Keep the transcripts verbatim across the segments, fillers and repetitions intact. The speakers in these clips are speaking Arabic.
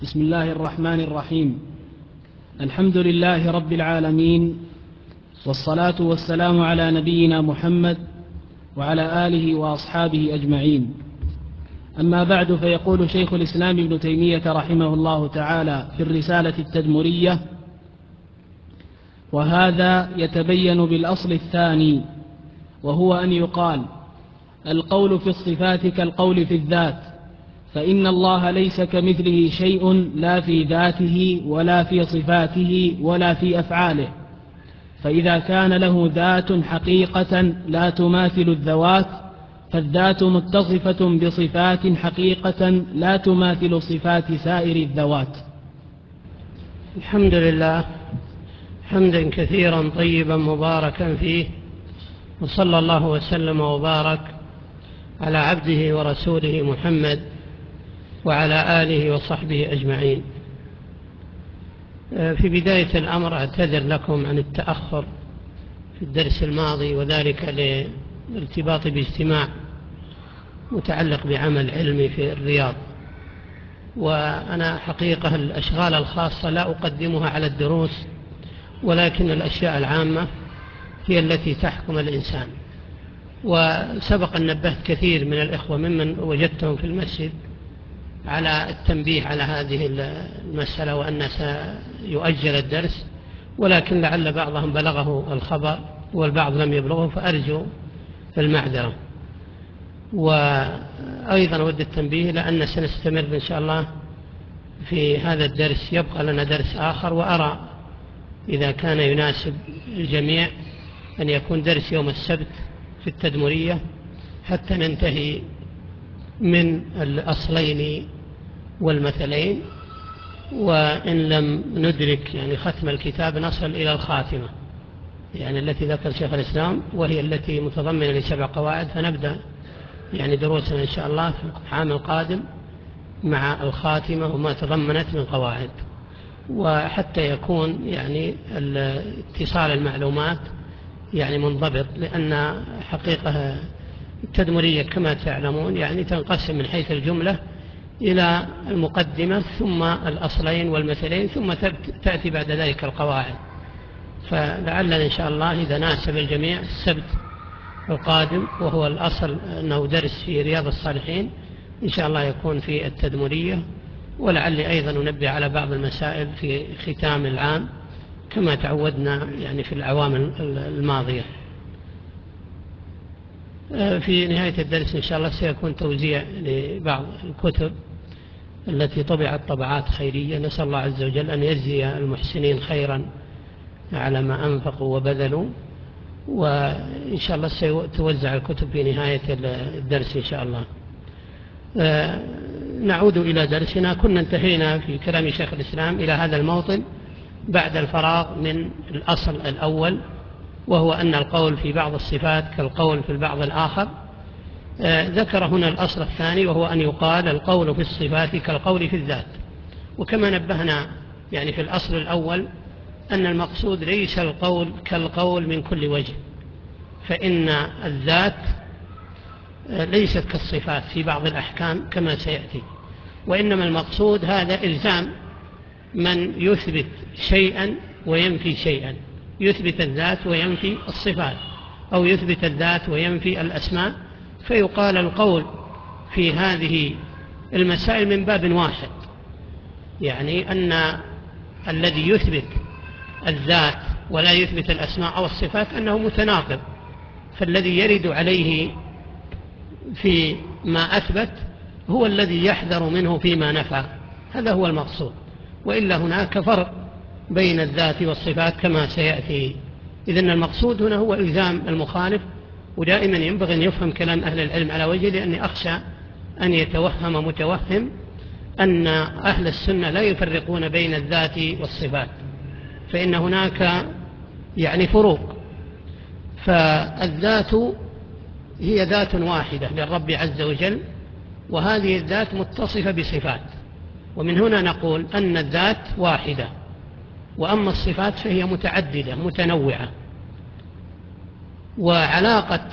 بسم الله الرحمن الرحيم. الحمد لله رب العالمين، والصلاة والسلام على نبينا محمد وعلى آله وأصحابه أجمعين. أما بعد، فيقول شيخ الإسلام ابن تيمية رحمه الله تعالى في الرسالة التدمرية: وهذا يتبين بالأصل الثاني، وهو أن يقال: القول في الصفات كالقول في الذات، فإن الله ليس كمثله شيء، لا في ذاته ولا في صفاته ولا في أفعاله. فإذا كان له ذات حقيقة لا تماثل الذوات، فالذات متصفة بصفات حقيقة لا تماثل صفات سائر الذوات. الحمد لله حمدا كثيرا طيبا مباركا فيه، وصلى الله وسلم وبارك على عبده ورسوله محمد وعلى آله وصحبه أجمعين. في بداية الأمر أعتذر لكم عن التأخر في الدرس الماضي، وذلك لارتباط باجتماع متعلق بعمل علمي في الرياض، وأنا حقيقة الأشغال الخاصة لا أقدمها على الدروس، ولكن الأشياء العامة هي التي تحكم الإنسان. وسبق أن نبهت كثير من الإخوة ممن وجدتهم في المسجد على التنبيه على هذه المسألة، وأن سيؤجل الدرس، ولكن لعل بعضهم بلغه الخبر والبعض لم يبلغه، فأرجو المعذرة. وأيضا أود التنبيه لأن سنستمر إن شاء الله في هذا الدرس، يبقى لنا درس آخر، وأرى إذا كان يناسب الجميع أن يكون درس يوم السبت في التدمرية حتى ننتهي من الأصلين والمثلين، وإن لم ندرك يعني ختم الكتاب نصل إلى الخاتمة، يعني التي ذكر شيخ الإسلام، وهي التي متضمنة لسبع قواعد، فنبدأ يعني دروسنا إن شاء الله في العام القادم مع الخاتمة وما تضمنت من قواعد، وحتى يكون يعني اتصال المعلومات يعني منضبط، لأن حقيقة التدمرية كما تعلمون يعني تنقسم من حيث الجملة إلى المقدمة ثم الأصلين والمثلين، ثم تأتي بعد ذلك القواعد. فلعلنا إن شاء الله إذا ناسب الجميع السبت القادم، وهو الأصل أنه درس في رياض الصالحين، إن شاء الله يكون في التدمرية، ولعلي أيضا ننبه على بعض المسائل في ختام العام كما تعودنا يعني في الأعوام الماضية. في نهاية الدرس إن شاء الله سيكون توزيع لبعض الكتب التي طبعت طبعات خيرية، نسأل الله عز وجل أن يجزي المحسنين خيرا على ما أنفقوا وبذلوا، وإن شاء الله سيتوزع الكتب في نهاية الدرس إن شاء الله. نعود إلى درسنا. كنا انتهينا في كلام شيخ الإسلام إلى هذا الموطن بعد الفراغ من الأصل الأول، وهو أن القول في بعض الصفات كالقول في البعض الآخر. آه ذكر هنا الأصل الثاني، وهو أن يقال: القول في الصفات كالقول في الذات. وكما نبهنا يعني في الأصل الأول أن المقصود ليس القول كالقول من كل وجه، فإن الذات آه ليست كالصفات في بعض الأحكام كما سيأتي، وإنما المقصود هذا إلزام من يثبت شيئا وينفي شيئا، يثبت الذات وينفي الصفات، أو يثبت الذات وينفي الأسماء، فيقال القول في هذه المسائل من باب واحد، يعني أن الذي يثبت الذات ولا يثبت الأسماء أو الصفات أنه متناقض، فالذي يرد عليه في ما أثبت هو الذي يحذر منه فيما نفى، هذا هو المقصود. وإلا هناك فرق بين الذات والصفات كما سيأتي. إذن المقصود هنا هو إلزام المخالف، ودائما ينبغي أن يفهم كلام أهل العلم على وجه، لأني أخشى أن يتوهم متوهم أن أهل السنة لا يفرقون بين الذات والصفات، فإن هناك يعني فروق. فالذات هي ذات واحدة للرب عز وجل، وهذه الذات متصفة بصفات، ومن هنا نقول أن الذات واحدة، وأما الصفات فهي متعددة متنوعة. وعلاقة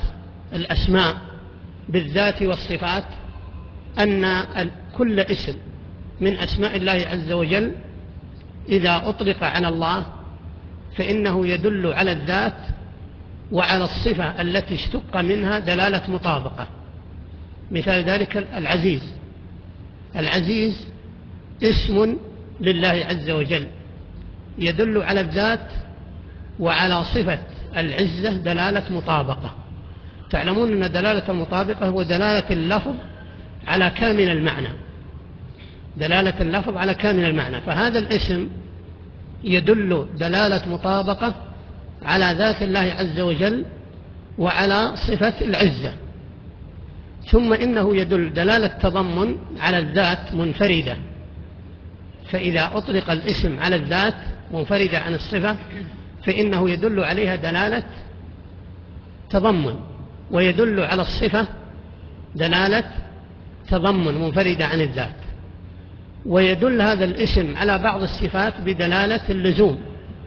الأسماء بالذات والصفات أن كل اسم من أسماء الله عز وجل إذا أطلق على الله فإنه يدل على الذات وعلى الصفة التي اشتق منها دلالة مطابقة. مثال ذلك العزيز. العزيز اسم لله عز وجل يدل على الذات وعلى صفة العزة دلالة مطابقة. تعلمون أن دلالة المطابقة هو دلالة اللفظ على كامل المعنى، دلالة اللفظ على كامل المعنى. فهذا الاسم يدل دلالة مطابقة على ذات الله عز وجل وعلى صفة العزة. ثم إنه يدل دلالة تضمن على الذات منفردة، فإذا أطلق الاسم على الذات منفردة عن الصفة فإنه يدل عليها دلالة تضمن، ويدل على الصفة دلالة تضمن منفردة عن الذات. ويدل هذا الاسم على بعض الصفات بدلالة اللزوم،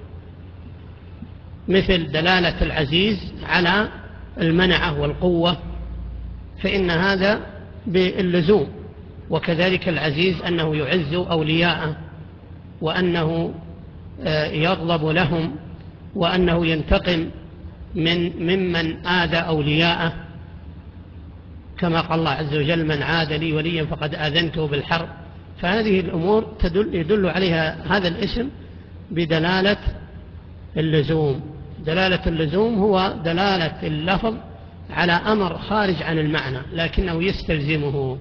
مثل دلالة العزيز على المنعة والقوة، فإن هذا باللزوم. وكذلك العزيز أنه يعز أولياءه، وأنه يغضب لهم، وأنه ينتقم من ممن آذى أولياءه، كما قال الله عز وجل: من عاد لي وليا فقد آذنته بالحرب. فهذه الأمور تدل يدل عليها هذا الاسم بدلالة اللزوم. دلالة اللزوم هو دلالة اللفظ على أمر خارج عن المعنى لكنه يستلزمه.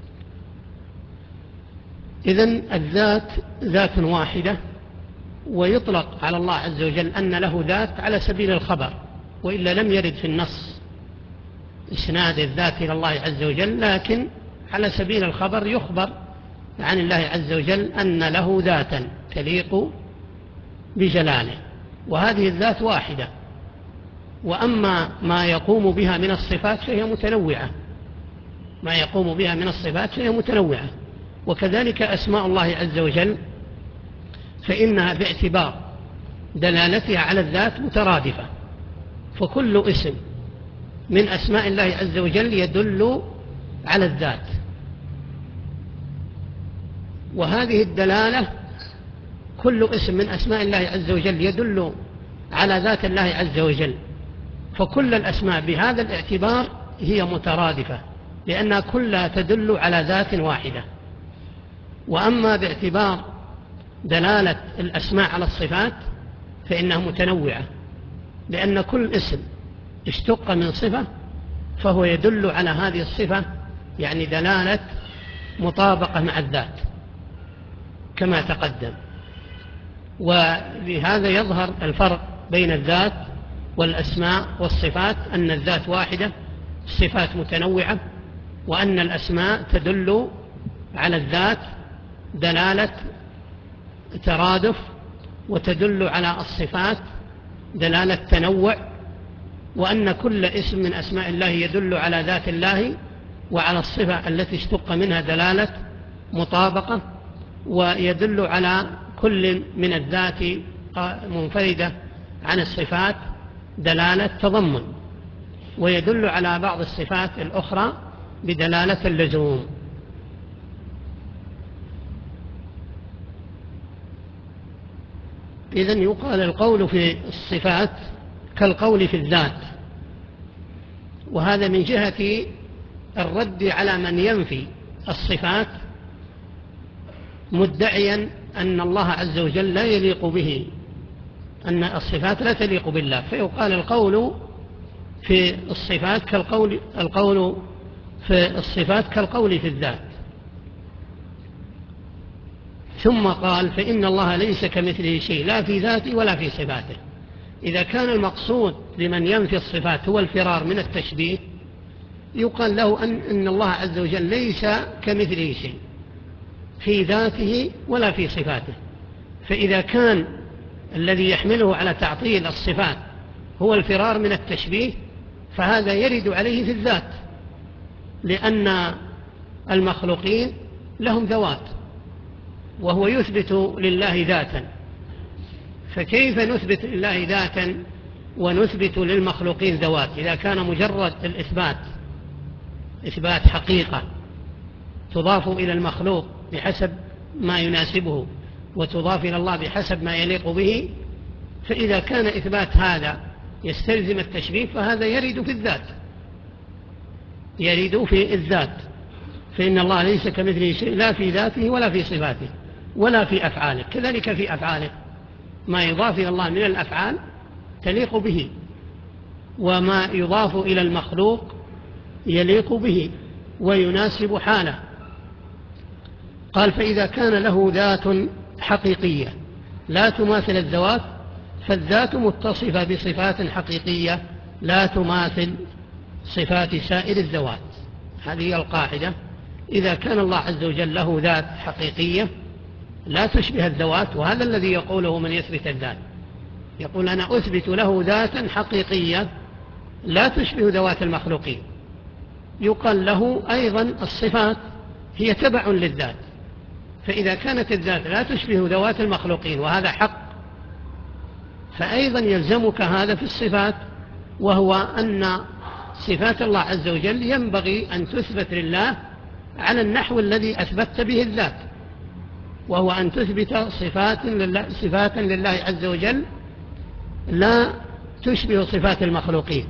إذن الذات ذات واحدة، ويطلق على الله عز وجل أن له ذات على سبيل الخبر، وإلا لم يرد في النص إسناد الذات إلى الله عز وجل، لكن على سبيل الخبر يخبر عن الله عز وجل أن له ذاتا تليق بجلاله، وهذه الذات واحدة. وأما ما يقوم بها من الصفات فهي متنوعة، ما يقوم بها من الصفات فهي متنوعة. وكذلك أسماء الله عز وجل فإنها باعتبار دلالتها على الذات مترادفة، فكل اسم من أسماء الله عز وجل يدل على الذات، وهذه الدلالة كل اسم من أسماء الله عز وجل يدل على ذات الله عز وجل، فكل الأسماء بهذا الاعتبار هي مترادفة لأنها كلها تدل على ذات واحدة. وأما باعتبار دلالة الأسماء على الصفات فإنها متنوعة، لأن كل اسم اشتق من صفة فهو يدل على هذه الصفة، يعني دلالة مطابقة مع الذات كما تقدم. وبهذا يظهر الفرق بين الذات والأسماء والصفات، أن الذات واحدة، الصفات متنوعة، وأن الأسماء تدل على الذات دلالة ترادف، وتدل على الصفات دلالة تنوع، وأن كل اسم من أسماء الله يدل على ذات الله وعلى الصفة التي اشتق منها دلالة مطابقة، ويدل على كل من الذات منفردة عن الصفات دلالة تضمن، ويدل على بعض الصفات الأخرى بدلالة اللزوم. إذن يقال القول في الصفات كالقول في الذات، وهذا من جهة الرد على من ينفي الصفات مدعيا أن الله عز وجل لا يليق به، أن الصفات لا تليق بالله، فيقال القول في الصفات كالقول القول في الصفات كالقول في الذات. ثم قال: فإن الله ليس كمثله شيء لا في ذاته ولا في صفاته. إذا كان المقصود لمن ينفي الصفات هو الفرار من التشبيه، يقال له أن, أن الله عز وجل ليس كمثله شيء في ذاته ولا في صفاته. فإذا كان الذي يحمله على تعطيل الصفات هو الفرار من التشبيه، فهذا يرد عليه في الذات، لأن المخلوقين لهم ذوات وهو يثبت لله ذاتا، فكيف نثبت لله ذاتا ونثبت للمخلوقين ذوات إذا كان مجرد الإثبات إثبات حقيقة تضاف إلى المخلوق بحسب ما يناسبه وتضاف إلى الله بحسب ما يليق به، فإذا كان إثبات هذا يستلزم التشبيه فهذا يرد في الذات، يرد في الذات، فإن الله ليس كمثله شيء لا في ذاته ولا في صفاته ولا في أفعاله. كذلك في أفعاله ما يضاف إلى الله من الأفعال تليق به، وما يضاف إلى المخلوق يليق به ويناسب حاله. قال فإذا كان له ذات حقيقية لا تماثل الذوات فالذات متصفة بصفات حقيقية لا تماثل صفات سائر الذوات. هذه هي القاعدة. إذا كان الله عز وجل له ذات حقيقية لا تشبه الذوات، وهذا الذي يقوله من يثبت الذات، يقول أنا أثبت له ذاتا حقيقية لا تشبه ذوات المخلوقين. يقال له أيضا الصفات هي تبع للذات، فإذا كانت الذات لا تشبه ذوات المخلوقين وهذا حق، فأيضا يلزمك هذا في الصفات، وهو أن صفات الله عز وجل ينبغي أن تثبت لله على النحو الذي أثبت به الذات، وهو أن تثبت صفات لله, صفات لله عز وجل لا تشبه صفات المخلوقين.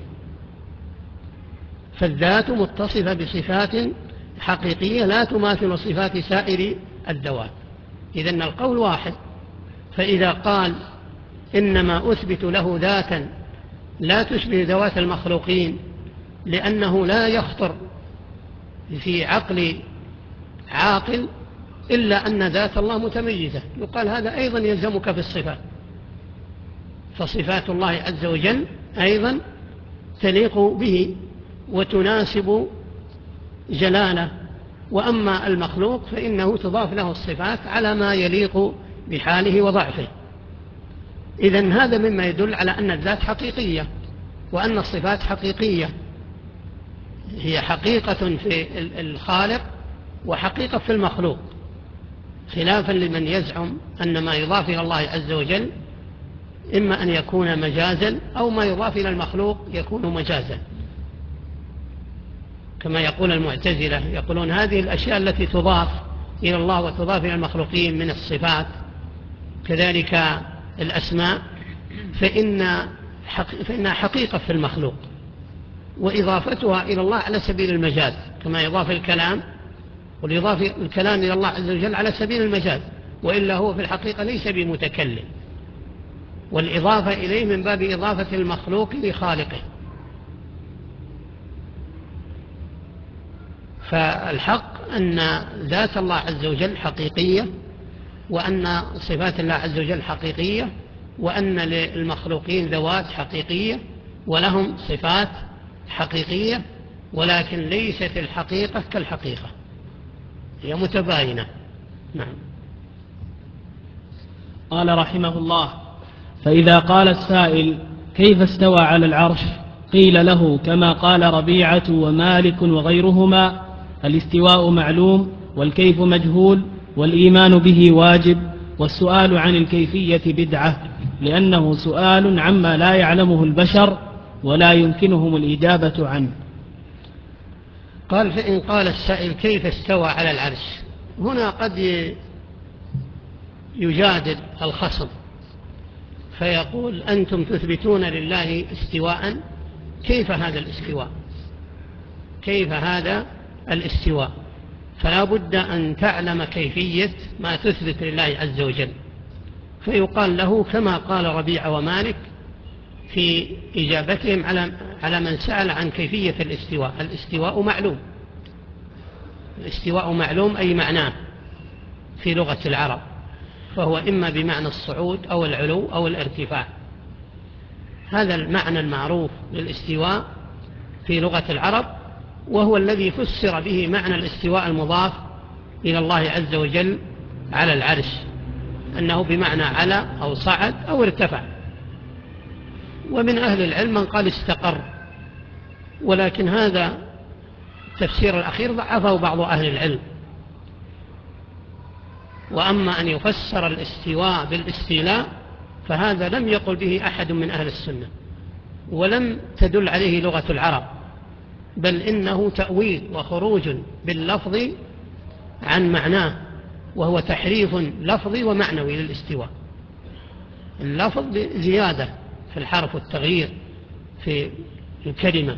فالذات متصفة بصفات حقيقية لا تماثل صفات سائر الذوات. إذن القول واحد. فإذا قال إنما أثبت له ذاتا لا تشبه ذوات المخلوقين لأنه لا يخطر في عقل عاقل إلا أن ذات الله متميزة، يقال هذا أيضا يلزمك في الصفات، فصفات الله عز وجل أيضا تليق به وتناسب جلاله، وأما المخلوق فإنه تضاف له الصفات على ما يليق بحاله وضعفه. إذن هذا مما يدل على أن الذات حقيقية وأن الصفات حقيقية، هي حقيقة في الخالق وحقيقة في المخلوق، خلافا لمن يزعم أن ما يضاف إلى الله عز وجل إما أن يكون مجازا أو ما يضاف إلى المخلوق يكون مجازا، كما يقول المعتزلة، يقولون هذه الأشياء التي تضاف إلى الله وتضاف إلى المخلوقين من الصفات كذلك الأسماء فإن فإنها حقيقة في المخلوق، وإضافتها إلى الله على سبيل المجاز، كما يضاف الكلام والإضافة الكلام إلى الله عز وجل على سبيل المجاز، وإلا هو في الحقيقة ليس بمتكلم، والإضافة إليه من باب إضافة المخلوق لخالقه. فالحق أن ذات الله عز وجل حقيقية، وأن صفات الله عز وجل حقيقية، وأن للمخلوقين ذوات حقيقية ولهم صفات حقيقية، ولكن ليست الحقيقة كالحقيقة، هي متباينة. نعم. قال رحمه الله: فإذا قال السائل كيف استوى على العرش، قيل له كما قال ربيعة ومالك وغيرهما: الاستواء معلوم والكيف مجهول والإيمان به واجب، والسؤال عن الكيفية بدعة، لأنه سؤال عما لا يعلمه البشر ولا يمكنهم الإجابة عنه. قال فإن قال السائل كيف استوى على العرش، هنا قد يجادل الخصم فيقول أنتم تثبتون لله استواء، كيف هذا الاستواء؟ كيف هذا الاستواء؟ فلا بد أن تعلم كيفية ما تثبت لله عز وجل. فيقال له كما قال ربيعة ومالك في إجابتهم على على من سأل عن كيفية الاستواء: الاستواء معلوم. الاستواء معلوم أي معناه في لغة العرب، فهو إما بمعنى الصعود أو العلو أو الارتفاع. هذا المعنى المعروف للاستواء في لغة العرب، وهو الذي فسر به معنى الاستواء المضاف إلى الله عز وجل على العرش، أنه بمعنى على أو صعد أو ارتفع. ومن أهل العلم من قال استقر، ولكن هذا التفسير الأخير ضعفه بعض أهل العلم. وأما أن يفسر الاستواء بالاستيلاء فهذا لم يقل به أحد من أهل السنة، ولم تدل عليه لغة العرب، بل إنه تأويل وخروج باللفظ عن معناه، وهو تحريف لفظي ومعنوي للاستواء. اللفظ زيادة في الحرف والتغيير في الكلمة،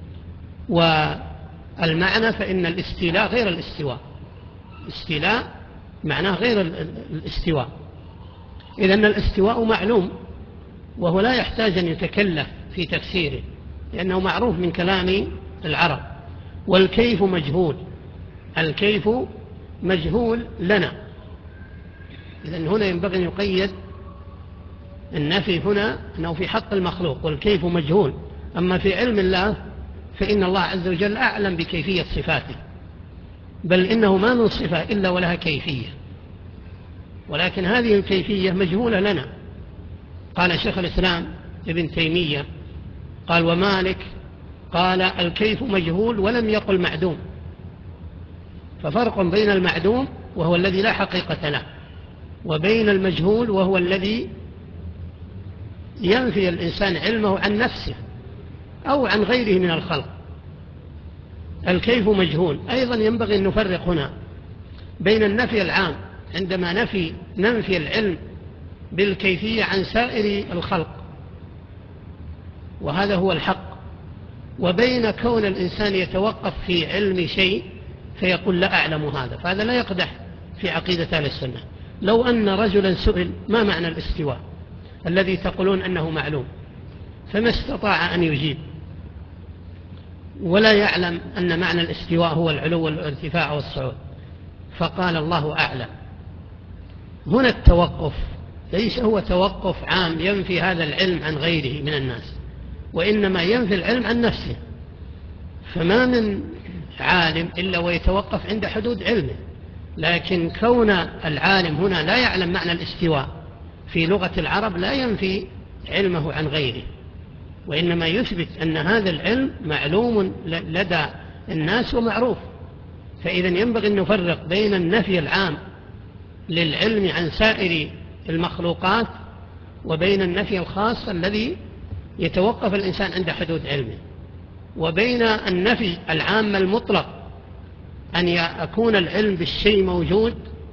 والمعنى فإن الاستيلاء غير الاستواء. الاستيلاء معناه غير الاستواء. إذن الاستواء معلوم، وهو لا يحتاج أن يتكلف في تفسيره لأنه معروف من كلام العرب. والكيف مجهول، الكيف مجهول لنا. إذن هنا ينبغي أن يقيد النفي هنا أنه في حق المخلوق، والكيف مجهول. أما في علم الله فإن الله عز وجل أعلم بكيفية صفاته، بل إنه ما من صفة إلا ولها كيفية، ولكن هذه الكيفية مجهولة لنا. قال شيخ الإسلام ابن تيمية قال ومالك قال الكيف مجهول ولم يقل معدوم. ففرق بين المعدوم وهو الذي لا حقيقة له، وبين المجهول وهو الذي ينفي الإنسان علمه عن نفسه أو عن غيره من الخلق. الكيف مجهول. أيضا ينبغي أن نفرق هنا بين النفي العام عندما نفي ننفي العلم بالكيفية عن سائر الخلق، وهذا هو الحق، وبين كون الإنسان يتوقف في علم شيء فيقول لا أعلم هذا، فهذا لا يقدح في عقيدة أهل السنة. لو أن رجلا سئل ما معنى الاستواء الذي تقولون أنه معلوم، فما استطاع أن يجيب، ولا يعلم أن معنى الاستواء هو العلو والارتفاع والصعود، فقال الله أعلم. هنا التوقف ليس هو توقف عام ينفي هذا العلم عن غيره من الناس، وإنما ينفي العلم عن نفسه. فما من عالم إلا ويتوقف عند حدود علمه، لكن كون العالم هنا لا يعلم معنى الاستواء في لغة العرب لا ينفي علمه عن غيره، وإنما يثبت أن هذا العلم معلوم لدى الناس ومعروف. فإذا ينبغي أن نفرق بين النفي العام للعلم عن سائر المخلوقات وبين النفي الخاص الذي يتوقف الإنسان عند حدود علمه، وبين النفي العام المطلق أن يكون العلم بالشيء موجود،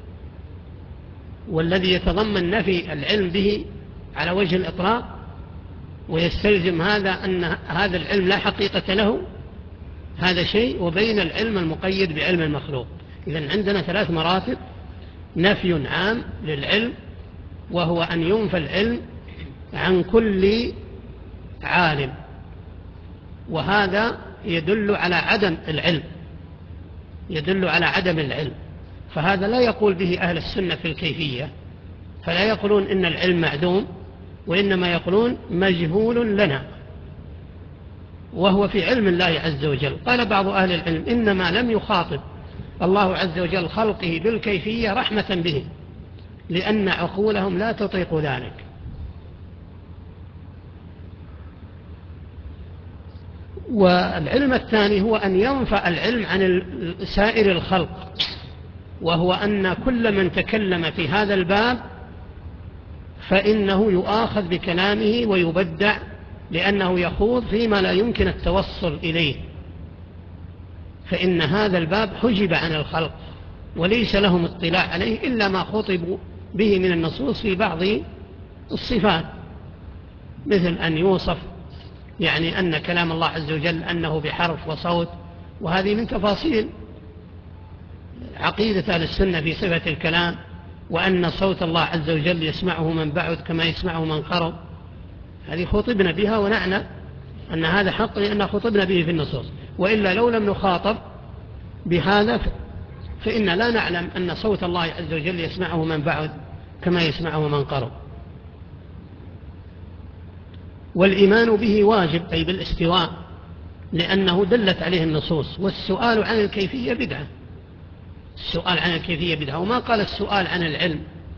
والذي يتضمن نفي العلم به على وجه الإطلاق ويستلزم هذا أن هذا العلم لا حقيقة له، هذا شيء، وبين العلم المقيد بعلم المخلوق. إذن عندنا ثلاث مراتب: نفي عام للعلم، وهو أن ينفى العلم عن كل عالم، وهذا يدل على عدم العلم، يدل على عدم العلم. فهذا لا يقول به أهل السنة في الكيفية، فلا يقولون إن العلم معدوم، وإنما يقولون مجهول لنا، وهو في علم الله عز وجل. قال بعض أهل العلم إنما لم يخاطب الله عز وجل خلقه بالكيفية رحمة به، لأن عقولهم لا تطيق ذلك. والعلم الثاني هو أن ينفع العلم عن سائر الخلق، وهو أن كل من تكلم في هذا الباب فإنه يؤاخذ بكلامه ويبدع، لأنه يخوض فيما لا يمكن التوصل إليه، فإن هذا الباب حجب عن الخلق وليس لهم اطلاع عليه إلا ما خطبوا به من النصوص في بعض الصفات، مثل أن يوصف يعني أن كلام الله عز وجل أنه بحرف وصوت، وهذه من تفاصيل عقيدة أهل السنة في صفة الكلام، وأن صوت الله عز وجل يسمعه من بعد كما يسمعه من قرب. هذه خطبنا بها ونعنى أن هذا حق لأن خطبنا به في النصوص، وإلا لو لم نخاطب بهذا فإن لا نعلم أن صوت الله عز وجل يسمعه من بعد كما يسمعه من قرب. والإيمان به واجب، أي بالاستواء، لأنه دلت عليه النصوص. والسؤال عن الكيفية بدعة، السؤال عن الكيفية بدعة، وما قال السؤال عن العلم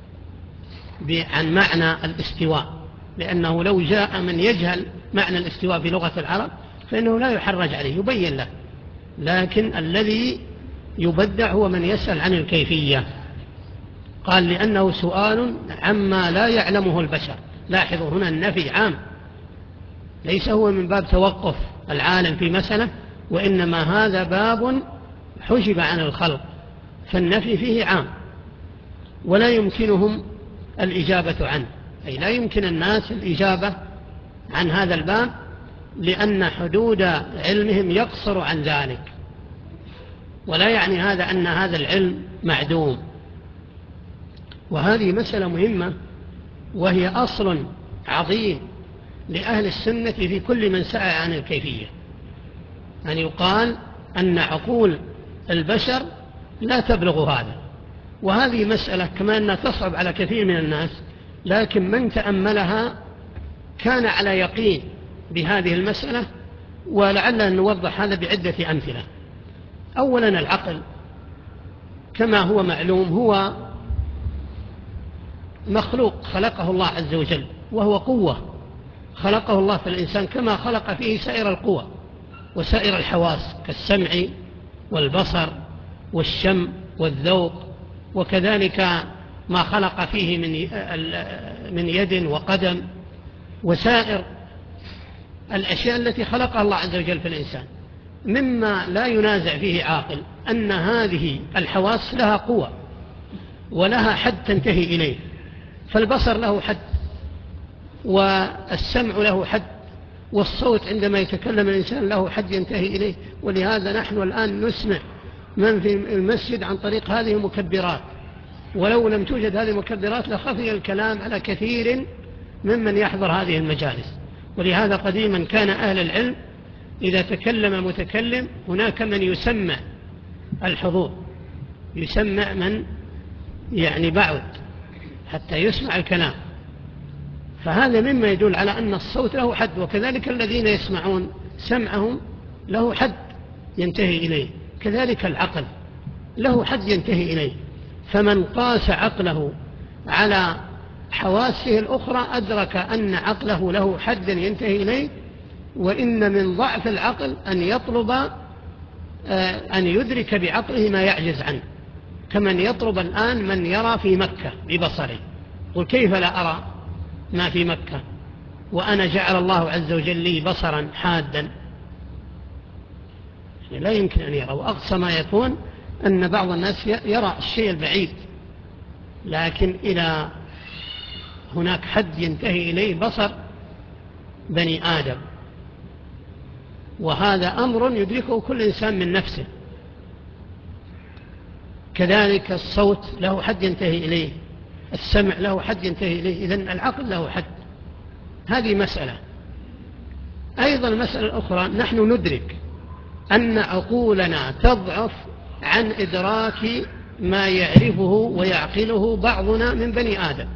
عن معنى الاستواء، لأنه لو جاء من يجهل معنى الاستواء في لغة العرب فإنه لا يحرج عليه، يبين له. لكن الذي يبدع هو من يسأل عن الكيفية. قال لأنه سؤال عما لا يعلمه البشر. لاحظوا هنا النفي عام، ليس هو من باب توقف العالم في مسألة، وإنما هذا باب حجب عن الخلق، فالنفي فيه عام. ولا يمكنهم الإجابة عنه، أي لا يمكن الناس الإجابة عن هذا الباب لأن حدود علمهم يقصر عن ذلك. ولا يعني هذا أن هذا العلم معدوم. وهذه مسألة مهمة، وهي أصل عظيم لأهل السنة في كل من سأل عن الكيفية، أن يقال أن عقول البشر لا تبلغ هذا. وهذه مسألة كما أنها تصعب على كثير من الناس، لكن من تأملها كان على يقين بهذه المسألة. ولعلنا نوضح هذا بعدة أمثلة. أولا العقل كما هو معلوم هو مخلوق خلقه الله عز وجل، وهو قوة خلقه الله في الإنسان كما خلق فيه سائر القوى وسائر الحواس كالسمع والبصر والشم والذوق، وكذلك ما خلق فيه من من يد وقدم وسائر الأشياء التي خلقها الله عز وجل في الإنسان. مما لا ينازع فيه عاقل أن هذه الحواس لها قوة ولها حد تنتهي إليه، فالبصر له حد، والسمع له حد، والصوت عندما يتكلم الإنسان له حد ينتهي إليه. ولهذا نحن الآن نسمع من في المسجد عن طريق هذه المكبرات، ولو لم توجد هذه المكبرات لخفي الكلام على كثير ممن يحضر هذه المجالس. ولهذا قديما كان أهل العلم إذا تكلم متكلم هناك من يسمع الحضور، يسمع من يعني بعد حتى يسمع الكلام، فهذا مما يدل على أن الصوت له حد. وكذلك الذين يسمعون سمعهم له حد ينتهي إليه، كذلك العقل له حد ينتهي إليه. فمن قاس عقله على حواسه الأخرى أدرك أن عقله له حد ينتهي إليه. وإن من ضعف العقل أن يطلب أن يدرك بعقله ما يعجز عنه، كمن يطلب الآن من يرى في مكة ببصره، قل كيف لا أرى ما في مكة وأنا جعل الله عز وجل لي بصرا حادا؟ لا يمكن أن يرى. وأقصى ما يكون أن بعض الناس يرى الشيء البعيد، لكن إلى هناك حد ينتهي إليه بصر بني آدم، وهذا أمر يدركه كل إنسان من نفسه. كذلك الصوت له حد ينتهي إليه، السمع له حد ينتهي إليه، إذن العقل له حد. هذه مسألة. أيضا المسألة الأخرى، نحن ندرك أن عقولنا تضعف عن إدراك ما يعرفه ويعقله بعضنا من بني آدم.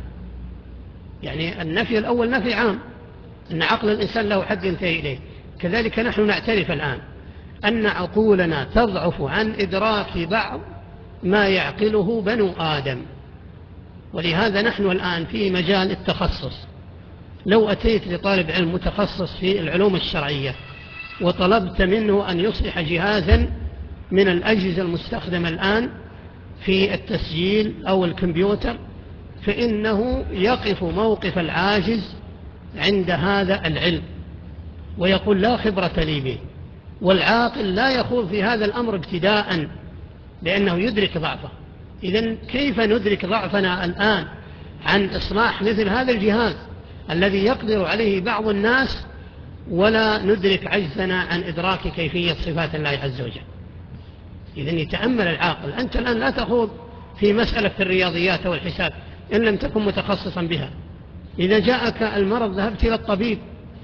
يعني النفي الأول نفي عام، أن عقل الإنسان له حد ينتهي إليه. كذلك نحن نعترف الآن أن عقولنا تضعف عن إدراك بعض ما يعقله بنو آدم. ولهذا نحن الآن في مجال التخصص، لو أتيت لطالب علم متخصص في العلوم الشرعية وطلبت منه أن يصلح جهازا من الأجهزة المستخدمة الآن في التسجيل أو الكمبيوتر، فإنه يقف موقف العاجز عند هذا العلم ويقول لا خبرة لي به. والعاقل لا يخوض في هذا الأمر ابتداء لأنه يدرك ضعفه. إذن كيف ندرك ضعفنا الآن عن إصلاح مثل هذا الجهاز الذي يقدر عليه بعض الناس، ولا ندرك عجزنا عن إدراك كيفية صفات الله عز وجل؟ إذن يتأمل العاقل. أنت الآن لا تخوض في مسألة الرياضيات والحساب إن لم تكن متخصصا بها. إذا جاءك المرض ذهبت إلى الطبيب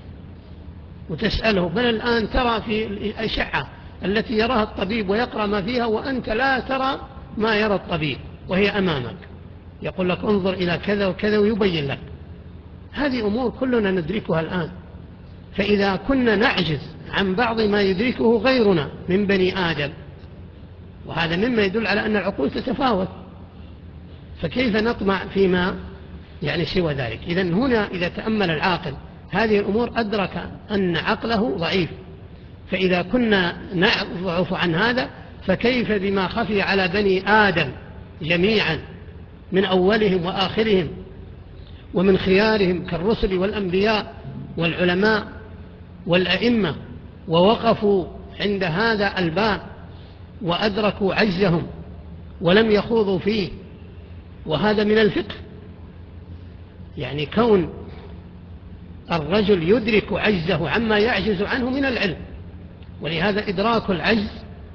وتسأله، بل الآن ترى في الأشعة التي يراها الطبيب ويقرأ ما فيها وأنت لا ترى ما يرى الطبيب وهي أمامك، يقول لك انظر إلى كذا وكذا ويبين لك. هذه أمور كلنا ندركها الآن. فإذا كنا نعجز عن بعض ما يدركه غيرنا من بني آدم، وهذا مما يدل على أن العقول تتفاوت، فكيف نطمع فيما يعني سوى ذلك؟ إذن هنا إذا تأمل العاقل هذه الأمور أدرك أن عقله ضعيف. فإذا كنا نضعف عن هذا فكيف بما خفي على بني آدم جميعا من أولهم وآخرهم ومن خيارهم كالرسل والأنبياء والعلماء والأئمة، ووقفوا عند هذا الباب وأدركوا عجزهم ولم يخوضوا فيه وهذا من الفقه، يعني كون الرجل يدرك عجزه عما يعجز عنه من العلم، ولهذا إدراك العجز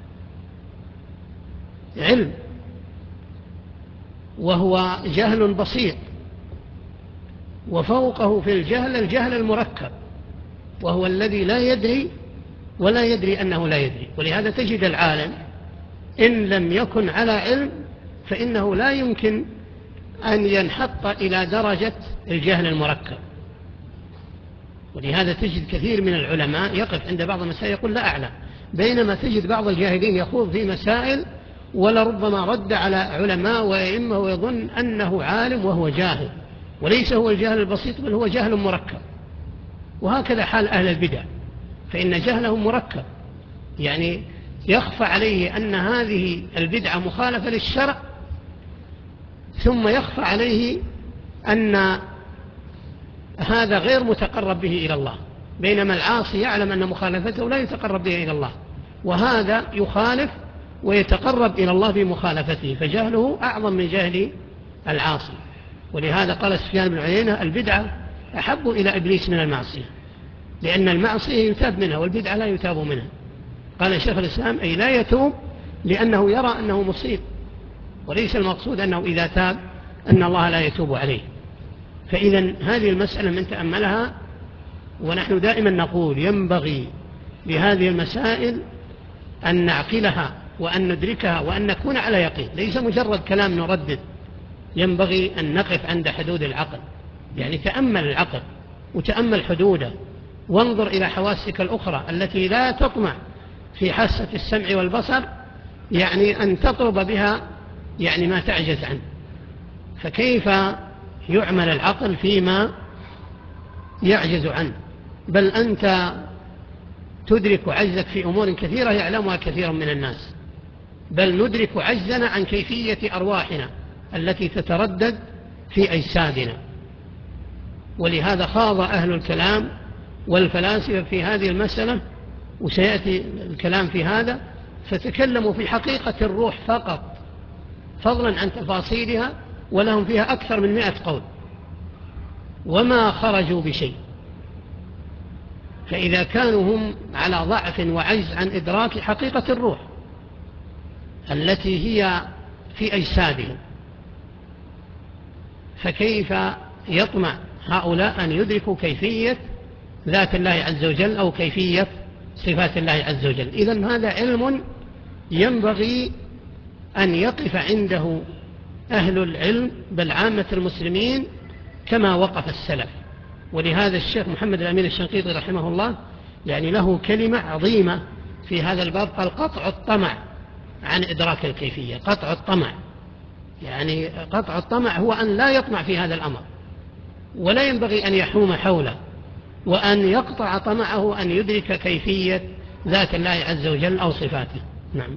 علم، وهو جهل بسيط، وفوقه في الجهل الجهل المركب، وهو الذي لا يدري ولا يدري أنه لا يدري. ولهذا تجد العالم إن لم يكن على علم فإنه لا يمكن أن ينحط إلى درجة الجهل المركب. ولهذا تجد كثير من العلماء يقف عند بعض المسائل يقول لا أعلم، بينما تجد بعض الجاهلين يخوض في مسائل ولربما رد على علماء وأئمة ويظن أنه عالم وهو جاهل، وليس هو الجهل البسيط بل هو جهل مركب. وهكذا حال أهل البدع، فإن جهلهم مركب، يعني يخفى عليه أن هذه البدعة مخالفة للشرع، ثم يخفى عليه أن هذا غير متقرب به إلى الله، بينما العاصي يعلم أن مخالفته لا يتقرب به إلى الله، وهذا يخالف ويتقرب إلى الله بمخالفته، فجهله أعظم من جهل العاصي. ولهذا قال سفيان بن عيينة البدعة أحب إلى إبليس من المعصية، لأن المعصية يتاب منها والبدعة لا يتاب منها. قال شيخ الإسلام أي لا يتوب لأنه يرى أنه مصيب، وليس المقصود أنه إذا تاب أن الله لا يتوب عليه. فإذا هذه المسألة من تأملها، ونحن دائما نقول ينبغي لهذه المسائل أن نعقلها وأن ندركها وأن نكون على يقين، ليس مجرد كلام نردد، ينبغي أن نقف عند حدود العقل. يعني تأمل العقل وتأمل حدوده، وانظر إلى حواسك الأخرى التي لا تطمع في حاسة السمع والبصر، يعني أن تطلب بها يعني ما تعجز عنه. فكيف يعمل العقل فيما يعجز عنه؟ بل أنت تدرك عجزك في أمور كثيرة يعلمها كثير من الناس، بل ندرك عجزنا عن كيفية أرواحنا التي تتردد في أجسادنا. ولهذا خاض أهل الكلام والفلاسفة في هذه المسألة، وسيأتي الكلام في هذا، فتكلموا في حقيقة الروح فقط فضلا عن تفاصيلها، ولهم فيها أكثر من مئة قول وما خرجوا بشيء. فإذا كانوا هم على ضعف وعجز عن إدراك حقيقة الروح التي هي في أجسادهم، فكيف يطمع هؤلاء أن يدركوا كيفية ذات الله عز وجل أو كيفية صفات الله عز وجل؟ إذن هذا علم ينبغي أن يقف عنده أهل العلم بل عامة المسلمين كما وقف السلف. ولهذا الشيخ محمد الأمين الشنقيطي رحمه الله يعني له كلمة عظيمة في هذا الباب، قال قطع الطمع عن إدراك الكيفية. قطع الطمع يعني قطع الطمع هو أن لا يطمع في هذا الأمر، ولا ينبغي أن يحوم حوله، وأن يقطع طمعه أن يدرك كيفية ذات الله عز وجل أو صفاته. نعم.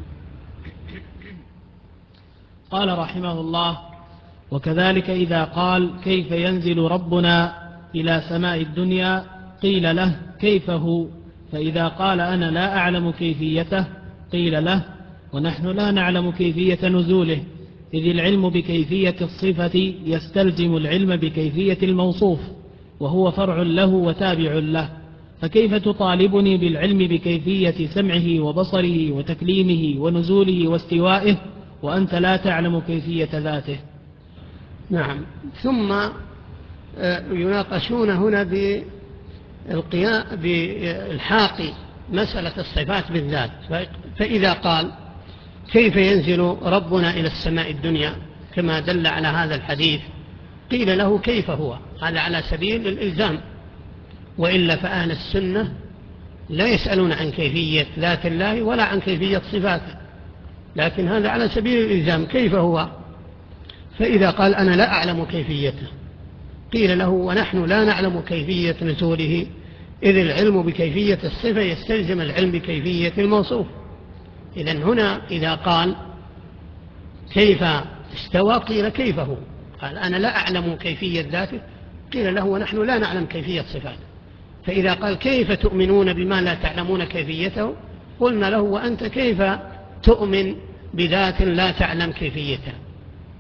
قال رحمه الله: وكذلك إذا قال كيف ينزل ربنا إلى سماء الدنيا قيل له كيف هو؟ فإذا قال أنا لا أعلم كيفيته قيل له ونحن لا نعلم كيفية نزوله، إذ العلم بكيفية الصفة يستلزم العلم بكيفية الموصوف، وهو فرع له وتابع له، فكيف تطالبني بالعلم بكيفية سمعه وبصره وتكليمه ونزوله واستوائه وأنت لا تعلم كيفية ذاته؟ نعم. ثم يناقشون هنا بالقياء بالحاق مسألة الصفات بالذات. فإذا قال كيف ينزل ربنا إلى السماء الدنيا كما دل على هذا الحديث قيل له كيف هو؟ هذا على سبيل الإلزام، وإلا فأهل السنة لا يسألون عن كيفية ذات الله ولا عن كيفية صفاته، لكن هذا على سبيل الإلزام كيف هو؟ فإذا قال أنا لا أعلم كيفيته قيل له ونحن لا نعلم كيفية نزوله، إذ العلم بكيفية الصفة يستلزم العلم بكيفية الموصوف. إذن هنا إذا قال كيف استوى قيل كيف هو؟ قال أنا لا أعلم كيفية ذاته قيل له ونحن لا نعلم كيفية صفاته. فإذا قال كيف تؤمنون بما لا تعلمون كيفيته قلنا له وأنت كيف تؤمن بذات لا تعلم كيفيتها؟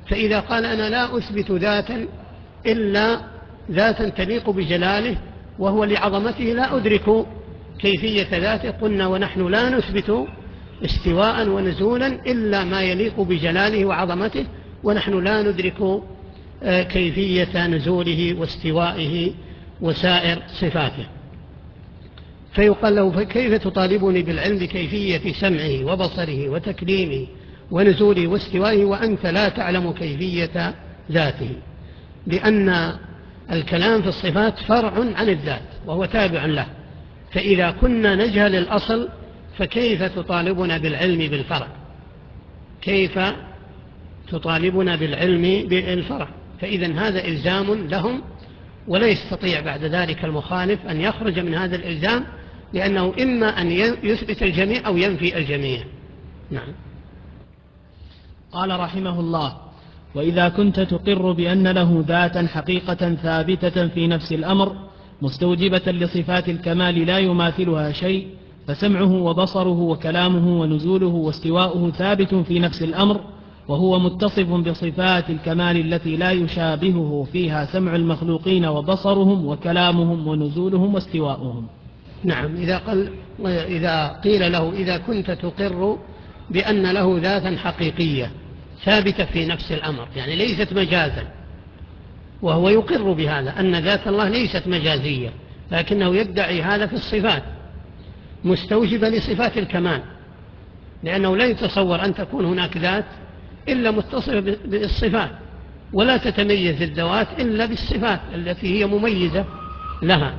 فإذا قال أنا لا أثبت ذاتا إلا ذاتا تليق بجلاله وهو لعظمته لا أدرك كيفية ذاته، قلنا ونحن لا نثبت استواء ونزولا إلا ما يليق بجلاله وعظمته، ونحن لا ندرك كيفية نزوله واستوائه وسائر صفاته. فيقال له فكيف تطالبني بالعلم بكيفية سمعه وبصره وتكليمه ونزوله واستوائه وأنت لا تعلم كيفية ذاته؟ لأن الكلام في الصفات فرع عن الذات وهو تابع له، فإذا كنا نجهل الأصل فكيف تطالبنا بالعلم بالفرع؟ كيف تطالبنا بالعلم بالفرع؟ فإذا هذا إلزام لهم، ولا يستطيع بعد ذلك المخالف أن يخرج من هذا الإلزام، لأنه إما أن يثبت الجميع أو ينفي الجميع. نعم. قال رحمه الله: وإذا كنت تقر بأن له ذاتا حقيقة ثابتة في نفس الأمر مستوجبة لصفات الكمال لا يماثلها شيء، فسمعه وبصره وكلامه ونزوله واستواؤه ثابت في نفس الأمر، وهو متصف بصفات الكمال التي لا يشابهه فيها سمع المخلوقين وبصرهم وكلامهم ونزولهم واستواؤهم. نعم. إذا, قل إذا قيل له إذا كنت تقر بأن له ذاتا حقيقية ثابتة في نفس الأمر، يعني ليست مجازا، وهو يقر بهذا أن ذات الله ليست مجازية، لكنه يدعي هذا في الصفات مستوجبة لصفات الكمال، لأنه لا يتصور أن تكون هناك ذات إلا متصفة بالصفات، ولا تتميز الذوات إلا بالصفات التي هي مميزة لها.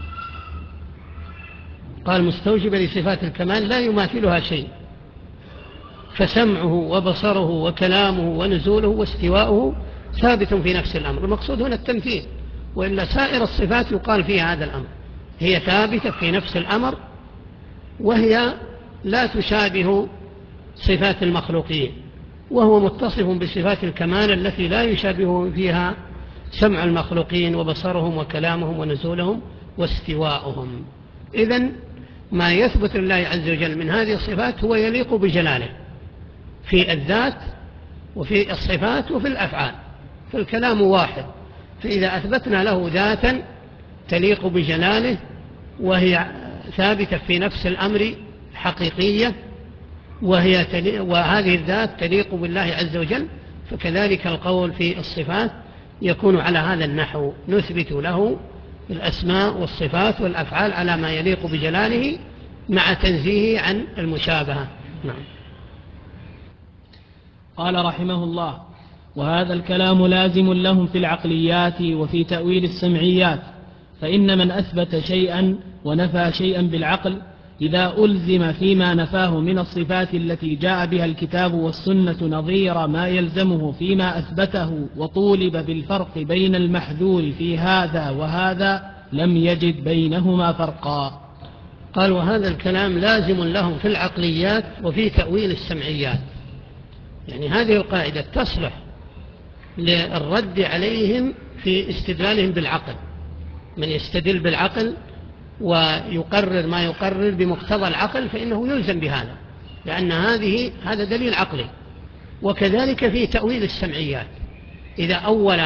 قال مستوجبة لصفات الكمال لا يماثلها شيء، فسمعه وبصره وكلامه ونزوله واستواؤه ثابت في نفس الأمر. المقصود هنا التمثيل، وإلا سائر الصفات يقال فيها هذا الأمر، هي ثابتة في نفس الأمر، وهي لا تشابه صفات المخلوقين، وهو متصف بصفات الكمال التي لا يشابه فيها سمع المخلوقين وبصرهم وكلامهم ونزولهم واستواؤهم. إذن ما يثبت لله عز وجل من هذه الصفات هو يليق بجلاله في الذات وفي الصفات وفي الأفعال، فالكلام واحد. فإذا أثبتنا له ذاتا تليق بجلاله وهي ثابتة في نفس الأمر حقيقية، وهي تليق وهذه الذات تليق بالله عز وجل، فكذلك القول في الصفات يكون على هذا النحو، نثبت له الأسماء والصفات والأفعال على ما يليق بجلاله مع تنزيهه عن المشابهة. نعم. قال رحمه الله: وهذا الكلام لازم لهم في العقليات وفي تأويل السمعيات، فإن من أثبت شيئا ونفى شيئا بالعقل إذا ألزم فيما نفاه من الصفات التي جاء بها الكتاب والسنة نظير ما يلزمه فيما أثبته، وطولب بالفرق بين المحذور في هذا وهذا لم يجد بينهما فرقا. قال: وهذا الكلام لازم لهم في العقليات وفي تأويل السمعيات، يعني هذه القاعدة تصلح للرد عليهم في استدلالهم بالعقل. من يستدل بالعقل ويقرر ما يقرر بمقتضى العقل فإنه يلزم بهذا، لأن هذه هذا دليل عقلي. وكذلك في تأويل السمعيات، إذا أول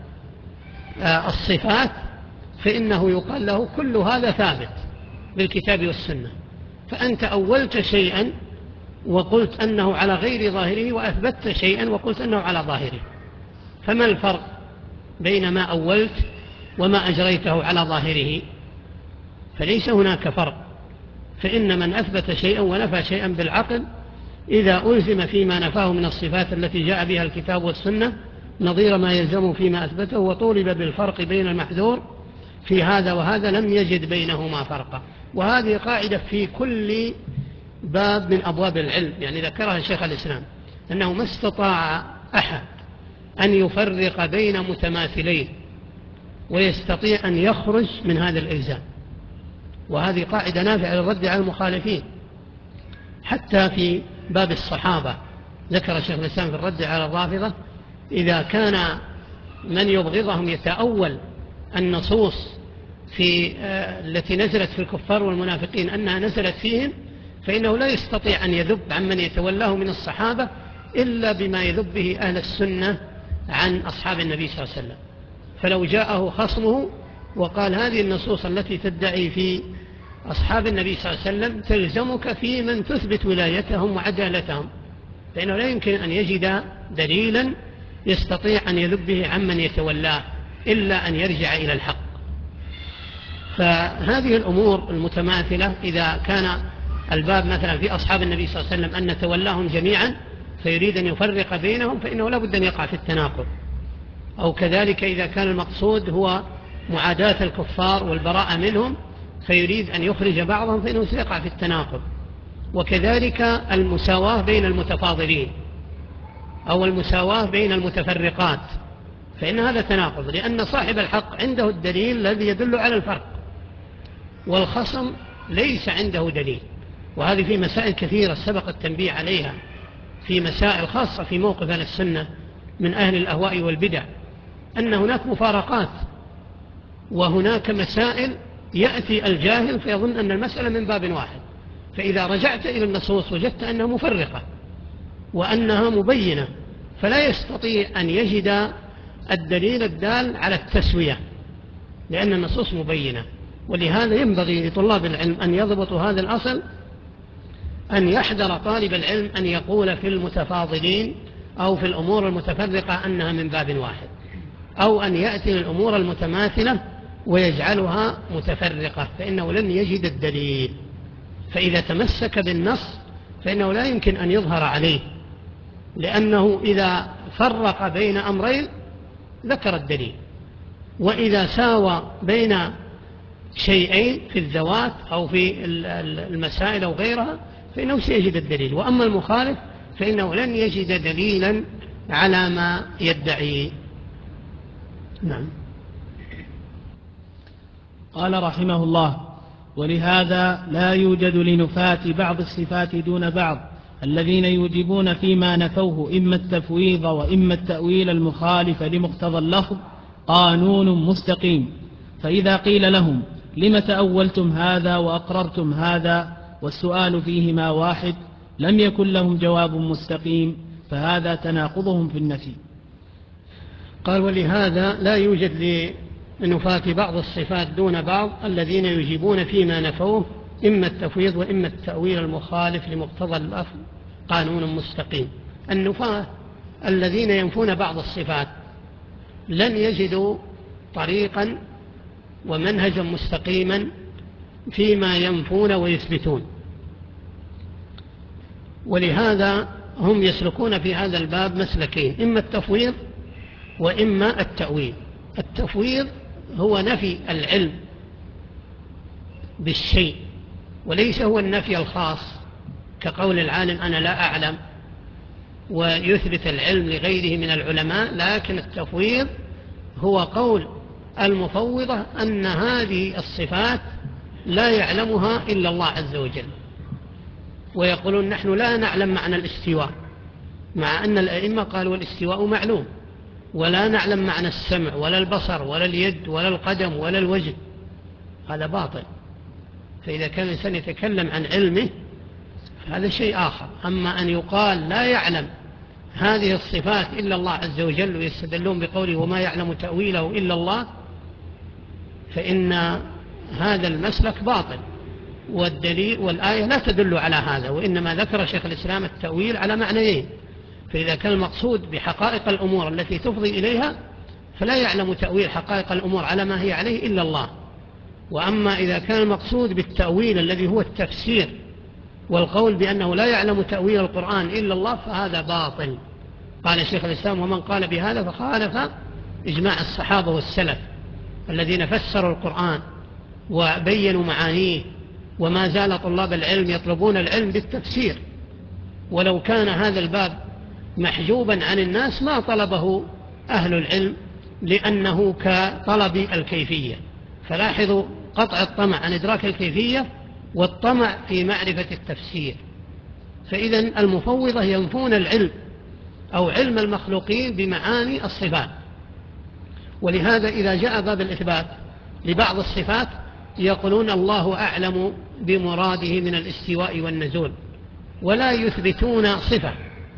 الصفات فإنه يقال له كل هذا ثابت بالكتاب والسنة، فأنت أولت شيئا وقلت أنه على غير ظاهره، وأثبتت شيئا وقلت أنه على ظاهره، فما الفرق بين ما أولت وما أجريته على ظاهره؟ فليس هناك فرق. فإن من أثبت شيئا ونفى شيئا بالعقل إذا ألزم فيما نفاه من الصفات التي جاء بها الكتاب والسنة نظير ما يلزم فيما أثبته، وطولب بالفرق بين المحذور في هذا وهذا لم يجد بينهما فرقا. وهذه قاعدة في كل باب من أبواب العلم، يعني ذكرها شيخ الإسلام، أنه ما استطاع أحد أن يفرق بين متماثلين ويستطيع أن يخرج من هذا الإلزام. وهذه قاعدة نافعة للرد على المخالفين. حتى في باب الصحابة ذكر شيخ الإسلام في الرد على الرافضة: إذا كان من يبغضهم يتأول النصوص في التي نزلت في الكفار والمنافقين أنها نزلت فيهم، فإنه لا يستطيع أن يذب عن من يتولاه من الصحابة إلا بما يذب به أهل السنة عن أصحاب النبي صلى الله عليه وسلم. فلو جاءه خصمه وقال هذه النصوص التي تدعي في أصحاب النبي صلى الله عليه وسلم تلزمك في من تثبت ولايتهم وعدالتهم، فإنه لا يمكن أن يجد دليلا يستطيع أن يذب به عمن يتولاه إلا أن يرجع إلى الحق. فهذه الأمور المتماثلة إذا كان الباب مثلا في أصحاب النبي صلى الله عليه وسلم أن نتولاهم جميعا فيريد أن يفرق بينهم فإنه لا بد أن يقع في التناقض، أو كذلك إذا كان المقصود هو معاداة الكفار والبراءة منهم فيريد أن يخرج بعضهم فإنه سيقع في التناقض. وكذلك المساواة بين المتفاضلين أو المساواة بين المتفرقات، فإن هذا تناقض، لأن صاحب الحق عنده الدليل الذي يدل على الفرق والخصم ليس عنده دليل. وهذه في مسائل كثيرة سبق التنبيه عليها، في مسائل خاصة في موقف أهل السنة من أهل الأهواء والبدع، أن هناك مفارقات وهناك مسائل يأتي الجاهل فيظن أن المسألة من باب واحد، فإذا رجعت إلى النصوص وجدت أنها مفرقة وأنها مبينة، فلا يستطيع أن يجد الدليل الدال على التسوية لأن النصوص مبينة. ولهذا ينبغي لطلاب العلم أن يضبطوا هذا الأصل، أن يحذر طالب العلم أن يقول في المتفاضلين أو في الأمور المتفرقة أنها من باب واحد، أو أن يأتي الأمور المتماثلة ويجعلها متفرقة، فإنه لن يجد الدليل. فإذا تمسك بالنص فإنه لا يمكن أن يظهر عليه، لأنه إذا فرق بين أمرين ذكر الدليل، وإذا ساوى بين شيئين في الذوات أو في المسائل أو غيرها فإنه سيجد الدليل. وأما المخالف فإنه لن يجد دليلا على ما يدعي. نعم. قال رحمه الله: ولهذا لا يوجد لنفاة بعض الصفات دون بعض الذين يوجبون فيما نفوه إما التفويض وإما التأويل المخالف لمقتضى اللفظ قانون مستقيم. فإذا قيل لهم: لم تأولتم هذا وأقررتم هذا والسؤال فيهما واحد، لم يكن لهم جواب مستقيم، فهذا تناقضهم في النفي. قال: ولهذا لا يوجد لنفاة بعض الصفات دون بعض الذين يجيبون فيما نفوه إما التفويض وإما التأويل المخالف لمقتضى اللفظ قانون مستقيم. النفاة الذين ينفون بعض الصفات لن يجدوا طريقا ومنهجا مستقيما فيما ينفون ويثبتون، ولهذا هم يسلكون في هذا الباب مسلكين: إما التفويض وإما التأويل. التفويض هو نفي العلم بالشيء، وليس هو النفي الخاص كقول العالم أنا لا أعلم ويثبت العلم لغيره من العلماء، لكن التفويض هو قول المفوضة أن هذه الصفات لا يعلمها إلا الله عز وجل، ويقولون نحن لا نعلم معنى الاستواء، مع أن الأئمة قالوا الاستواء معلوم، ولا نعلم معنى السمع ولا البصر ولا اليد ولا القدم ولا الوجه. هذا باطل. فإذا كان الإنسان يتكلم عن علمه هذا شيء آخر. أما أن يقال لا يعلم هذه الصفات إلا الله عز وجل ويستدلون بقوله وما يعلم تأويله إلا الله، فإن هذا المسلك باطل، والدليل والآية لا تدل على هذا، وإنما ذكر شيخ الإسلام التأويل على معنيين. فإذا كان المقصود بحقائق الأمور التي تفضي إليها فلا يعلم تأويل حقائق الأمور على ما هي عليه إلا الله. وأما إذا كان المقصود بالتأويل الذي هو التفسير والقول بأنه لا يعلم تأويل القرآن إلا الله فهذا باطل. قال شيخ الإسلام: ومن قال بهذا فخالف إجماع الصحابة والسلف الذين فسروا القرآن وبينوا معانيه، وما زال طلاب العلم يطلبون العلم بالتفسير. ولو كان هذا الباب محجوبا عن الناس ما طلبه أهل العلم، لأنه كطلب الكيفية. فلاحظوا قطع الطمع عن إدراك الكيفية والطمع في معرفة التفسير. فإذا المفوضة ينفون العلم أو علم المخلوقين بمعاني الصفات. ولهذا إذا جاء باب الإثبات لبعض الصفات يقولون الله أعلم بمراده من الاستواء والنزول، ولا يثبتون صفة،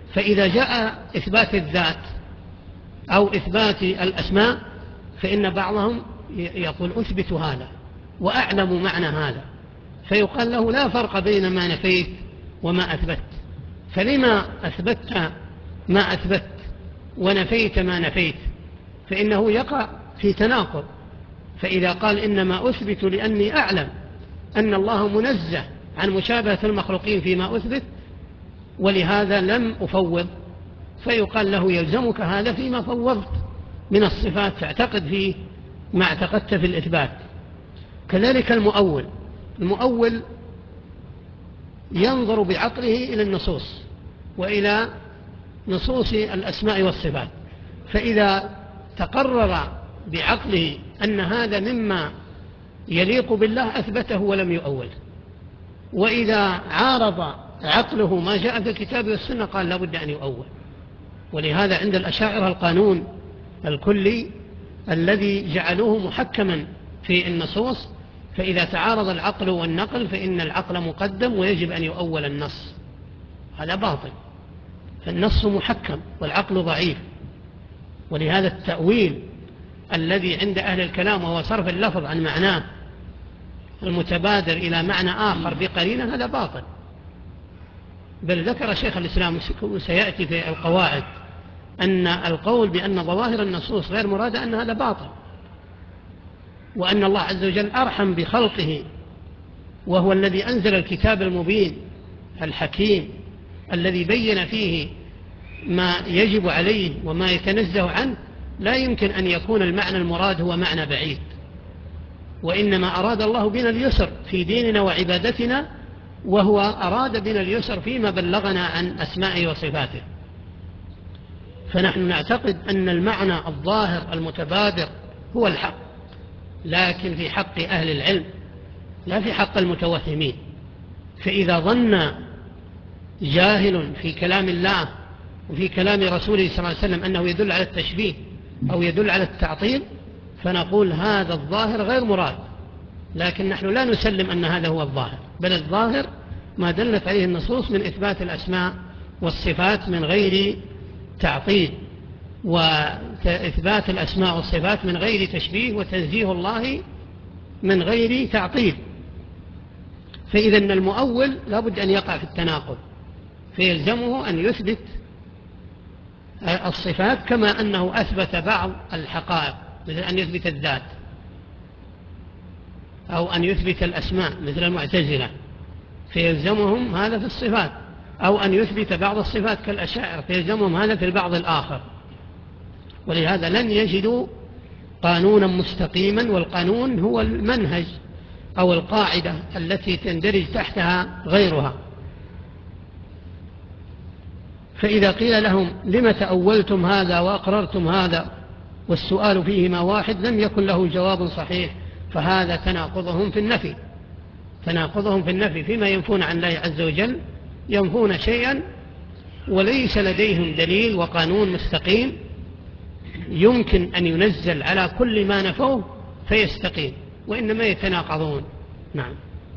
فإذا جاء إثبات الذات أو إثبات الأسماء فإن بعضهم يقول أثبت هذا وأعلم معنى هذا، فيقال له لا فرق بين ما نفيت وما أثبت، فلما أثبت ما أثبت ونفيت ما نفيت؟ فإنه يقع في تناقض. فإذا قال إنما أثبت لأني أعلم أن الله منزه عن مشابهة المخلوقين فيما أثبت ولهذا لم أفوض، فيقال له يلزمك هذا فيما فوضت من الصفات، تعتقد فيه ما اعتقدت في الإثبات. كذلك المؤول، المؤول ينظر بعقله إلى النصوص وإلى نصوص الأسماء والصفات، فإذا تقرر بعقله أن هذا مما يليق بالله أثبته ولم يؤول، وإذا عارض عقله ما جاء في الكتاب والسنة قال لا بد أن يؤول. ولهذا عند الأشاعرة القانون الكلي الذي جعلوه محكما في النصوص، فإذا تعارض العقل والنقل فإن العقل مقدم ويجب أن يؤول النص، هذا باطل، فالنص محكم والعقل ضعيف. ولهذا التأويل الذي عند أهل الكلام وهو صرف اللفظ عن معناه المتبادر إلى معنى آخر بقرينة هذا باطل. بل ذكر شيخ الإسلام وسيأتي في القواعد أن القول بأن ظواهر النصوص غير مرادة أن هذا باطل، وأن الله عز وجل أرحم بخلقه وهو الذي أنزل الكتاب المبين الحكيم الذي بين فيه ما يجب عليه وما يتنزه عنه، لا يمكن أن يكون المعنى المراد هو معنى بعيد، وإنما أراد الله بنا اليسر في ديننا وعبادتنا، وهو أراد بنا اليسر فيما بلغنا عن أسمائه وصفاته. فنحن نعتقد أن المعنى الظاهر المتبادر هو الحق، لكن في حق أهل العلم لا في حق المتوهمين. فإذا ظن جاهل في كلام الله وفي كلام رسوله صلى الله عليه وسلم أنه يدل على التشبيه أو يدل على التعطيل فنقول هذا الظاهر غير مراد، لكن نحن لا نسلم أن هذا هو الظاهر، بل الظاهر ما دلت عليه النصوص من إثبات الأسماء والصفات من غير تعطيل، وإثبات الأسماء والصفات من غير تشبيه، وتنزيه الله من غير تعطيل. فإذا المؤول لا بد أن يقع في التناقض، فيلزمه أن يثبت الصفات كما أنه أثبت بعض الحقائق، مثل أن يثبت الذات أو أن يثبت الأسماء مثل المعتزلة، فيلزمهم هذا في الصفات، أو أن يثبت بعض الصفات كالأشاعرة فيلزمهم هذا في البعض الآخر. ولهذا لن يجدوا قانونا مستقيما، والقانون هو المنهج أو القاعدة التي تندرج تحتها غيرها. فإذا قيل لهم لم تأولتم هذا وأقررتم هذا والسؤال فيهما واحد لم يكن له جواب صحيح، فهذا تناقضهم في النفي، تناقضهم في النفي فيما ينفون عن الله عز وجل، ينفون شيئا وليس لديهم دليل وقانون مستقيم يمكن أن ينزل على كل ما نفوه فيستقيم، وإنما يتناقضون. نعم.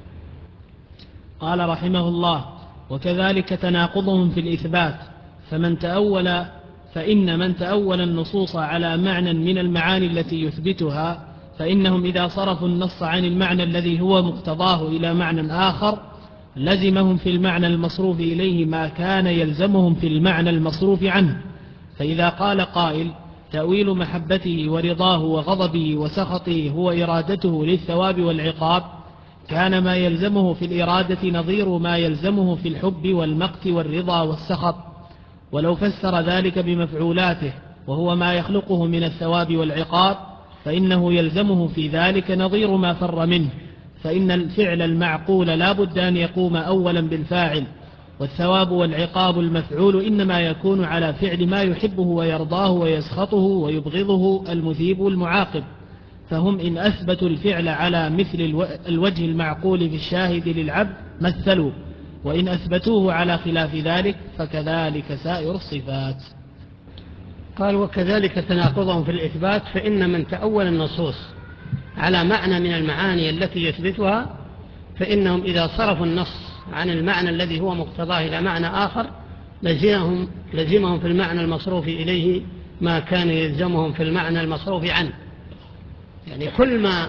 قال رحمه الله: وكذلك تناقضهم في الإثبات، فمن تأول فإن من تأول النصوص على معنى من المعاني التي يثبتها فإنهم إذا صرفوا النص عن المعنى الذي هو مقتضاه إلى معنى آخر لزمهم في المعنى المصروف إليه ما كان يلزمهم في المعنى المصروف عنه. فإذا قال قائل: تأويل محبته ورضاه وغضبه وسخطه هو إرادته للثواب والعقاب، كان ما يلزمه في الإرادة نظير ما يلزمه في الحب والمقت والرضا والسخط. ولو فسر ذلك بمفعولاته وهو ما يخلقه من الثواب والعقاب فإنه يلزمه في ذلك نظير ما فر منه، فإن الفعل المعقول لا بد أن يقوم أولا بالفاعل، والثواب والعقاب المفعول إنما يكون على فعل ما يحبه ويرضاه ويسخطه ويبغضه المثيب المعاقب. فهم إن أثبتوا الفعل على مثل الوجه المعقول في الشاهد للعبد مثلوا، وإن أثبتوه على خلاف ذلك فكذلك سائر الصفات. قال: وكذلك تناقضهم في الإثبات، فإن من تأول النصوص على معنى من المعاني التي يثبتها فإنهم إذا صرفوا النص عن المعنى الذي هو مقتضاه إلى معنى آخر لزمهم, لزمهم في المعنى المصروف إليه ما كان يلزمهم في المعنى المصروف عنه. يعني كل ما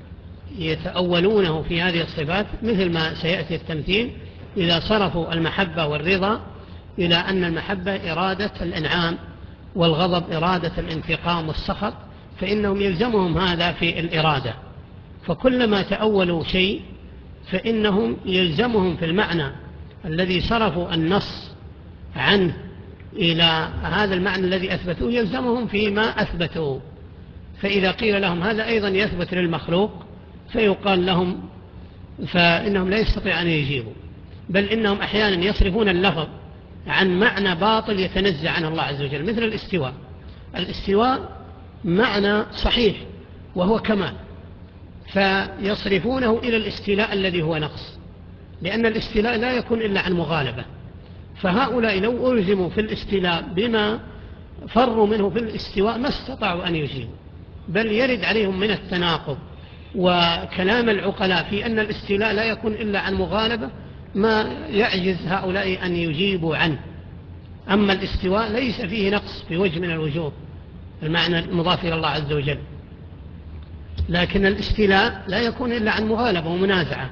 يتأولونه في هذه الصفات مثل ما سيأتي التمثيل، إذا صرفوا المحبة والرضا إلى أن المحبة إرادة الإنعام والغضب إرادة الانتقام والسخط، فإنهم يلزمهم هذا في الإرادة. فكلما تأولوا شيء فإنهم يلزمهم في المعنى الذي صرفوا النص عنه إلى هذا المعنى الذي أثبتوه يلزمهم فيما أثبتوه. فإذا قيل لهم هذا أيضا يثبت للمخلوق فيقال لهم فإنهم لا يستطيع أن يجيبوا، بل إنهم أحيانا يصرفون اللفظ عن معنى باطل يتنزع عنه الله عز وجل، مثل الاستواء. الاستواء معنى صحيح وهو كمال، فيصرفونه إلى الاستيلاء الذي هو نقص، لأن الاستيلاء لا يكون إلا عن مغالبة. فهؤلاء لو ألزموا في الاستيلاء بما فروا منه في الاستواء ما استطاعوا أن يجيبوا، بل يرد عليهم من التناقض وكلام العقلاء في أن الاستيلاء لا يكون إلا عن مغالبة ما يعجز هؤلاء أن يجيبوا عنه. أما الاستواء ليس فيه نقص في وجه من الوجوه، المعنى المضاف إلى الله عز وجل، لكن الاستيلاء لا يكون إلا عن مغالبة ومنازعة.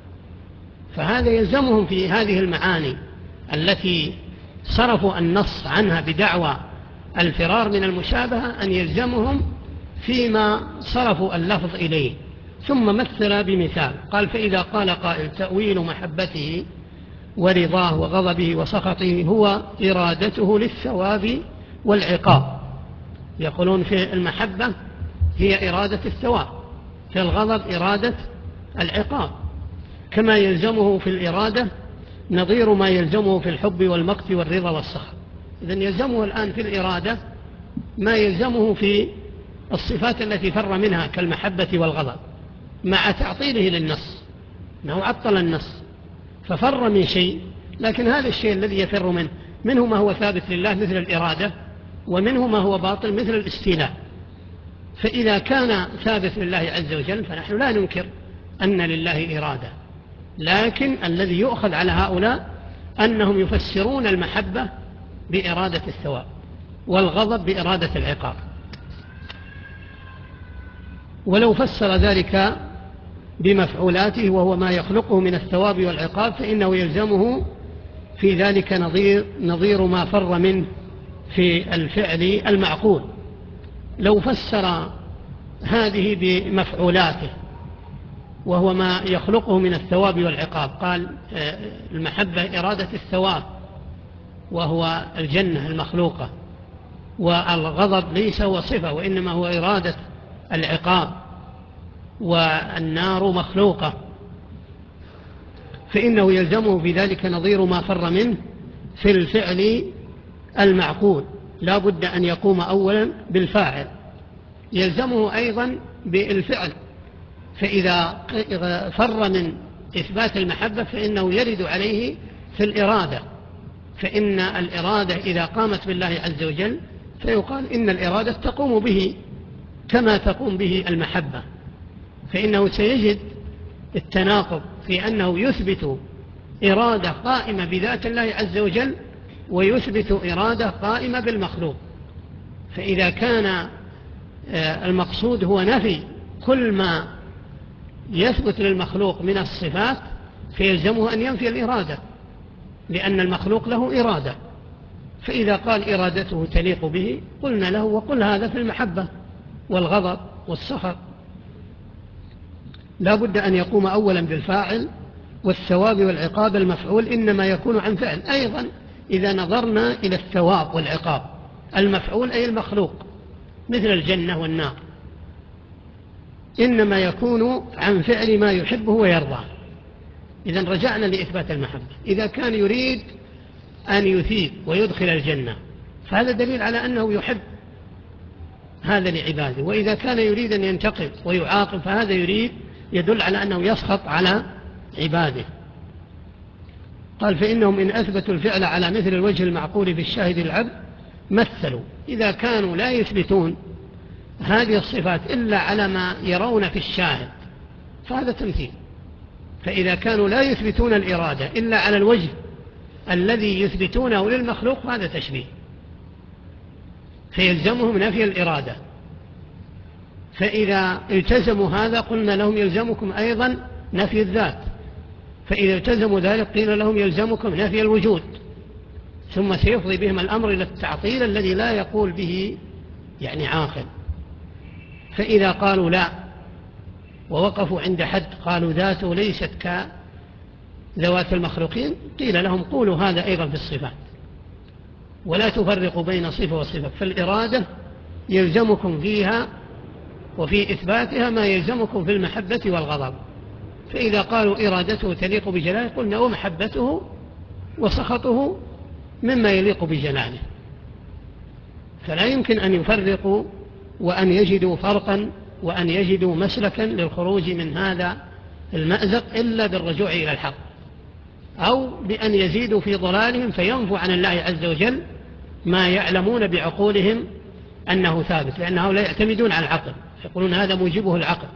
فهذا يلزمهم في هذه المعاني التي صرفوا النص عنها بدعوى الفرار من المشابهة أن يلزمهم فيما صرفوا اللفظ إليه. ثم مثل بمثال قال: فإذا قال قائل تأويل محبته ورضاه وغضبه وسخطه هو إرادته للثواب والعقاب. يقولون في المحبة هي إرادة الثواب، في الغضب إرادة العقاب، كما يلزمه في الإرادة نظير ما يلزمه في الحب والمقت والرضا والسخط. إذن يلزمه الآن في الإرادة ما يلزمه في الصفات التي فر منها كالمحبة والغضب، مع تعطيله للنص، أنه عطل النص ففر من شيء، لكن هذا الشيء الذي يفر منه منه ما هو ثابت لله مثل الإرادة، ومنه ما هو باطل مثل الاستيلاء. فإذا كان ثابت لله عز وجل فنحن لا ننكر أن لله إرادة، لكن الذي يؤخذ على هؤلاء أنهم يفسرون المحبة بإرادة الثواب والغضب بإرادة العقاب. ولو فسر ذلك بمفعولاته وهو ما يخلقه من الثواب والعقاب فإنه يلزمه في ذلك نظير, نظير ما فر منه في الفعل المعقول. لو فسر هذه بمفعولاته وهو ما يخلقه من الثواب والعقاب، قال المحبة إرادة الثواب وهو الجنة المخلوقة، والغضب ليس هو صفة وإنما هو إرادة العقاب، والنار مخلوقة، فإنه يلزمه بذلك نظير ما فر منه في الفعل المعقول، لا بد أن يقوم أولا بالفاعل. يلزمه أيضا بالفعل، فإذا فر من إثبات المحبة فإنه يرد عليه في الإرادة، فإن الإرادة إذا قامت بالله عز وجل فيقال إن الإرادة تقوم به كما تقوم به المحبة، فإنه سيجد التناقض في أنه يثبت إرادة قائمة بذات الله عز وجل ويثبت إرادة قائمة بالمخلوق. فإذا كان المقصود هو نفي كل ما يثبت للمخلوق من الصفات فيلزمه أن ينفي الإرادة، لأن المخلوق له إرادة. فإذا قال إرادته تليق به قلنا له وقل هذا في المحبة والغضب والسخط. لا بد أن يقوم أولا بالفاعل، والثواب والعقاب المفعول إنما يكون عن فعل. أيضا إذا نظرنا إلى الثواب والعقاب المفعول أي المخلوق مثل الجنة والنار إنما يكون عن فعل ما يحبه ويرضاه. إذن رجعنا لإثبات المحبة. إذا كان يريد أن يثيب ويدخل الجنة فهذا دليل على أنه يحب هذا لعباده، وإذا كان يريد أن ينتقم ويعاقب فهذا يريد يدل على أنه يسخط على عباده. قال فإنهم إن أثبتوا الفعل على مثل الوجه المعقول في الشاهد العبد مثلوا. إذا كانوا لا يثبتون هذه الصفات إلا على ما يرون في الشاهد فهذا تمثيل. فإذا كانوا لا يثبتون الإرادة إلا على الوجه الذي يثبتونه للمخلوق هذا تشبيه، فيلزمهم نفي الإرادة. فإذا التزموا هذا قلنا لهم يلزمكم أيضا نفي الذات، فإذا التزموا ذلك قيل لهم يلزمكم نفي الوجود، ثم سيفضي بهم الأمر إلى التعطيل الذي لا يقول به يعني عاقل. فإذا قالوا لا ووقفوا عند حد قالوا ذاته ليست كذوات المخلوقين، قيل لهم قولوا هذا أيضا في الصفات، ولا تفرقوا بين صفة وصفة، فالإرادة يلزمكم فيها وفي إثباتها ما يلزمكم في المحبة والغضب. فإذا قالوا إرادته تليق بجلاله قلنا ومحبته وسخطه مما يليق بجلاله، فلا يمكن أن يفرقوا وأن يجدوا فرقا وأن يجدوا مسلكا للخروج من هذا المأزق إلا بالرجوع إلى الحق، أو بأن يزيدوا في ضلالهم فينفوا عن الله عز وجل ما يعلمون بعقولهم أنه ثابت، لأنه لا يعتمدون على العقل، يقولون هذا موجبه العقل،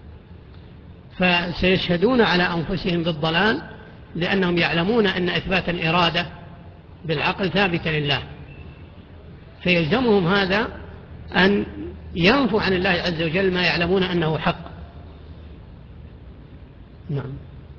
فسيشهدون على أنفسهم بالضلال لأنهم يعلمون أن إثبات الإرادة بالعقل ثابت لله، فيلزمهم هذا أن ينفوا عن الله عز وجل ما يعلمون أنه حق. نعم.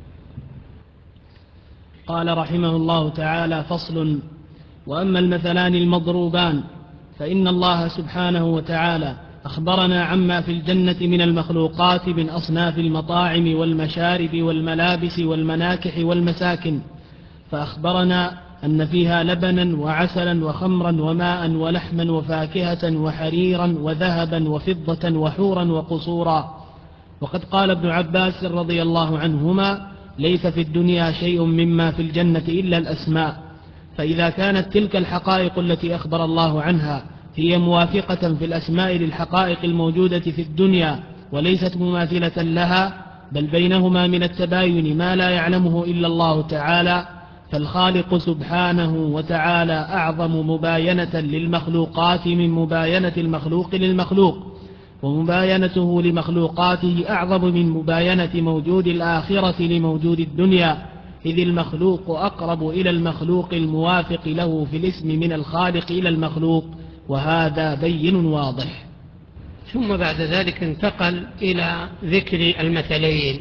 قال رحمه الله تعالى: فصل. وأما المثلان المضروبان فإن الله سبحانه وتعالى أخبرنا عما في الجنة من المخلوقات من أصناف المطاعم والمشارب والملابس والمناكح والمساكن، فأخبرنا أن فيها لبنا وعسلا وخمرا وماء ولحما وفاكهة وحريرا وذهبا وفضة وحورا وقصورا. وقد قال ابن عباس رضي الله عنهما: ليس في الدنيا شيء مما في الجنة إلا الأسماء. فإذا كانت تلك الحقائق التي أخبر الله عنها هي موافقة في الأسماء للحقائق الموجودة في الدنيا وليست مماثلة لها، بل بينهما من التباين ما لا يعلمه إلا الله تعالى، فالخالق سبحانه وتعالى أعظم مباينة للمخلوقات من مباينة المخلوق للمخلوق، ومباينته لمخلوقاته أعظم من مباينة موجود الآخرة لموجود الدنيا، إذ المخلوق أقرب إلى المخلوق الموافق له في الاسم من الخالق إلى المخلوق، وهذا بين واضح. ثم بعد ذلك انتقل إلى ذكر المثلين،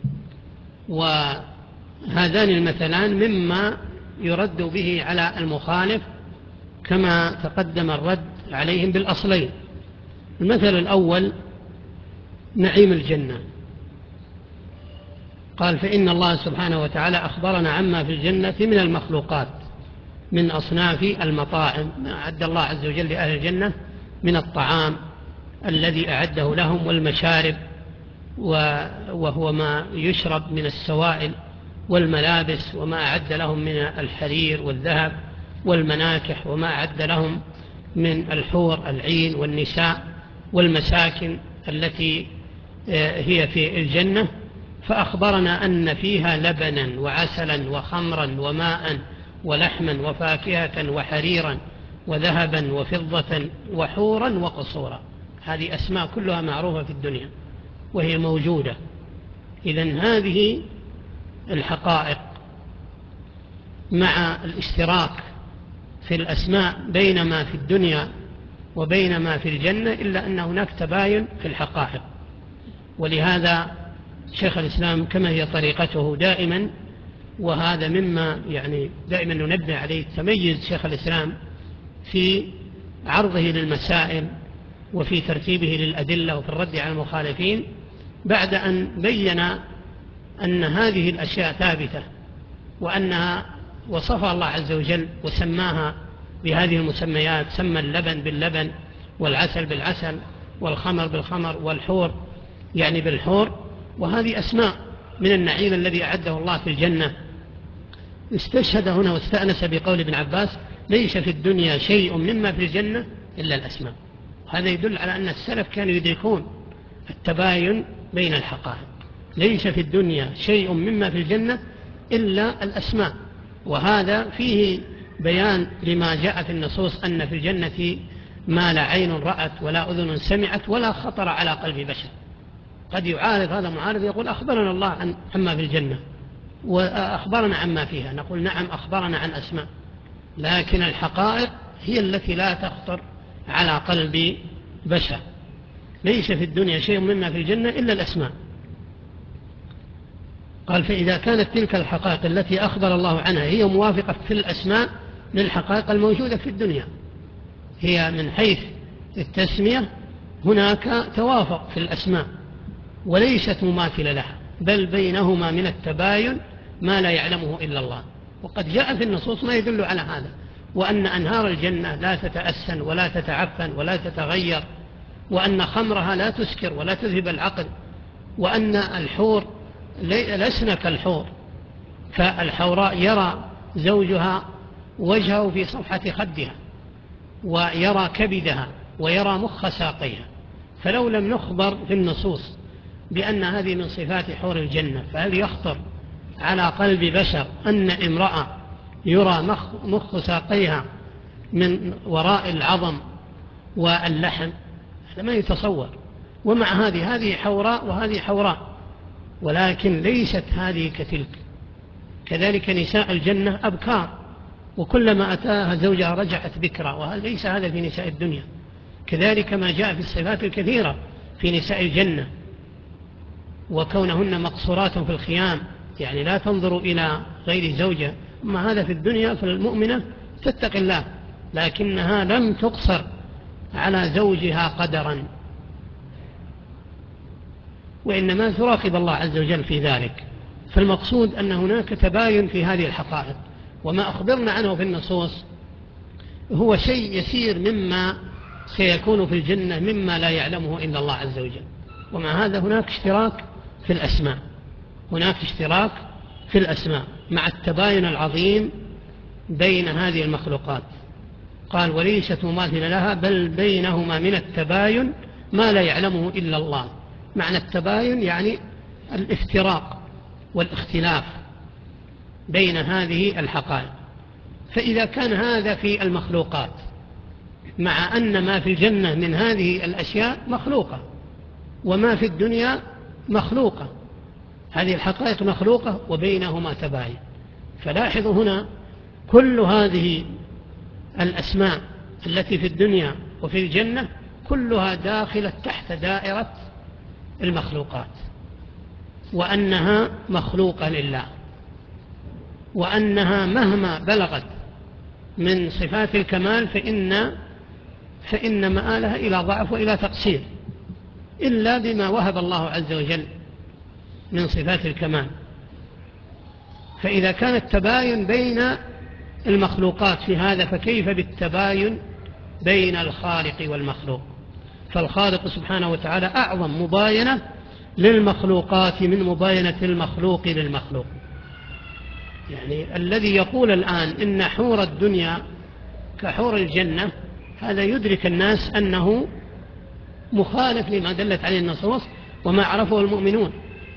وهذان المثلان مما يرد به على المخالف كما تقدم الرد عليهم بالأصلين. المثل الأول نعيم الجنة، قال: فإن الله سبحانه وتعالى أخبرنا عما في الجنة من المخلوقات من أصناف المطاعم، ما أعد الله عز وجل لأهل الجنة من الطعام الذي أعده لهم، والمشارب وهو ما يشرب من السوائل، والملابس وما أعد لهم من الحرير والذهب، والمناكح وما أعد لهم من الحور العين والنساء، والمساكن التي هي في الجنة. فأخبرنا أن فيها لبنا وعسلا وخمرا وماء ولحما وفاكهة وحريرا وذهبا وفضة وحورا وقصورا. هذه أسماء كلها معروفة في الدنيا وهي موجودة. إذن هذه الحقائق مع الاشتراك في الأسماء بين ما في الدنيا وبين ما في الجنة، إلا أن هناك تباين في الحقائق. ولهذا شيخ الإسلام كما هي طريقته دائما، وهذا مما يعني دائما ننبه عليه، تميز شيخ الإسلام في عرضه للمسائل وفي ترتيبه للأدلة وفي الرد على المخالفين، بعد أن بين أن هذه الأشياء ثابتة وأنها وصفها الله عز وجل وسماها بهذه المسميات، سمى اللبن باللبن والعسل بالعسل والخمر بالخمر والحور يعني بالحور، وهذه أسماء من النعيم الذي أعده الله في الجنة. استشهد هنا واستأنس بقول ابن عباس: ليس في الدنيا شيء مما في الجنة إلا الأسماء. هذا يدل على أن السلف كانوا يدركون التباين بين الحقائق. ليس في الدنيا شيء مما في الجنة إلا الأسماء، وهذا فيه بيان لما جاء في النصوص أن في الجنة ما لا عين رأت ولا أذن سمعت ولا خطر على قلب بشر. قد يعارض هذا معارض يقول: أخبرنا الله عن عما في الجنة، وأخبرنا عما فيها، نقول نعم أخبرنا عن أسماء، لكن الحقائق هي التي لا تخطر على قلب بشر. ليس في الدنيا شيء مما في الجنة إلا الأسماء. قال فإذا كانت تلك الحقائق التي أخبر الله عنها هي موافقة في الأسماء للحقائق الموجودة في الدنيا، هي من حيث التسمية هناك توافق في الأسماء وليست مماثلة لها، بل بينهما من التباين ما لا يعلمه إلا الله. وقد جاء في النصوص ما يدل على هذا، وأن أنهار الجنة لا تتأسن ولا تتعفن ولا تتغير، وأن خمرها لا تسكر ولا تذهب العقل، وأن الحور لسنا كالحور، فالحوراء يرى زوجها وجهه في صفحة خدها ويرى كبدها ويرى مخ ساقيها. فلو لم نخبر في النصوص بأن هذه من صفات حور الجنة، فهل يخطر على قلب بشر أن امرأة يرى مخ, مخ ساقيها من وراء العظم واللحم؟ هذا ما يتصور. ومع هذه هذه حوراء وهذه حوراء، ولكن ليست هذه كتلك. كذلك نساء الجنة أبكار، وكلما أتاها زوجها رجعت بكرا، وليس هذا في نساء الدنيا. كذلك ما جاء في الصفات الكثيرة في نساء الجنة، وكونهن مقصورات في الخيام، يعني لا تنظر إلى غير زوجها. أما هذا في الدنيا فالمؤمنة تتقي الله، لكنها لم تقصر على زوجها قدرا، وإنما تراقب الله عز وجل في ذلك. فالمقصود أن هناك تباين في هذه الحقائق، وما أخبرنا عنه في النصوص هو شيء يسير مما سيكون في الجنة مما لا يعلمه إلا الله عز وجل. ومع هذا هناك اشتراك في الأسماء، هناك اشتراك في الأسماء مع التباين العظيم بين هذه المخلوقات. قال وليست مماثلة لها، بل بينهما من التباين ما لا يعلمه إلا الله. معنى التباين يعني الافتراق والاختلاف بين هذه الحقائق. فإذا كان هذا في المخلوقات، مع أن ما في الجنة من هذه الأشياء مخلوقة، وما في الدنيا مخلوقة، هذه الحقائق مخلوقة وبينهما تباين. فلاحظوا هنا كل هذه الأسماء التي في الدنيا وفي الجنة كلها داخلة تحت دائرة المخلوقات، وأنها مخلوقة لله، وأنها مهما بلغت من صفات الكمال فإن, فإن مآلها إلى ضعف وإلى تقصير، إلا بما وهب الله عز وجل من صفات الكمال. فإذا كان التباين بين المخلوقات في هذا، فكيف بالتباين بين الخالق والمخلوق؟ فالخالق سبحانه وتعالى أعظم مباينة للمخلوقات من مباينة المخلوق للمخلوق. يعني الذي يقول الآن إن حور الدنيا كحور الجنة، هذا يدرك الناس أنه مخالف لما دلت عليه النصوص وما عرفه المؤمنون،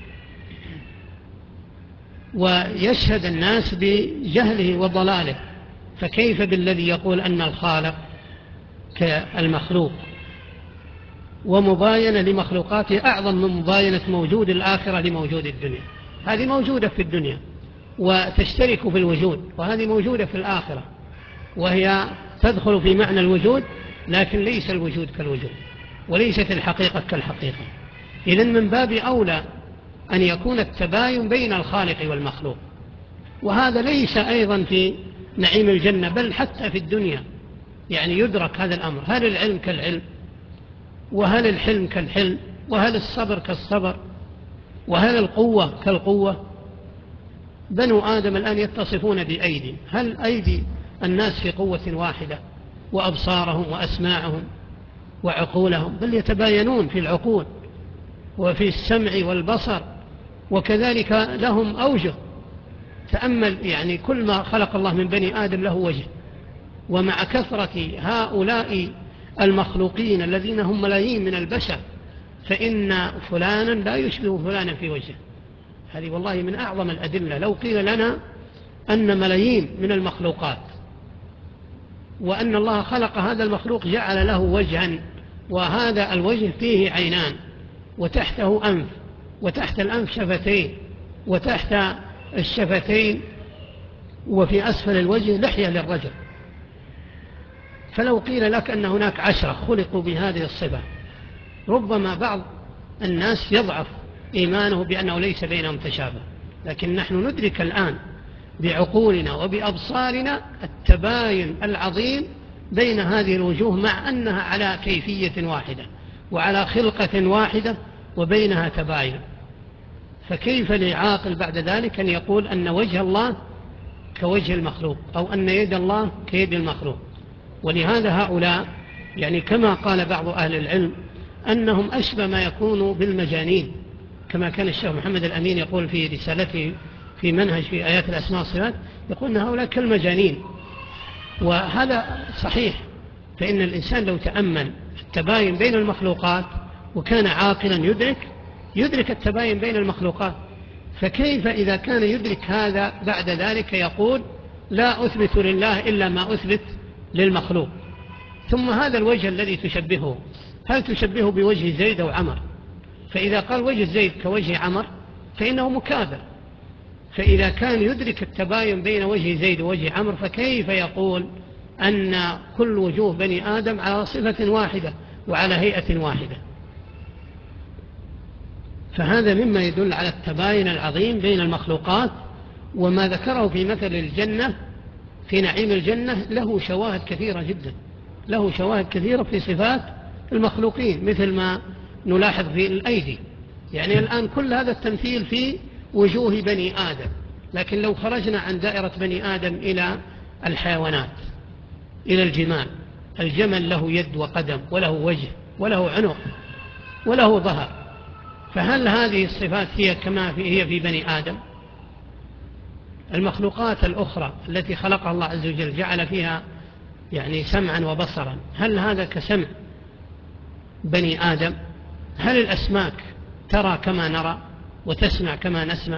ويشهد الناس بجهله وضلاله. فكيف بالذي يقول أن الخالق كالمخلوق، ومباينة لمخلوقاته أعظم من مباينة موجود الآخرة لموجود الدنيا؟ هذه موجودة في الدنيا وتشترك في الوجود، وهذه موجودة في الآخرة، وهي تدخل في معنى الوجود، لكن ليس الوجود كالوجود، وليست الحقيقة كالحقيقة. إذن من باب أولى أن يكون التباين بين الخالق والمخلوق. وهذا ليس أيضا في نعيم الجنة، بل حتى في الدنيا يعني يدرك هذا الأمر. هل العلم كالعلم، وهل الحلم كالحلم، وهل الصبر كالصبر، وهل القوة كالقوة؟ بنو آدم الآن يتصفون بأيدي، هل أيدي الناس في قوة واحدة، وأبصارهم وأسماعهم وعقولهم؟ بل يتباينون في العقول وفي السمع والبصر، وكذلك لهم أوجه. تأمل يعني كل ما خلق الله من بني آدم له وجه، ومع كثرة هؤلاء المخلوقين الذين هم ملايين من البشر، فإن فلانا لا يشبه فلانا في وجهه. هذه والله من أعظم الأدلة. لو قيل لنا أن ملايين من المخلوقات، وأن الله خلق هذا المخلوق جعل له وجها، وهذا الوجه فيه عينان، وتحته أنف، وتحت الأنف شفتين، وتحت الشفتين وفي أسفل الوجه لحية للرجل. فلو قيل لك أن هناك عشرة خلقوا بهذه الصفة، ربما بعض الناس يضعف إيمانه بأنه ليس بينهم تشابه، لكن نحن ندرك الآن بعقولنا وبأبصارنا التباين العظيم بين هذه الوجوه، مع أنها على كيفية واحدة وعلى خلقة واحدة وبينها تباين. فكيف لعاقل بعد ذلك أن يقول أن وجه الله كوجه المخلوق، أو أن يد الله كيد المخلوق؟ ولهذا هؤلاء يعني كما قال بعض أهل العلم أنهم أشبه ما يكونوا بالمجانين، كما كان الشيخ محمد الأمين يقول في رسالته في منهج في آيات الأسماء والصفات، يقول أن هؤلاء كالمجانين. وهذا صحيح، فإن الإنسان لو تأمل التباين بين المخلوقات وكان عاقلا يدرك يدرك التباين بين المخلوقات، فكيف إذا كان يدرك هذا بعد ذلك يقول لا أثبت لله إلا ما أثبت للمخلوق؟ ثم هذا الوجه الذي تشبهه، هل تشبهه بوجه زيد أو عمر؟ فإذا قال وجه زيد كوجه عمر فإنه مكابر. فإذا كان يدرك التباين بين وجه زيد ووجه عمر، فكيف يقول أن كل وجوه بني آدم على صفة واحدة وعلى هيئة واحدة؟ فهذا مما يدل على التباين العظيم بين المخلوقات. وما ذكره في مثل الجنة في نعيم الجنة له شواهد كثيرة جدا، له شواهد كثيرة في صفات المخلوقين، مثل ما نلاحظ في الأيدي. يعني الآن كل هذا التمثيل في وجوه بني آدم، لكن لو خرجنا عن دائرة بني آدم إلى الحيوانات، إلى الجمال، الجمل له يد وقدم وله وجه وله عنق وله ظهر، فهل هذه الصفات هي كما في هي في بني آدم؟ المخلوقات الأخرى التي خلقها الله عز وجل جعل فيها يعني سمعا وبصرا، هل هذا كسمع بني آدم؟ هل الأسماك ترى كما نرى وتسمع كما نسمع؟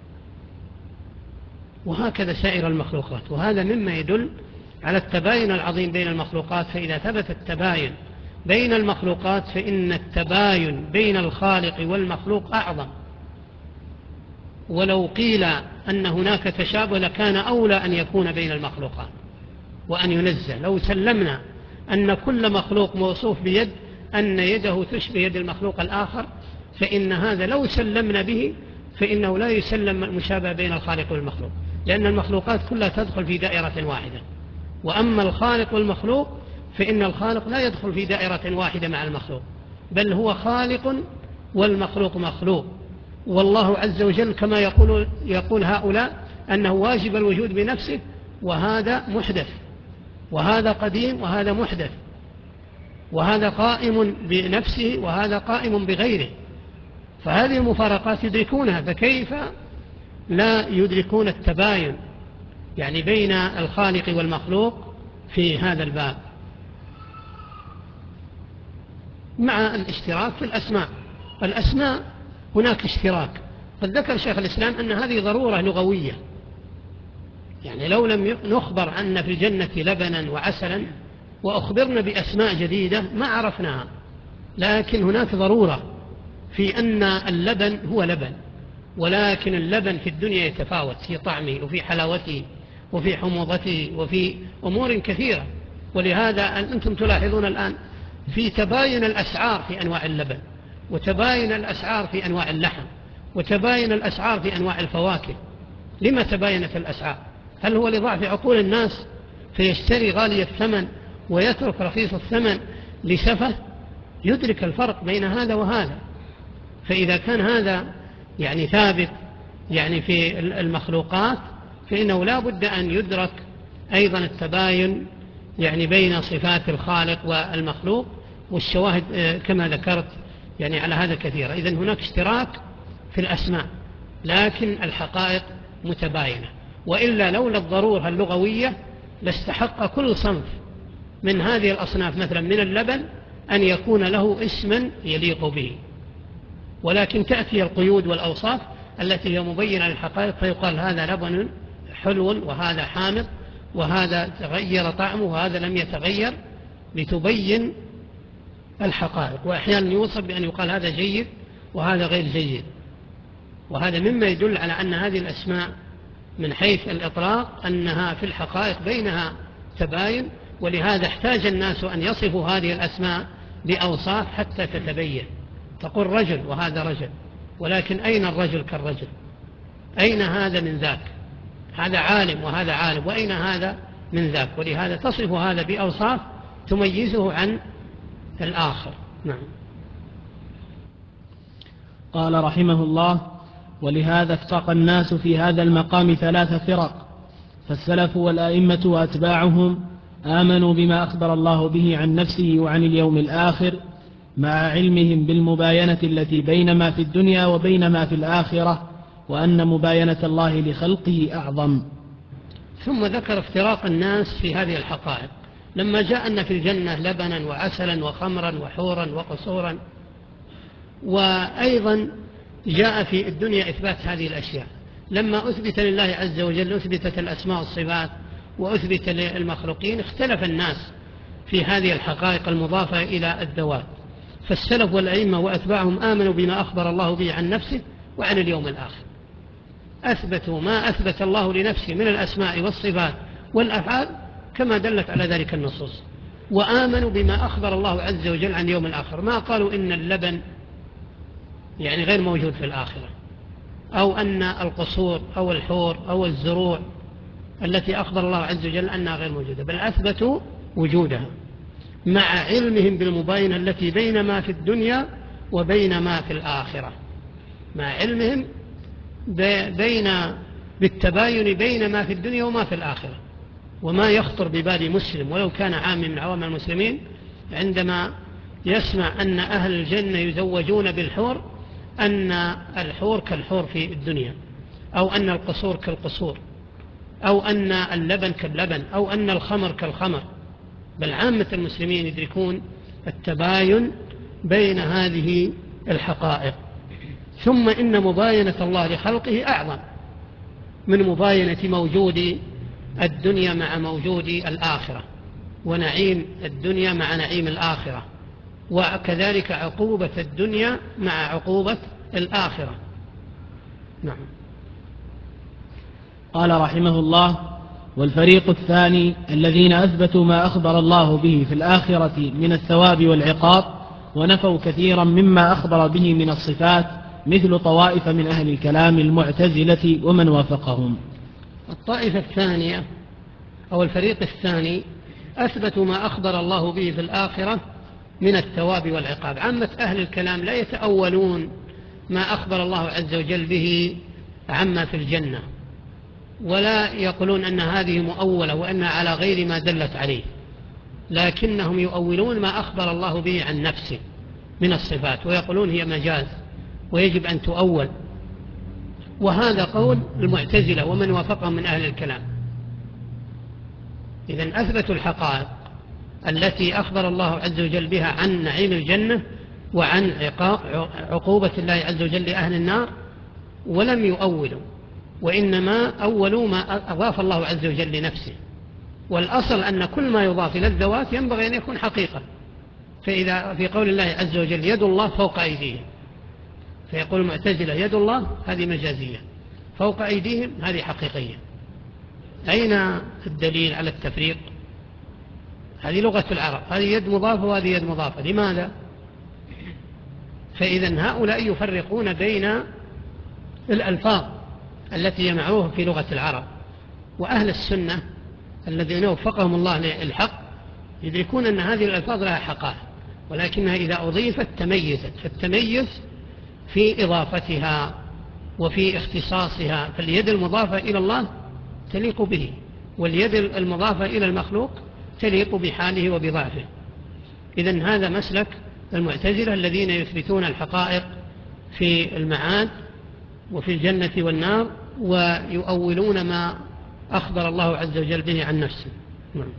وهكذا سائر المخلوقات. وهذا مما يدل على التباين العظيم بين المخلوقات. فإذا ثبت التباين بين المخلوقات فإن التباين بين الخالق والمخلوق أعظم. ولو قيل أن هناك تشابه لكان أولى أن يكون بين المخلوقات وأن ينزه. لو سلمنا أن كل مخلوق موصوف بيد أن يده تشبه يد المخلوق الآخر، فإن هذا لو سلمنا به فإنه لا يسلم المشابه بين الخالق والمخلوق، لأن المخلوقات كلها تدخل في دائرة واحدة. وأما الخالق والمخلوق فإن الخالق لا يدخل في دائرة واحدة مع المخلوق، بل هو خالق والمخلوق مخلوق. والله عز وجل كما يقول, يقول هؤلاء أنه واجب الوجود بنفسه، وهذا محدث، وهذا قديم وهذا محدث، وهذا قائم بنفسه وهذا قائم بغيره. فهذه المفارقات يدركونها، فكيف لا يدركون التباين يعني بين الخالق والمخلوق في هذا الباب، مع الاشتراك في الأسماء. الأسماء هناك اشتراك. قد ذكر شيخ الإسلام أن هذه ضرورة لغوية، يعني لو لم نخبر أن في الجنة لبنا وعسلا وأخبرنا بأسماء جديدة ما عرفناها، لكن هناك ضرورة في أن اللبن هو لبن، ولكن اللبن في الدنيا يتفاوت في طعمه وفي حلاوته وفي حموضته وفي أمور كثيرة. ولهذا أنتم تلاحظون الآن في تباين الأسعار في أنواع اللبن، وتباين الأسعار في أنواع اللحم، وتباين الأسعار في أنواع الفواكه. لما تباينت الأسعار؟ هل هو لضعف عقول الناس فيشتري غالي الثمن ويترك رخيص الثمن لسفه؟ يدرك الفرق بين هذا وهذا. فإذا كان هذا يعني ثابت يعني في المخلوقات، فإنه لا بد أن يدرك أيضا التباين يعني بين صفات الخالق والمخلوق. والشواهد كما ذكرت يعني على هذا كثيرة. إذن هناك اشتراك في الأسماء، لكن الحقائق متباينة. وإلا لولا الضرورة اللغوية لاستحق كل صنف من هذه الأصناف مثلا من اللبن أن يكون له اسما يليق به، ولكن تأتي القيود والأوصاف التي هي مبينة للحقائق، فيقال هذا لبن حلو وهذا حامض وهذا تغير طعمه وهذا لم يتغير، لتبين الحقائق. وأحيانا يوصف بأن يقال هذا جيد وهذا غير جيد. وهذا مما يدل على أن هذه الأسماء من حيث الإطلاق أنها في الحقائق بينها تباين، ولهذا احتاج الناس أن يصفوا هذه الأسماء بأوصاف حتى تتبين. تقول رجل وهذا رجل، ولكن أين الرجل كالرجل؟ أين هذا من ذاك؟ هذا عالم وهذا عالم، وأين هذا من ذاك؟ ولهذا تصف هذا بأوصاف تميزه عن الآخر. نعم. قال رحمه الله: ولهذا افترق الناس في هذا المقام ثلاث فرق، فالسلف والأئمة وأتباعهم آمنوا بما أخبر الله به عن نفسه وعن اليوم الآخر، مع علمهم بالمباينة التي بين ما في الدنيا وبين ما في الآخرة، وأن مباينة الله لخلقه أعظم. ثم ذكر افتراق الناس في هذه الحقائق لما جاء أن في الجنة لبنا وعسلا وخمرا وحورا وقصورا، وأيضا جاء في الدنيا إثبات هذه الأشياء. لما أثبت لله عز وجل أثبتت الأسماء والصفات وأثبت للمخلوقين، اختلف الناس في هذه الحقائق المضافة إلى الذوات. فالسلف والأئمة وأتباعهم آمنوا بما أخبر الله به عن نفسه وعن اليوم الآخر، أثبتوا ما أثبت الله لنفسه من الأسماء والصفات والأفعال كما دلت على ذلك النصوص، وآمنوا بما أخبر الله عز وجل عن اليوم الآخر. ما قالوا إن اللبن يعني غير موجود في الآخرة، أو أن القصور أو الحور أو الزروع التي أخبر الله عز وجل أنها غير موجودة، بل أثبتوا وجودها مع علمهم بالمباينة التي بين ما في الدنيا وبين ما في الآخرة، مع علمهم بين بالتباين بين ما في الدنيا وما في الآخرة. وما يخطر ببال مسلم ولو كان عام من عوام المسلمين عندما يسمع أن أهل الجنة يزوجون بالحور أن الحور كالحور في الدنيا، أو أن القصور كالقصور، أو أن اللبن كاللبن، أو أن الخمر كالخمر، بل عامة المسلمين يدركون التباين بين هذه الحقائق. ثم إن مباينة الله لخلقه أعظم من مباينة موجود الدنيا مع موجود الآخرة، ونعيم الدنيا مع نعيم الآخرة، وكذلك عقوبة الدنيا مع عقوبة الآخرة. نعم. قال رحمه الله: والفريق الثاني الذين أثبتوا ما أخبر الله به في الآخرة من الثواب والعقاب، ونفوا كثيرا مما أخبر به من الصفات، مثل طوائف من أهل الكلام المعتزلة ومن وافقهم. الطائفة الثانية أو الفريق الثاني أثبتوا ما أخبر الله به في الآخرة من الثواب والعقاب. عامة أهل الكلام لا يتأولون ما أخبر الله عز وجل به عما في الجنة، ولا يقولون أن هذه مؤولة وأنها على غير ما دلت عليه، لكنهم يؤولون ما أخبر الله به عن نفسه من الصفات، ويقولون هي مجاز ويجب أن تؤول. وهذا قول المعتزلة ومن وافقهم من أهل الكلام. إذن أثبتوا الحقائق التي أخبر الله عز وجل بها عن نعيم الجنة وعن عقوبة الله عز وجل لأهل النار، ولم يؤولوا، وإنما أولوا ما أضاف الله عز وجل لنفسه. والأصل أن كل ما يضاف إلى الذوات ينبغي أن يكون حقيقة. فإذا في قول الله عز وجل يد الله فوق أيديهم، فيقول المعتزلة يد الله هذه مجازية، فوق أيديهم هذه حقيقية. أين الدليل على التفريق؟ هذه لغة العرب، هذه يد مضافة وهذه يد مضافة. لماذا؟ فإذا هؤلاء يفرقون بين الألفاظ التي يمعوها في لغة العرب، وأهل السنة الذين وفقهم الله للحق يدركون أن هذه الألفاظ لها حقائق، ولكنها إذا أضيفت تميزت، فالتميز في إضافتها وفي اختصاصها. فاليد المضافة إلى الله تليق به، واليد المضافة إلى المخلوق تليق بحاله وبضعفه. إذن هذا مسلك المعتزلة الذين يثبتون الحقائق في المعاد وفي الجنة والنار، ويؤولون ما أخبر الله عز وجل به عن نفسه. نعم.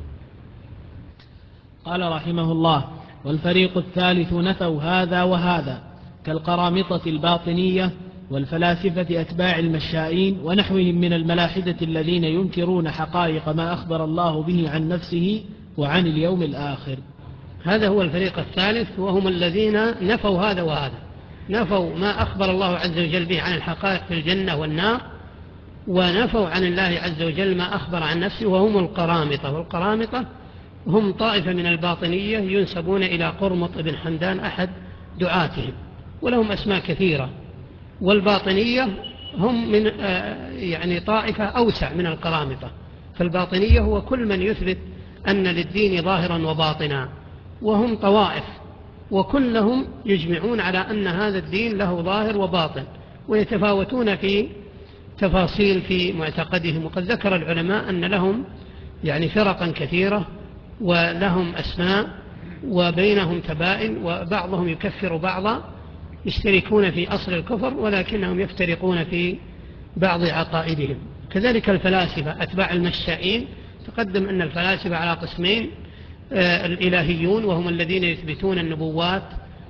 قال رحمه الله: والفريق الثالث نفوا هذا وهذا، كالقرامطة الباطنية والفلاسفة أتباع المشائين ونحوهم من الملاحدة الذين ينكرون حقائق ما أخبر الله به عن نفسه وعن اليوم الآخر. هذا هو الفريق الثالث، وهم الذين نفوا هذا وهذا، نفوا ما أخبر الله عز وجل به عن الحقائق في الجنة والنار، ونفوا عن الله عز وجل ما أخبر عن نفسه، وهم القرامطة. والقرامطة هم طائفة من الباطنية ينسبون إلى قرمط بن حمدان أحد دعاتهم، ولهم أسماء كثيرة. والباطنية هم من يعني طائفة أوسع من القرامطة، فالباطنية هو كل من يثبت أن للدين ظاهرا وباطنا، وهم طوائف وكلهم يجمعون على أن هذا الدين له ظاهر وباطن، ويتفاوتون في تفاصيل في معتقدهم. وقد ذكر العلماء أن لهم يعني فرقا كثيرة ولهم أسماء وبينهم تبائن، وبعضهم يكفر بعضا، يشتركون في أصل الكفر ولكنهم يفترقون في بعض عقائدهم. كذلك الفلاسفة أتباع المشائين، تقدم أن الفلاسفة على قسمين: آه الإلهيون وهم الذين يثبتون النبوات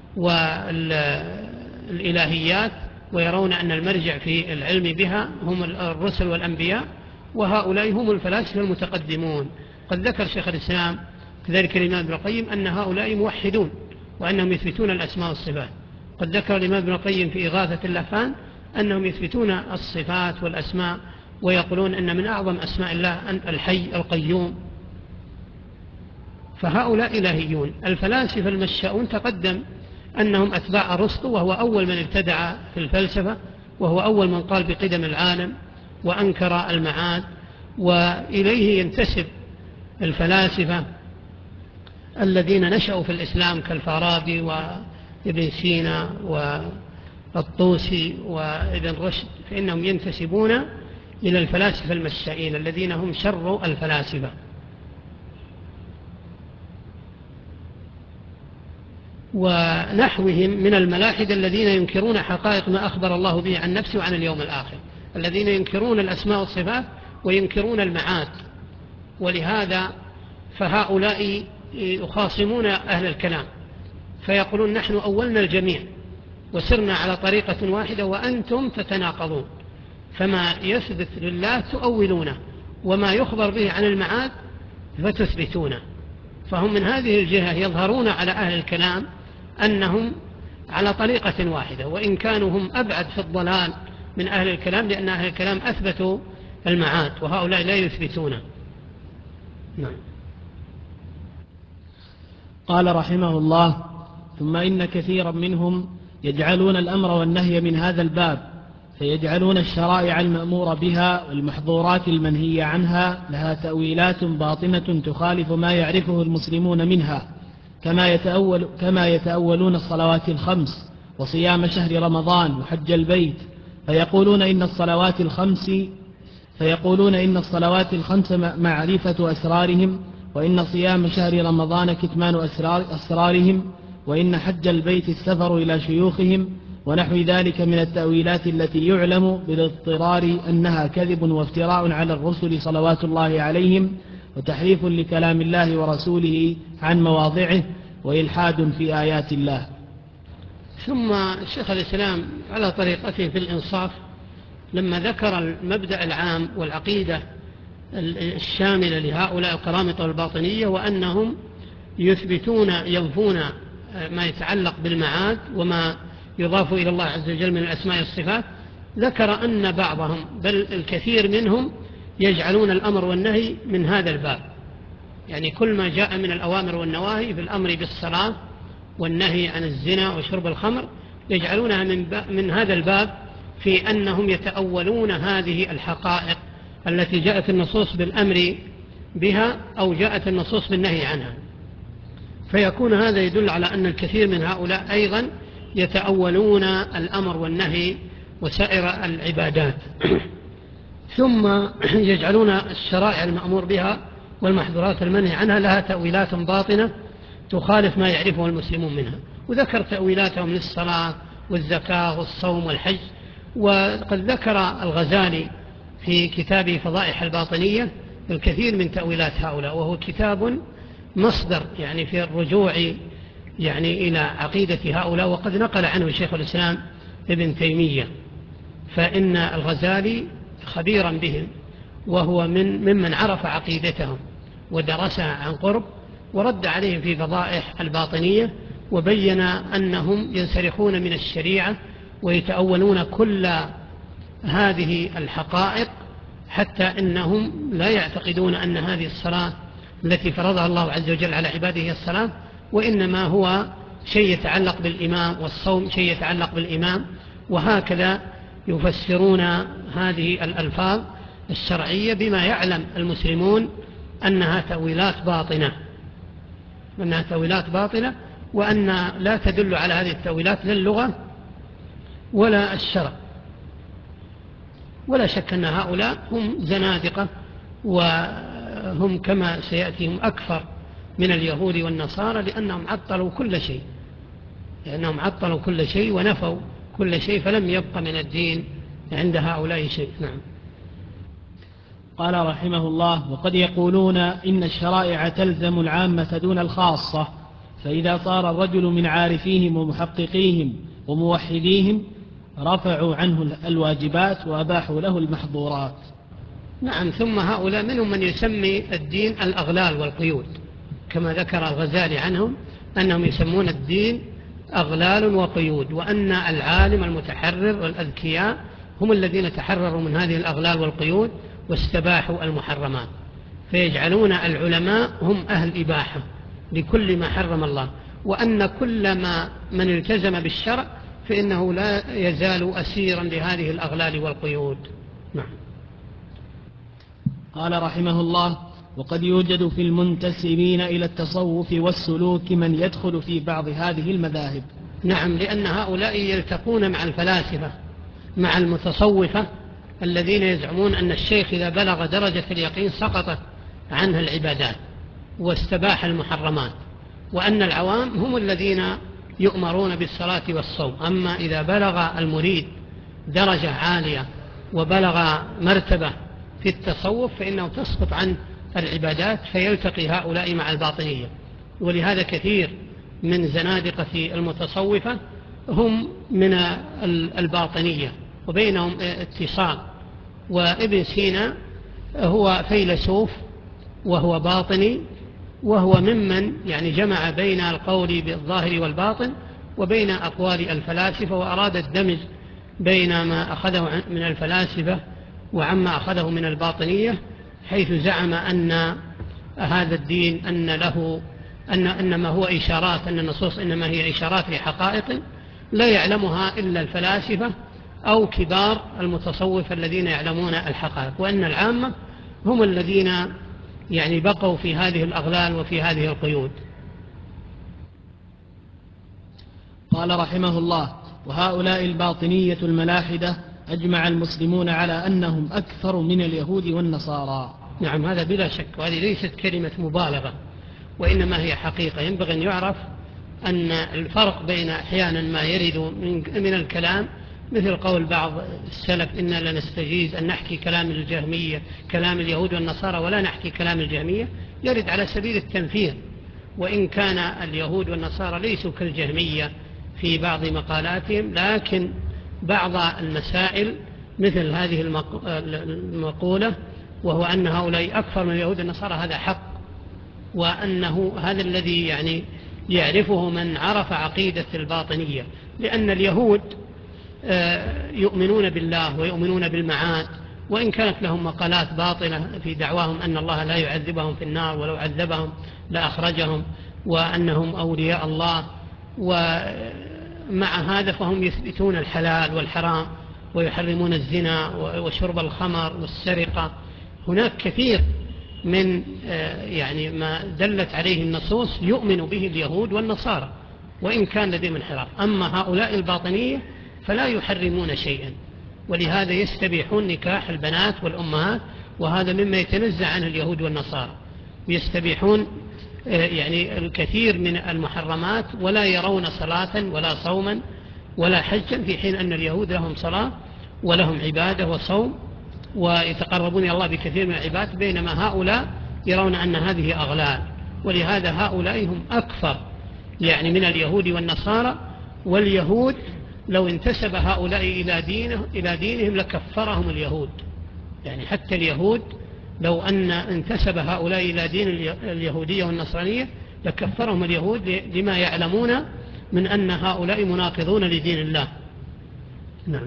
والإلهيات ويرون أن المرجع في العلم بها هم الرسل والأنبياء، وهؤلاء هم الفلاسفة المتقدمون. قد ذكر شيخ الإسلام كذلك الإمام ابن القيم أن هؤلاء موحدون وأنهم يثبتون الأسماء والصفات. قد ذكر الإمام ابن القيم في إغاثة اللهفان أنهم يثبتون الصفات والأسماء، ويقولون أن من أعظم أسماء الله الحي القيوم. فهؤلاء إلهيون. الفلاسفة المشاؤون تقدم أنهم أتباع أرسطو، وهو أول من ابتدع في الفلسفة، وهو أول من قال بقدم العالم وأنكر المعاد. وإليه ينتسب الفلاسفة الذين نشأوا في الإسلام كالفارابي وابن سينا والطوسي وابن رشد، فإنهم ينتسبون إلى الفلاسفة المشائين الذين هم شر الفلاسفة. ونحوهم من الملاحدة الذين ينكرون حقائق ما أخبر الله به عن نفسه وعن اليوم الآخر، الذين ينكرون الأسماء والصفات وينكرون المعاد. ولهذا فهؤلاء يخاصمون أهل الكلام فيقولون: نحن أولنا الجميع وسرنا على طريقة واحدة وأنتم تتناقضون، فما يثبت لله تؤولونه، وما يخبر به عن المعاد فتثبتونه. فهم من هذه الجهة يظهرون على أهل الكلام أنهم على طريقة واحدة، وإن كانوا هم أبعد في الضلال من أهل الكلام، لأن أهل الكلام أثبتوا المعاد وهؤلاء لا يثبتونه. نعم. قال رحمه الله: ثم إن كثيرا منهم يجعلون الأمر والنهي من هذا الباب، فيجعلون الشرائع المأمور بها والمحظورات المنهي عنها لها تأويلات باطنة تخالف ما يعرفه المسلمون منها، كما يتأول كما يتأولون الصلوات الخمس وصيام شهر رمضان وحج البيت، فيقولون إن الصلوات الخمس فيقولون إن الصلوات الخمس معرفة أسرارهم، وإن صيام شهر رمضان كتمان أسرار أسرارهم، وإن حج البيت السفر إلى شيوخهم، ونحو ذلك من التأويلات التي يعلم بالاضطرار أنها كذب وافتراء على الرسل صلوات الله عليهم، وتحريف لكلام الله ورسوله عن مواضعه، وإلحاد في آيات الله. ثم شيخ الإسلام على طريقته في الإنصاف لما ذكر المبدأ العام والعقيدة الشاملة لهؤلاء القرامطة والباطنية، وأنهم يثبتون ينفون ما يتعلق بالمعاد وما يضاف إلى الله عز وجل من الأسماء والصفات، ذكر أن بعضهم بل الكثير منهم يجعلون الأمر والنهي من هذا الباب، يعني كل ما جاء من الأوامر والنواهي في الأمر بالصلاة والنهي عن الزنا وشرب الخمر يجعلونها من, من هذا الباب، في أنهم يتأولون هذه الحقائق التي جاءت النصوص بالأمر بها أو جاءت النصوص بالنهي عنها. فيكون هذا يدل على أن الكثير من هؤلاء أيضا يتأولون الأمر والنهي وسائر العبادات ثم يجعلون الشرائع المأمور بها والمحظورات المنهي عنها لها تأويلات باطنة تخالف ما يعرفه المسلمون منها. وذكر تأويلاتهم للصلاة والزكاة والصوم والحج. وقد ذكر الغزالي في كتابه فضائح الباطنية الكثير من تأويلات هؤلاء، وهو كتاب مصدر يعني في الرجوع يعني إلى عقيدة هؤلاء، وقد نقل عنه شيخ الإسلام ابن تيمية. فإن الغزالي خبيرا بهم، وهو من ممن عرف عقيدتهم ودرسها عن قرب، ورد عليهم في فضائح الباطنية، وبين أنهم ينسلخون من الشريعة ويتأولون كل هذه الحقائق، حتى إنهم لا يعتقدون أن هذه الصلاة التي فرضها الله عز وجل على عباده هي الصلاة، وإنما هو شيء يتعلق بالإمام، والصوم شيء يتعلق بالإمام. وهكذا يفسرون هذه الألفاظ الشرعية بما يعلم المسلمون أنها تأويلات باطنة أنها تأويلات باطنة وأن لا تدل على هذه التأويلات لا اللغة ولا الشرع. ولا شك أن هؤلاء هم زنادقة، وهم كما سيأتيهم أكثر من اليهود والنصارى، لأنهم عطلوا كل شيء لأنهم عطلوا كل شيء ونفوا كل شيء، فلم يبق من الدين عند هؤلاء شيء. نعم. قال رحمه الله: وقد يقولون إن الشرائع تلزم العامة دون الخاصة، فإذا صار الرجل من عارفيهم ومحققيهم وموحديهم رفعوا عنه الواجبات وأباحوا له المحظورات. نعم. ثم هؤلاء منهم من يسمي الدين الأغلال والقيود، كما ذكر الغزالي عنهم أنهم يسمون الدين أغلال وقيود، وأن العالم المتحرر والأذكياء هم الذين تحرروا من هذه الأغلال والقيود واستباحوا المحرمات، فيجعلون العلماء هم أهل إباحة لكل ما حرم الله، وأن كل ما من التزم بالشرع فإنه لا يزال أسيرا لهذه الأغلال والقيود. نعم. قال رحمه الله: وقد يوجد في المنتسبين إلى التصوف والسلوك من يدخل في بعض هذه المذاهب. نعم، لأن هؤلاء يلتقون مع الفلاسفة، مع المتصوفة الذين يزعمون أن الشيخ إذا بلغ درجة اليقين سقطت عنه العبادات واستباح المحرمات، وأن العوام هم الذين يؤمرون بالصلاة والصوم. أما إذا بلغ المريد درجة عالية وبلغ مرتبة في التصوف فإنه تسقط عنه العبادات، فيلتقي هؤلاء مع الباطنية. ولهذا كثير من زنادقة المتصوفة هم من الباطنية وبينهم اتصال. وابن سينا هو فيلسوف وهو باطني، وهو ممن يعني جمع بين القول بالظاهر والباطن وبين أقوال الفلاسفة، وأراد الدمج بين ما أخذه من الفلاسفة وعما أخذه من الباطنية، حيث زعم أن هذا الدين أن له أن إنما هو إشارات، أن النصوص إنما هي إشارات لحقائق لا يعلمها إلا الفلاسفة أو كبار المتصوف الذين يعلمون الحقائق، وأن العامة هم الذين يعني بقوا في هذه الأغلال وفي هذه القيود. قال رحمه الله: وهؤلاء الباطنية الملاحدة أجمع المسلمون على أنهم أكثر من اليهود والنصارى. نعم، هذا بلا شك، وهذه ليست كلمة مبالغة وإنما هي حقيقة. ينبغي أن يعرف أن الفرق بين أحيانا ما يرد من الكلام، مثل قول بعض السلف إننا لنستجيز أن نحكي كلام الجهمية كلام اليهود والنصارى ولا نحكي كلام الجهمية، يرد على سبيل التنفير، وإن كان اليهود والنصارى ليسوا كالجهمية في بعض مقالاتهم، لكن بعض المسائل مثل هذه المقولة، وهو أن هؤلاء أكثر من اليهود والنصارى، هذا حق، وأنه هذا الذي يعني يعرفه من عرف عقيدة الباطنية، لأن اليهود يؤمنون بالله ويؤمنون بالمعاد، وإن كانت لهم مقالات باطلة في دعواهم أن الله لا يعذبهم في النار ولو عذبهم لأخرجهم، وأنهم أولياء الله، ومع هذا فهم يثبتون الحلال والحرام ويحرمون الزنا وشرب الخمر والسرقة. هناك كثير من يعني ما دلت عليه النصوص يؤمن به اليهود والنصارى وإن كان لديهم انحراف. أما هؤلاء الباطنية فلا يحرمون شيئا، ولهذا يستبيحون نكاح البنات والأمهات، وهذا مما يتنزع عنه اليهود والنصارى، ويستبيحون يعني الكثير من المحرمات، ولا يرون صلاة ولا صوما ولا حجا، في حين أن اليهود لهم صلاة ولهم عبادة وصوم ويتقربون إلى الله بكثير من العباد، بينما هؤلاء يرون أن هذه أغلال. ولهذا هؤلاء هم أكثر يعني من اليهود والنصارى. واليهود لو انتسب هؤلاء إلى دينه إلى دينهم لكفرهم اليهود، يعني حتى اليهود لو أن انتسب هؤلاء إلى دين اليهودية والنصرانية لكفرهم اليهود، لما يعلمون من أن هؤلاء مناقضون لدين الله. نعم.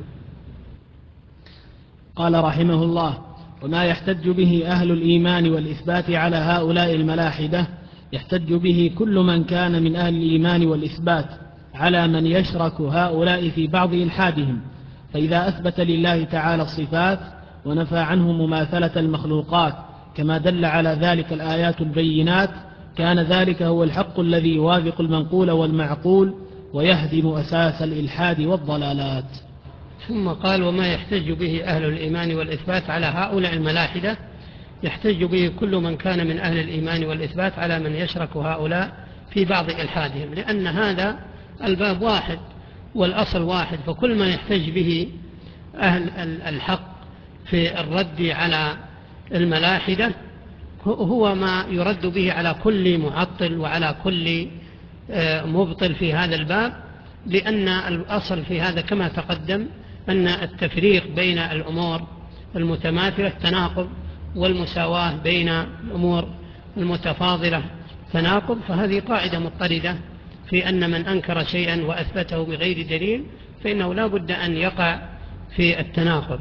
قال رحمه الله: وما يحتج به أهل الإيمان والإثبات على هؤلاء الملاحدة يحتج به كل من كان من أهل الإيمان والإثبات على من يشرك هؤلاء في بعض إلحادهم. فإذا أثبت لله تعالى الصفات ونفى عنه مماثلة المخلوقات كما دل على ذلك الآيات البينات كان ذلك هو الحق الذي يوافق المنقول والمعقول ويهدم أساس الإلحاد والضلالات. ثم قال: وما يحتج به أهل الإيمان والإثبات على هؤلاء الملاحدة يحتج به كل من كان من أهل الإيمان والإثبات على من يشرك هؤلاء في بعض إلحادهم، لأن هذا الباب واحد والأصل واحد، فكل ما يحتج به أهل الحق في الرد على الملاحدة هو ما يرد به على كل معطل وعلى كل مبطل في هذا الباب، لأن الأصل في هذا كما تقدم أن التفريق بين الأمور المتماثلة تناقض، والمساواة بين الأمور المتفاضلة تناقض، فهذه قاعدة مضطردة في أن من أنكر شيئا وأثبته بغير دليل فإنه لا بد أن يقع في التناقض.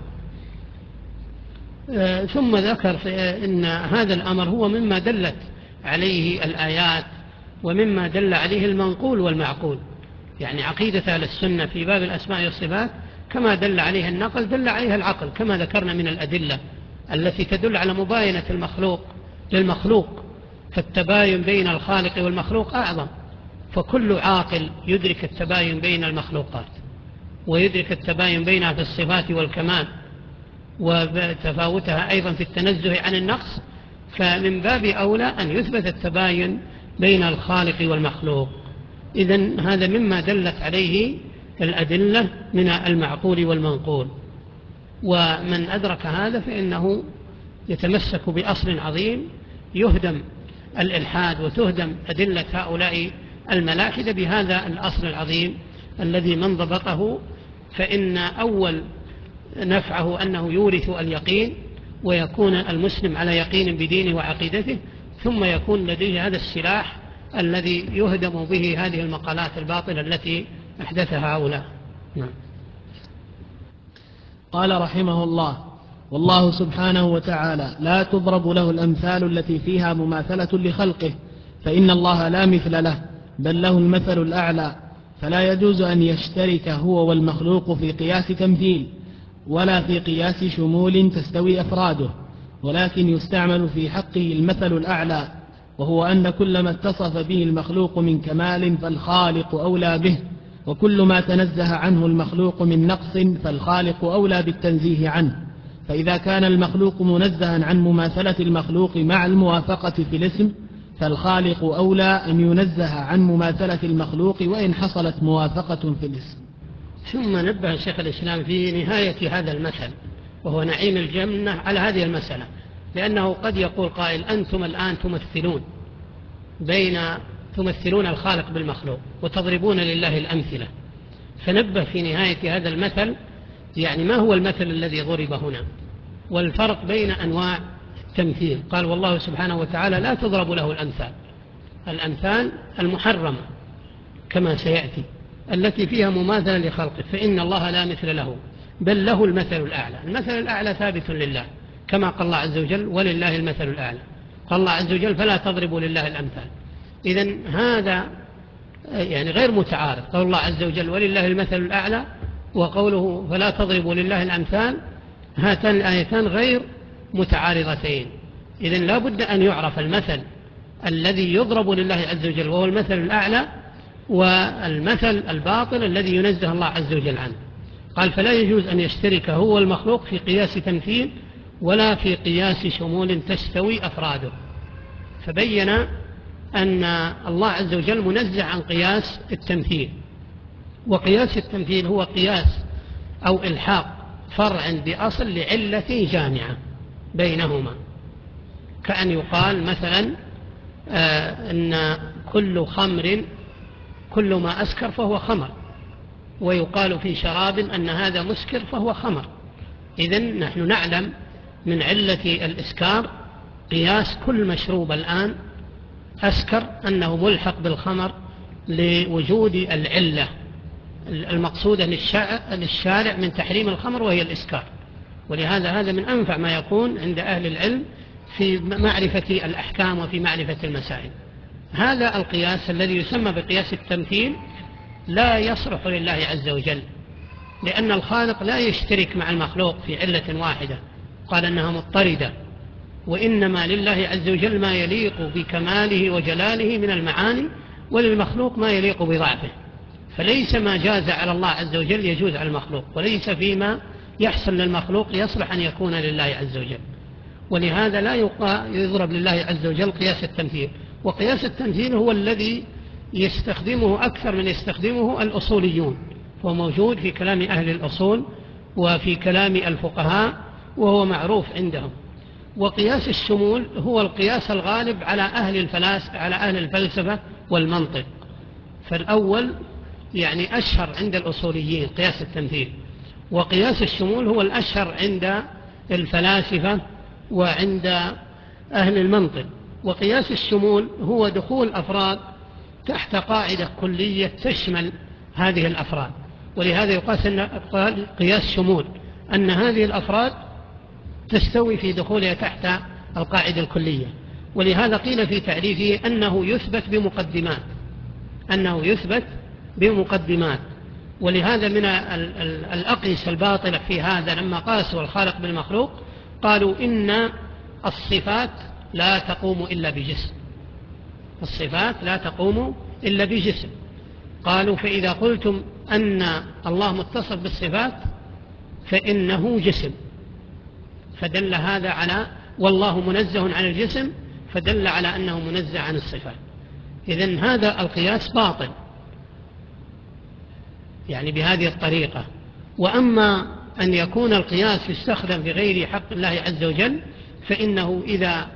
ثم ذكر أن هذا الأمر هو مما دلت عليه الآيات ومما دل عليه المنقول والمعقول، يعني عقيدة أهل السنة في باب الأسماء والصفات كما دل عليها النقل دل عليها العقل، كما ذكرنا من الأدلة التي تدل على مباينة المخلوق للمخلوق، فالتباين بين الخالق والمخلوق أعظم، فكل عاقل يدرك التباين بين المخلوقات ويدرك التباين بينها في الصفات والكمال وتفاوتها أيضا في التنزه عن النقص، فمن باب أولى أن يثبت التباين بين الخالق والمخلوق. إذن هذا مما دلت عليه الأدلة من المعقول والمنقول، ومن أدرك هذا فإنه يتمسك بأصل عظيم يهدم الإلحاد وتهدم أدلة هؤلاء الملاحدة بهذا الأصل العظيم الذي من ضبطه فإن أول نفعه أنه يورث اليقين ويكون المسلم على يقين بدينه وعقيدته، ثم يكون لديه هذا السلاح الذي يهدم به هذه المقالات الباطلة التي أحدثها هؤلاء. نعم. قال رحمه الله: والله سبحانه وتعالى لا تضرب له الأمثال التي فيها مماثلة لخلقه، فإن الله لا مثل له بل له المثل الأعلى، فلا يجوز أن يشترك هو والمخلوق في قياس تمثيل ولا في قياس شمول تستوي أفراده، ولكن يستعمل في حقه المثل الأعلى، وهو أن كل ما اتصف به المخلوق من كمال فالخالق أولى به، وكل ما تنزه عنه المخلوق من نقص فالخالق أولى بالتنزيه عنه. فإذا كان المخلوق منزها عن مماثلة المخلوق مع الموافقة في الاسم فالخالق أولى أن ينزه عن مماثلة المخلوق وإن حصلت موافقة في الاسم. ثم نبه شيخ الإسلام في نهاية هذا المثل وهو نعيم الجنة على هذه المسألة، لأنه قد يقول قائل: أنتم الآن تمثلون بين تمثلون الخالق بالمخلوق وتضربون لله الأمثلة، فنبه في نهاية هذا المثل يعني ما هو المثل الذي ضرب هنا والفرق بين أنواع التمثيل. قال: والله سبحانه وتعالى لا تضرب له الأمثال، الأمثال المحرمة كما سيأتي التي فيها مماثلة لخلقه، فإن الله لا مثل له بل له المثل الأعلى. المثل الأعلى ثابت لله كما قال الله عز وجل: ولله المثل الأعلى. قال الله عز وجل: فلا تضربوا لله الأمثال. إذن هذا يعني غير متعارض، قول الله عز وجل: ولله المثل الأعلى، وقوله: فلا تضربوا لله الأمثال، هاتان الآيتان غير متعارضتين. إذن لا بد أن يعرف المثل الذي يضرب لله عز وجل وهو المثل الأعلى، والمثل الباطل الذي ينزه الله عز وجل عنه. قال: فلا يجوز أن يشترك هو المخلوق في قياس تمثيل ولا في قياس شمول تستوي أفراده. فبين أن الله عز وجل منزه عن قياس التمثيل، وقياس التمثيل هو قياس أو إلحاق فرع بأصل لعلة جامعة بينهما، كأن يقال مثلا آه أن كل خمر كل ما أسكر فهو خمر، ويقال في شراب أن هذا مسكر فهو خمر. إذن نحن نعلم من علة الإسكار قياس كل مشروب الآن أسكر أنه ملحق بالخمر لوجود العلة المقصودة للشارع من تحريم الخمر وهي الإسكار. ولهذا هذا من أنفع ما يكون عند أهل العلم في معرفة الأحكام وفي معرفة المسائل. هذا القياس الذي يسمى بقياس التمثيل لا يصلح لله عز وجل، لأن الخالق لا يشترك مع المخلوق في علة واحدة قال أنها مضطردة، وإنما لله عز وجل ما يليق بكماله وجلاله من المعاني، وللمخلوق ما يليق بضعفه. فليس ما جاز على الله عز وجل يجوز على المخلوق، وليس فيما يحصل للمخلوق يصلح أن يكون لله عز وجل. ولهذا لا يضرب لله عز وجل قياس التمثيل. وقياس التمثيل هو الذي يستخدمه أكثر من يستخدمه الأصوليون، هو موجود في كلام أهل الأصول وفي كلام الفقهاء وهو معروف عندهم. وقياس الشمول هو القياس الغالب على أهل الفلاس على أهل الفلسفة والمنطق. فالأول يعني أشهر عند الأصوليين قياس التمثيل، وقياس الشمول هو الأشهر عند الفلاسفة وعند أهل المنطق. وقياس الشمول هو دخول أفراد تحت قاعدة كلية تشمل هذه الأفراد، ولهذا يقاس قياس شمول أن هذه الأفراد تستوي في دخولها تحت القاعدة الكلية. ولهذا قيل في تعريفه أنه يثبت بمقدمات أنه يثبت بمقدمات ولهذا من الأقيس الباطلة في هذا لما قاسوا الخالق بالمخلوق قالوا إن الصفات لا تقوم إلا بجسم، الصفات لا تقوم إلا بجسم. قالوا فإذا قلتم أن الله متصف بالصفات فإنه جسم، فدل هذا على والله منزه عن الجسم فدل على أنه منزه عن الصفات. إذن هذا القياس باطل يعني بهذه الطريقة. وأما أن يكون القياس يستخدم في غير حق الله عز وجل فإنه إذا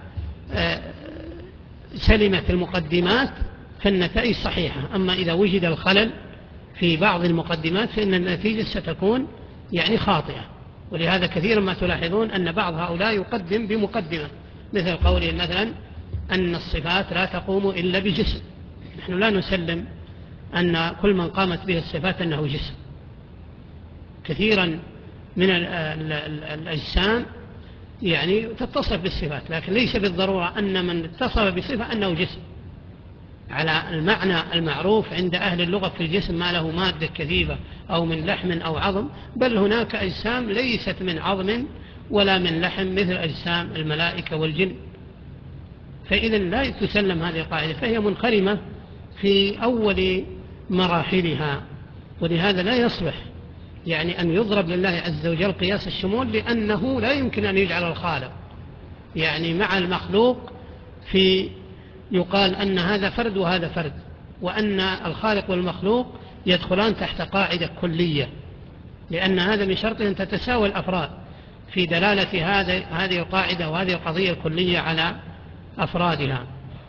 سلمت المقدمات فالنتائج صحيحة، أما إذا وجد الخلل في بعض المقدمات فإن النتيجة ستكون يعني خاطئة. ولهذا كثيرا ما تلاحظون أن بعض هؤلاء يقدم بمقدمة مثل قوله مثلا أن الصفات لا تقوم إلا بجسم. نحن لا نسلم أن كل من قامت به الصفات أنه جسم. كثيرا من الأجسام يعني تتصف بالصفات، لكن ليس بالضرورة أن من اتصف بصفة أنه جسم على المعنى المعروف عند أهل اللغة في الجسم ما له مادة كثيفة أو من لحم أو عظم، بل هناك أجسام ليست من عظم ولا من لحم مثل أجسام الملائكة والجن. فإذا لا تسلم هذه القاعدة، فهي منخرمة في أول مراحلها. ولهذا لا يصلح يعني أن يضرب لله عز وجل قياس الشمول، لأنه لا يمكن أن يجعل الخالق يعني مع المخلوق في يقال أن هذا فرد وهذا فرد، وأن الخالق والمخلوق يدخلان تحت قاعدة كلية، لأن هذا من شرط أن تتساوى الأفراد في دلالة هذه هذه القاعدة وهذه القضية الكلية على أفرادها.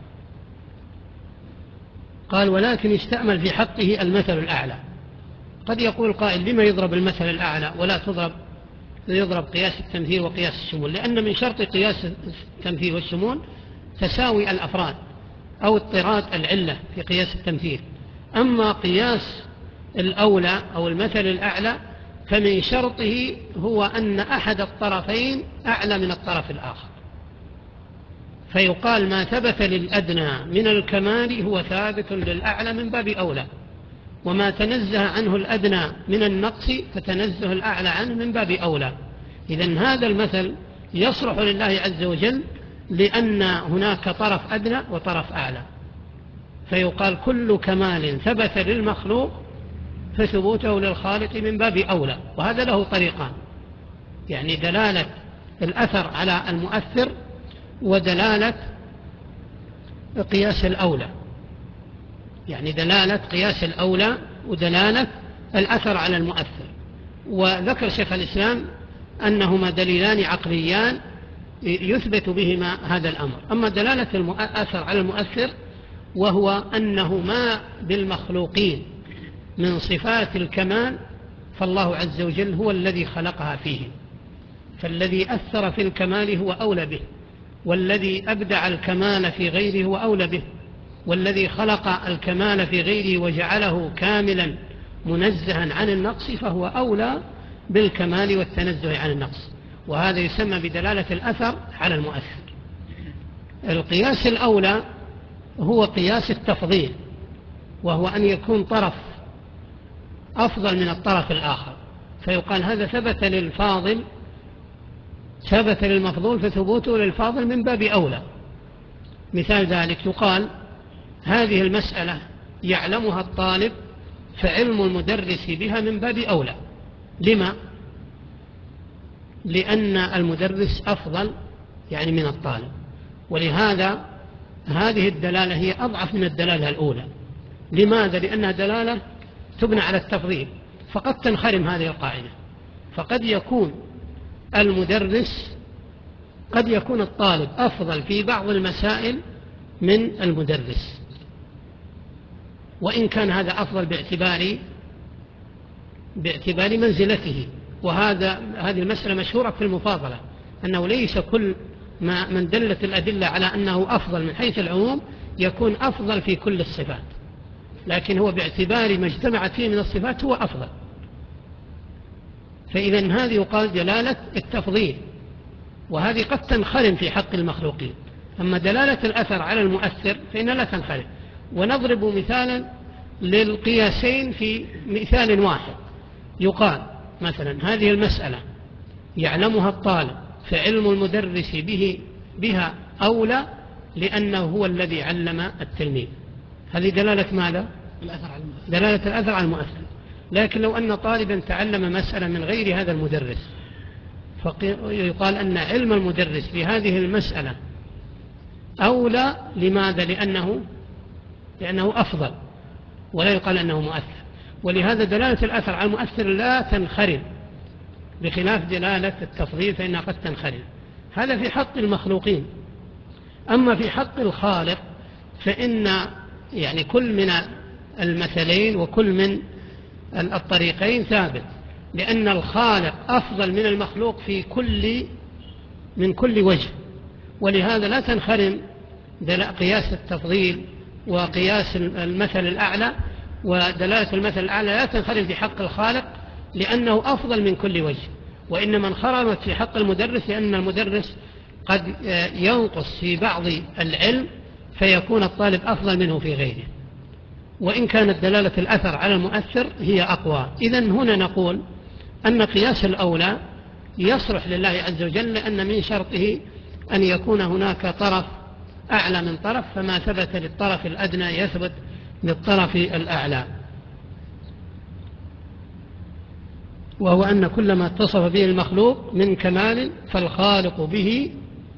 قال ولكن يستعمل في حقه المثل الأعلى. قد يقول قائل لما يضرب المثل الأعلى ولا تضرب يضرب قياس التمثيل وقياس الشمول؟ لأن من شرط قياس التمثيل والشمول تساوي الأفراد أو اضطراد العلة في قياس التمثيل. أما قياس الأولى أو المثل الأعلى فمن شرطه هو أن أحد الطرفين أعلى من الطرف الآخر، فيقال ما ثبت للأدنى من الكمال هو ثابت للأعلى من باب أولى، وما تنزه عنه الأدنى من النقص فتنزه الأعلى عنه من باب أولى. إذن هذا المثل يصلح لله عز وجل لأن هناك طرف أدنى وطرف أعلى، فيقال كل كمال ثبت للمخلوق فثبوته للخالق من باب أولى. وهذا له طريقان، يعني دلالة الأثر على المؤثر ودلالة قياس الأولى، يعني دلالة قياس الأولى ودلالة الأثر على المؤثر. وذكر شيخ الإسلام أنهما دليلان عقليان يثبت بهما هذا الأمر. أما دلالة الأثر على المؤثر وهو أنه ما بالمخلوقين من صفات الكمال فالله عز وجل هو الذي خلقها فيه، فالذي أثر في الكمال هو أولى به، والذي أبدع الكمال في غيره هو أولى به. والذي خلق الكمال في غيره وجعله كاملا منزها عن النقص فهو أولى بالكمال والتنزه عن النقص، وهذا يسمى بدلالة الأثر على المؤثر. القياس الأولى هو قياس التفضيل، وهو أن يكون طرف أفضل من الطرف الآخر، فيقال هذا ثبت للفاضل ثبت للمفضول فثبوته للفاضل من باب أولى. مثال ذلك يقال هذه المسألة يعلمها الطالب فعلم المدرس بها من باب أولى. لما؟ لأن المدرس أفضل يعني من الطالب، ولهذا هذه الدلالة هي أضعف من الدلالة الأولى. لماذا؟ لأنها دلالة تبنى على التفضيل، فقد تنخرم هذه القاعدة، فقد يكون المدرس قد يكون الطالب أفضل في بعض المسائل من المدرس، وإن كان هذا أفضل باعتبار باعتبار منزلته. وهذا هذه المسألة مشهورة في المفاضلة، أنه ليس كل ما من دلت الأدلة على أنه أفضل من حيث العموم يكون أفضل في كل الصفات، لكن هو باعتبار ما اجتمعت فيه من الصفات هو أفضل. فإذا هذه يقال دلالة التفضيل، وهذه قد تنخرم في حق المخلوقين. أما دلالة الأثر على المؤثر فإنها لا تنخرم. ونضرب مثالا للقياسين في مثال واحد. يقال مثلا هذه المسألة يعلمها الطالب فعلم المدرس به بها أولى لأنه هو الذي علم التلميذ. هذه دلالة ماذا؟ الأثر على المؤثر. دلالة الأثر على المؤثر. لكن لو أن طالبا تعلم مسألة من غير هذا المدرس فيقال أن علم المدرس بهذه المسألة أولى. لماذا؟ لأنه لأنه أفضل، ولا يقال أنه مؤثر. ولهذا دلالة الأثر على المؤثر لا تنخرم، بخلاف دلالة التفضيل فإنها قد تنخرم. هذا في حق المخلوقين. أما في حق الخالق فإن يعني كل من المثلين وكل من الطريقين ثابت، لأن الخالق أفضل من المخلوق في كل من كل وجه. ولهذا لا تنخرم قياس التفضيل وقياس المثل الأعلى ودلالة المثل الأعلى لا تنخرم في حق الخالق لأنه أفضل من كل وجه، وإنما انخرمت في حق المدرس لأن المدرس قد ينقص في بعض العلم فيكون الطالب أفضل منه في غيره، وإن كانت دلالة الأثر على المؤثر هي أقوى. إذن هنا نقول أن قياس الأولى يصلح لله عز وجل، لأن من شرطه أن يكون هناك طرف أعلى من طرف، فما ثبت للطرف الأدنى يثبت للطرف الأعلى. وهو أن كل ما اتصف به المخلوق من كمال فالخالق به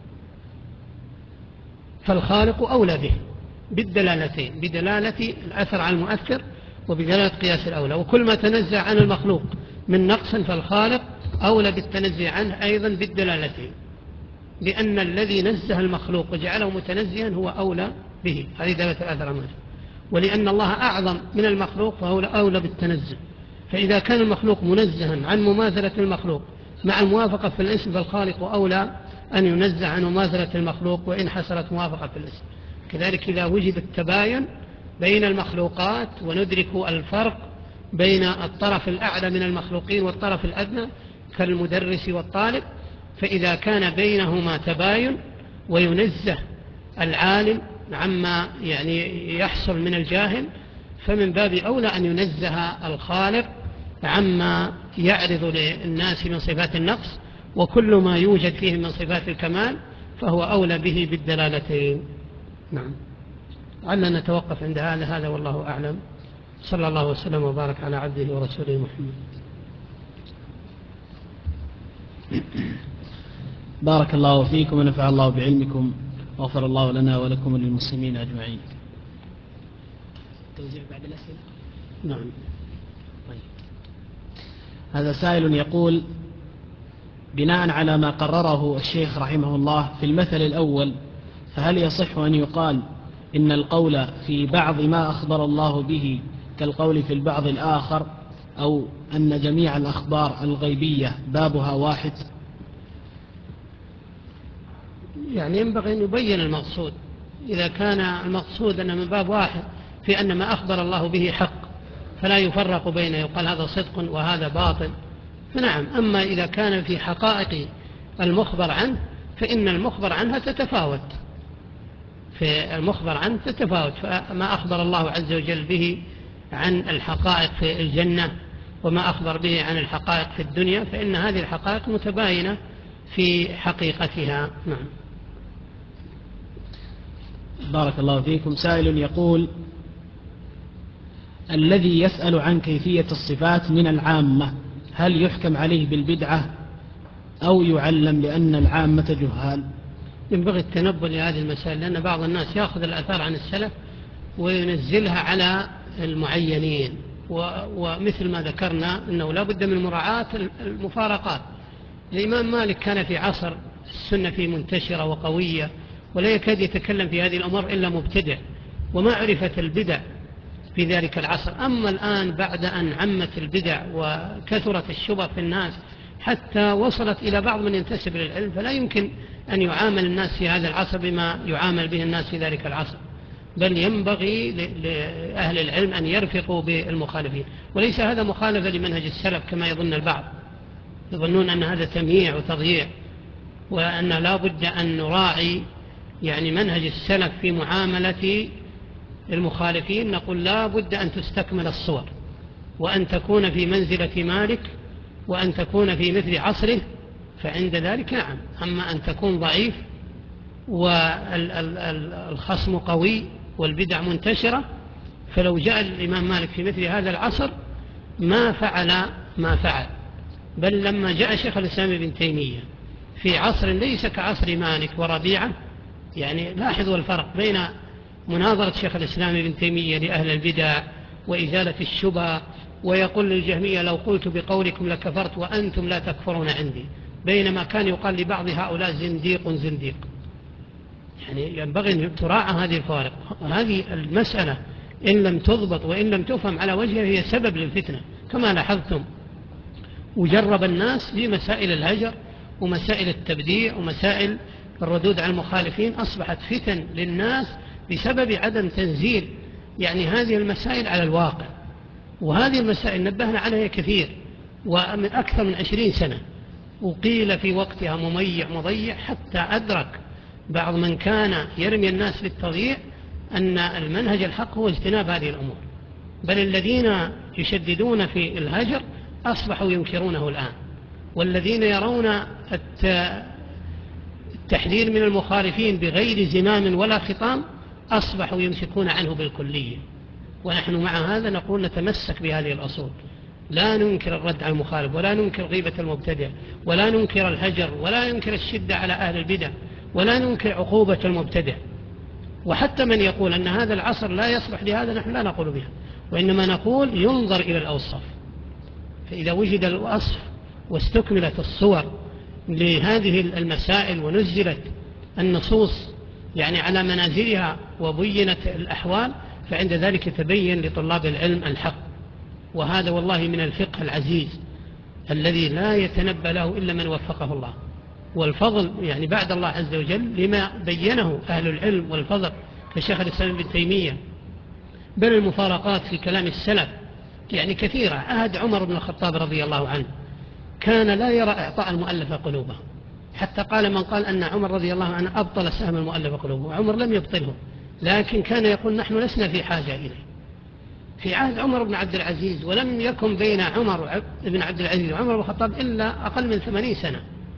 فالخالق أولى به بالدلالتين، بدلالة الأثر على المؤثر وبدلالة قياس الأولى. وكل ما تنزع عن المخلوق من نقص فالخالق أولى بالتنزع عنه أيضا بالدلالتين، لأن الذي نزه المخلوق وجعله متنزها هو أولى به. هذه دلالة الأثر على المؤثر. ولأن الله أعظم من المخلوق فهو أولى بالتنزه. فإذا كان المخلوق منزها عن مماثلة المخلوق مع الموافقة في الاسم فالخالق أولى أن ينزه عن مماثلة المخلوق وإن حصلت موافقة في الاسم. كذلك إذا وجد التباين بين المخلوقات وندرك الفرق بين الطرف الأعلى من المخلوقين والطرف الأدنى كالمدرس والطالب، فإذا كان بينهما تباين وينزه العالم عما يعني يحصل من الجاهل، فمن باب أولى أن ينزه الخالق عما يعرض للناس من صفات النقص، وكل ما يوجد فيه من صفات الكمال فهو أولى به بالدلالتين. نعم. علنا نتوقف عند هذا هذا والله أعلم. صلى الله وسلم وبارك على عبده ورسوله محمد. بارك الله فيكم ونفع الله بعلمكم وغفر الله لنا ولكم وللمسلمين أجمعين. توزيع بعد الأسئلة. نعم. طيب. هذا سائل يقول: بناء على ما قرره الشيخ رحمه الله في المثل الأول، فهل يصح أن يقال إن القول في بعض ما أخبر الله به كالقول في البعض الآخر، أو أن جميع الأخبار الغيبية بابها واحد؟ يعني ينبغي أن يبين المقصود إذا كان المقصود أن من باب واحد في أن ما أخبر الله به حق فلا يفرق بينه، يقال هذا صدق وهذا باطل، فنعم. أما إذا كان في حقائق المخبر عنه فإن المخبر عنها تتفاوت، في المخبر عنه تتفاوت، فما أخبر الله عز وجل به عن الحقائق في الجنة وما أخبر به عن الحقائق في الدنيا فإن هذه الحقائق متباينة في حقيقتها. نعم. بارك الله فيكم. سائل يقول: الذي يسأل عن كيفية الصفات من العامة هل يحكم عليه بالبدعة أو يعلم لأن العامة جهال؟ ينبغي التنبؤ لهذه المسائل، لأن بعض الناس يأخذ الآثار عن السلف وينزلها على المعينين، ومثل ما ذكرنا أنه لا بد من مراعاة المفارقات. الإمام مالك كان في عصر السنة فيه منتشرة وقوية ولا يكاد يتكلم في هذه الأمور إلا مبتدع، وما عرفت البدع في ذلك العصر. أما الآن بعد أن عمت البدع وكثرت الشبه في الناس حتى وصلت إلى بعض من ينتسب للعلم، فلا يمكن أن يعامل الناس في هذا العصر بما يعامل به الناس في ذلك العصر، بل ينبغي لأهل العلم أن يرفقوا بالمخالفين. وليس هذا مخالفة لمنهج السلف كما يظن البعض، يظنون أن هذا تمييع وتضييع، وأن لا بد أن نراعي يعني منهج السلف في معاملة المخالفين. نقول لا بد أن تستكمل الصور، وأن تكون في منزلة مالك، وأن تكون في مثل عصره، فعند ذلك نعم. أما أن تكون ضعيف والخصم قوي والبدع منتشرة، فلو جاء الإمام مالك في مثل هذا العصر ما فعل ما فعل. بل لما جاء شيخ الإسلام ابن تيمية في عصر ليس كعصر مالك وربيعة، يعني لاحظوا الفرق بين مناظرة شيخ الإسلام ابن تيمية لأهل البدع وإزالة الشبهة، ويقول للجهمية لو قلت بقولكم لكفرت وأنتم لا تكفرون عندي، بينما كان يقال لبعض هؤلاء زنديق زنديق. يعني ينبغي أن تراعى هذه الفوارق. هذه المسألة إن لم تضبط وإن لم تفهم على وجهها هي سبب للفتنة كما لاحظتم، وجرب الناس في مسائل الهجر ومسائل التبديع ومسائل الردود على المخالفين، أصبحت فتن للناس بسبب عدم تنزيل يعني هذه المسائل على الواقع. وهذه المسائل نبهنا عليها كثير ومن أكثر من عشرين سنة، وقيل في وقتها مميع مضيع، حتى أدرك بعض من كان يرمي الناس بالتضييع أن المنهج الحق هو اجتناب هذه الأمور. بل الذين يشددون في الهجر أصبحوا ينكرونه الآن، والذين يرون التحذير من المخالفين بغير زمام ولا خطام أصبحوا يمسكون عنه بالكلية. ونحن مع هذا نقول نتمسك بهذه الأصول، لا ننكر الرد على المخالف، ولا ننكر غيبة المبتدع، ولا ننكر الهجر، ولا ننكر الشدة على أهل البدع، ولا ننكر عقوبة المبتدع. وحتى من يقول أن هذا العصر لا يصلح لهذا نحن لا نقول بها، وإنما نقول ينظر إلى الأوصاف. فإذا وجد الوصف واستكملت الصور لهذه المسائل ونزلت النصوص يعني على منازلها وبينت الأحوال، فعند ذلك تبين لطلاب العلم الحق. وهذا والله من الفقه العزيز الذي لا يتنبى له إلا من وفقه الله، والفضل يعني بعد الله عز وجل لما بينه أهل العلم والفضل كشيخ الإسلام ابن تيمية. بل المفارقات في كلام السلف يعني كثيرة. عهد عمر بن الخطاب رضي الله عنه كان لا يرى إعطاء المؤلف قلوبه، حتى قال من قال أن عمر رضي الله عنه أبطل سهم المؤلف قلوبه، وعمر لم يبطله، لكن كان يقول نحن لسنا في حاجة إليه. في عهد عمر بن عبد العزيز، ولم يكن بين عمر بن عبد العزيز وعمر بن الخطاب إلا أقل من ثمانين سنة.